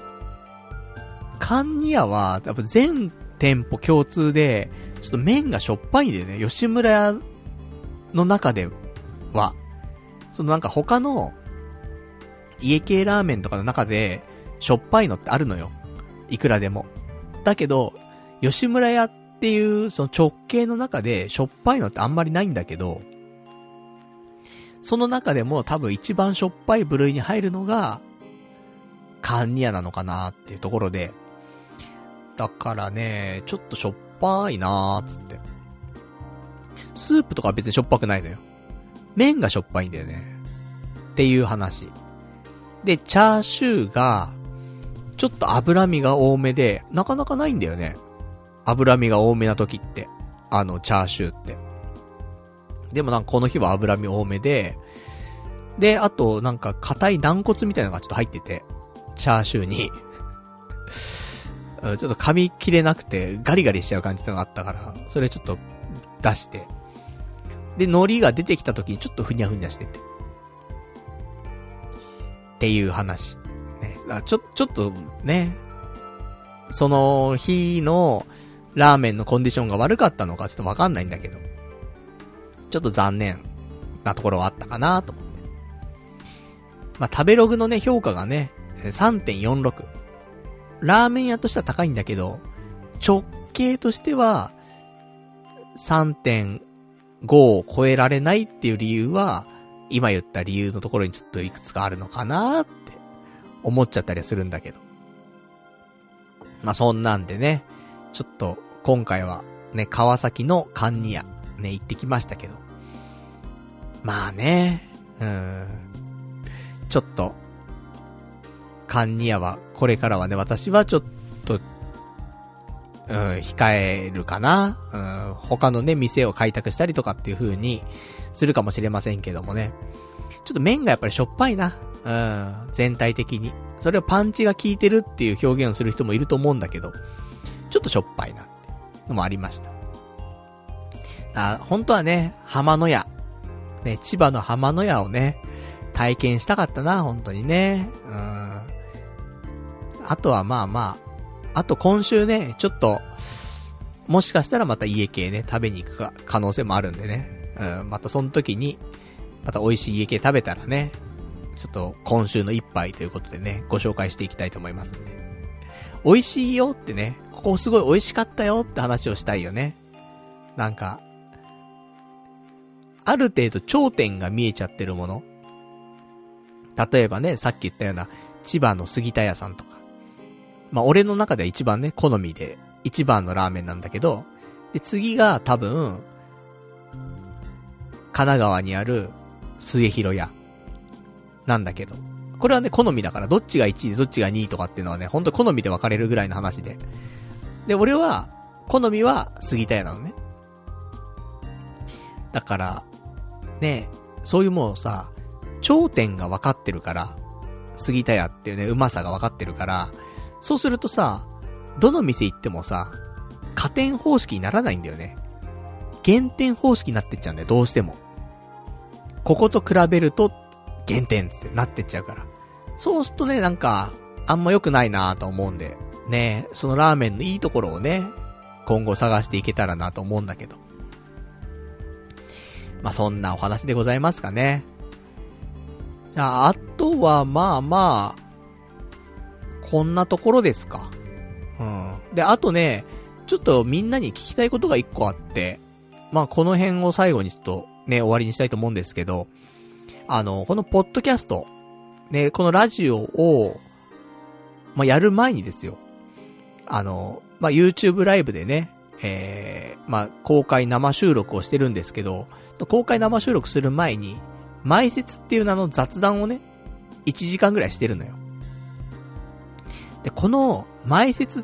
甘味屋は、やっぱ全店舗共通で、ちょっと麺がしょっぱいんだよね。吉村屋の中では。そのなんか他の、家系ラーメンとかの中で、しょっぱいのってあるのよ。いくらでも。だけど、吉村屋っていう、その直系の中で、しょっぱいのってあんまりないんだけど、その中でも多分一番しょっぱい部類に入るのが、甘味屋なのかなっていうところで、だからね、ちょっとしょっぱいなーつって。スープとかは別にしょっぱくないのよ。麺がしょっぱいんだよね。っていう話。で、チャーシューが、ちょっと脂身が多めで、なかなかないんだよね。脂身が多めな時って。あの、チャーシューって。でもなんかこの日は脂身多めで、で、あとなんか硬い軟骨みたいなのがちょっと入ってて、チャーシューに。ちょっと噛み切れなくてガリガリしちゃう感じのがあったから、それちょっと出して。で、海苔が出てきた時にちょっとふにゃふにゃしてて。っていう話。ね、ちょ、ちょっとね、その日のラーメンのコンディションが悪かったのかちょっとわかんないんだけど、ちょっと残念なところはあったかなと思って。まあ、食べログのね、評価がね、さんてんよんろく。ラーメン屋としては高いんだけど、直径としては さんてんご を超えられないっていう理由は、今言った理由のところにちょっといくつかあるのかなーって思っちゃったりするんだけど。まあ、そんなんでね、 ちょっと今回はね、川崎のカンニ屋ね、行ってきましたけど。まあね、うーん。ちょっと、カンニ屋はこれからはね、私はちょっと、うん、控えるかな。うん、他のね、店を開拓したりとかっていう風にするかもしれませんけどもね。ちょっと麺がやっぱりしょっぱいな。うん、全体的に。それをパンチが効いてるっていう表現をする人もいると思うんだけど、ちょっとしょっぱいなっていうのもありました。あ、本当はね、浜の屋。ね、千葉の浜の屋をね、体験したかったな、本当にね。うん。あとはまあまあ、あと今週ね、ちょっと、もしかしたらまた家系ね、食べに行くか、可能性もあるんでね。うん、またその時に、また美味しい家系食べたらね、ちょっと今週の一杯ということでね、ご紹介していきたいと思いますんで。美味しいよってね、ここすごい美味しかったよって話をしたいよね。なんか、ある程度頂点が見えちゃってるもの。例えばね、さっき言ったような千葉の杉田屋さんとか。まあ俺の中では一番ね、好みで一番のラーメンなんだけど、で次が多分、神奈川にある末広屋なんだけど、これはね、好みだからどっちがいちいでどっちがにいとかっていうのはね、ほんと好みで分かれるぐらいの話で。で、俺は、好みは杉田屋なのね。だから、ね、そういうもうさ、頂点が分かってるから、杉田屋っていうね、うまさが分かってるから、そうするとさ、どの店行ってもさ、加点方式にならないんだよね。減点方式になってっちゃうんだよ、どうしても。ここと比べると、減点ってなってっちゃうから。そうするとね、なんか、あんま良くないなぁと思うんで、ね、そのラーメンのいいところをね、今後探していけたらなと思うんだけど。まあ、そんなお話でございますかね。じゃあ、あとは、まあまあ、こんなところですか。うん。で、あとね、ちょっとみんなに聞きたいことが一個あって、まあ、この辺を最後にちょっとね、終わりにしたいと思うんですけど、あの、このポッドキャスト、ね、このラジオを、まあ、やる前にですよ。あの、まあ、YouTube ライブでね、えー、まあ、公開生収録をしてるんですけど、公開生収録する前に、前説っていう名の雑談をね、いちじかんぐらいしてるのよ。で、この前説って、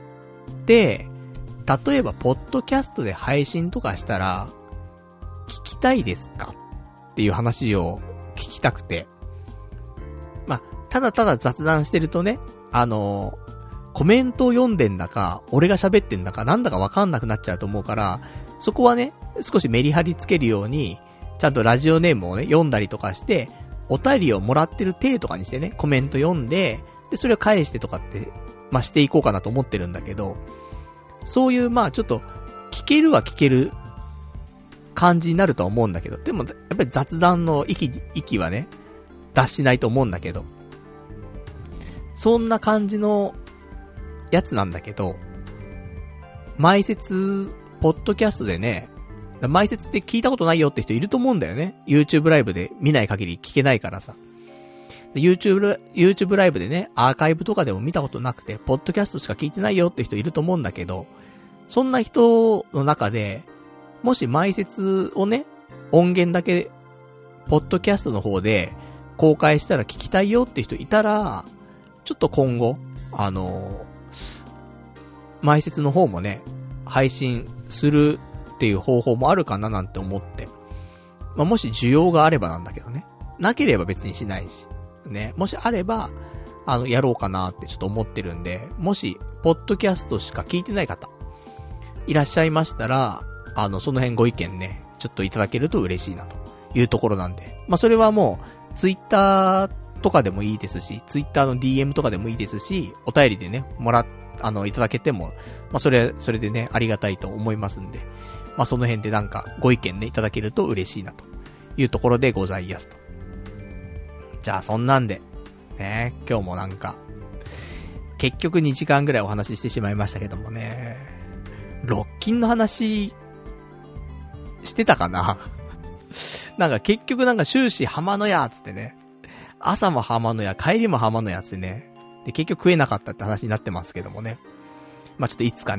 例えば、ポッドキャストで配信とかしたら、聞きたいですかっていう話を聞きたくて。まあ、ただただ雑談してるとね、あのー、コメントを読んでんだか、俺が喋ってんだか、なんだかわかんなくなっちゃうと思うから、そこはね、少しメリハリつけるように、ちゃんとラジオネームをね、読んだりとかして、お便りをもらってる体とかにしてね、コメント読んで、で、それを返してとかって、まあ、していこうかなと思ってるんだけど、そういう、まあ、ちょっと、聞けるは聞ける感じになるとは思うんだけど、でも、やっぱり雑談の息、息はね、出しないと思うんだけど、そんな感じのやつなんだけど、前説、ポッドキャストでね、前説って聞いたことないよって人いると思うんだよね。YouTube ライブで見ない限り聞けないからさ。YouTube、YouTube ライブでね、アーカイブとかでも見たことなくて、ポッドキャストしか聞いてないよって人いると思うんだけど、そんな人の中で、もし前説をね、音源だけ、ポッドキャストの方で公開したら聞きたいよって人いたら、ちょっと今後、あの、前説の方もね、配信するっていう方法もあるかななんて思って。まあ、もし需要があればなんだけどね。なければ別にしないし。ね。もしあれば、あの、やろうかなってちょっと思ってるんで、もし、ポッドキャストしか聞いてない方、いらっしゃいましたら、あの、その辺ご意見ね、ちょっといただけると嬉しいなというところなんで。まあ、それはもう、ツイッターとかでもいいですし、ツイッターの ディーエム とかでもいいですし、お便りでね、もらっ、あの、いただけても、まあ、それ、それでね、ありがたいと思いますんで、まあ、その辺でなんか、ご意見ね、いただけると嬉しいなというところでございますと。じゃあ、そんなんで、ね、今日もなんか、結局にじかんぐらいお話ししてしまいましたけどもね、ロッキンの話、してたかななんか結局なんか終始浜の屋つってね、朝も浜の屋、帰りも浜の屋つってね、で結局食えなかったって話になってますけどもね。まあちょっといつかね、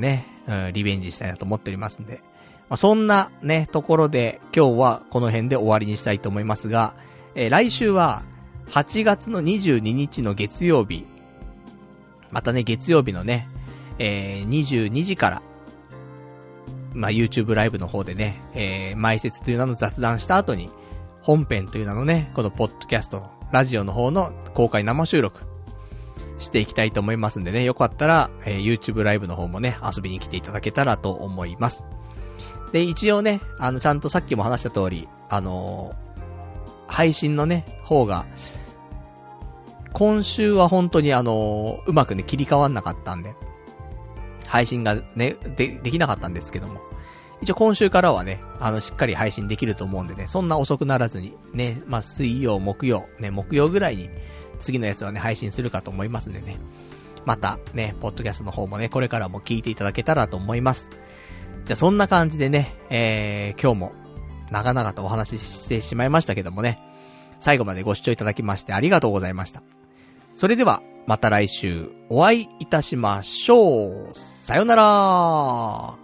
うん、リベンジしたいなと思っておりますんで。まあ、そんなね、ところで今日はこの辺で終わりにしたいと思いますが、えー、来週ははちがつのにじゅうににちの月曜日、またね、月曜日のね、えー、にじゅうにじから、まあ、YouTube ライブの方でね、えー、埋設という名の雑談した後に、本編という名のね、このポッドキャストの、ラジオの方の公開生収録、していきたいと思いますんでね、よかったら、えー、YouTube ライブの方もね、遊びに来ていただけたらと思います。で、一応ね、あの、ちゃんとさっきも話した通り、あのー、配信のね、方が、今週は本当にあのー、うまくね、切り替わんなかったんで、配信がね、で、できなかったんですけども、一応今週からはね、あの、しっかり配信できると思うんでね、そんな遅くならずに、ね、まあ、水曜、木曜、ね、木曜ぐらいに、次のやつはね、配信するかと思いますんでね、またね、ポッドキャストの方もね、これからも聞いていただけたらと思います。じゃあそんな感じでね、えー、今日も長々とお話ししてしまいましたけどもね、最後までご視聴いただきましてありがとうございました。それではまた来週お会いいたしましょう。さよなら。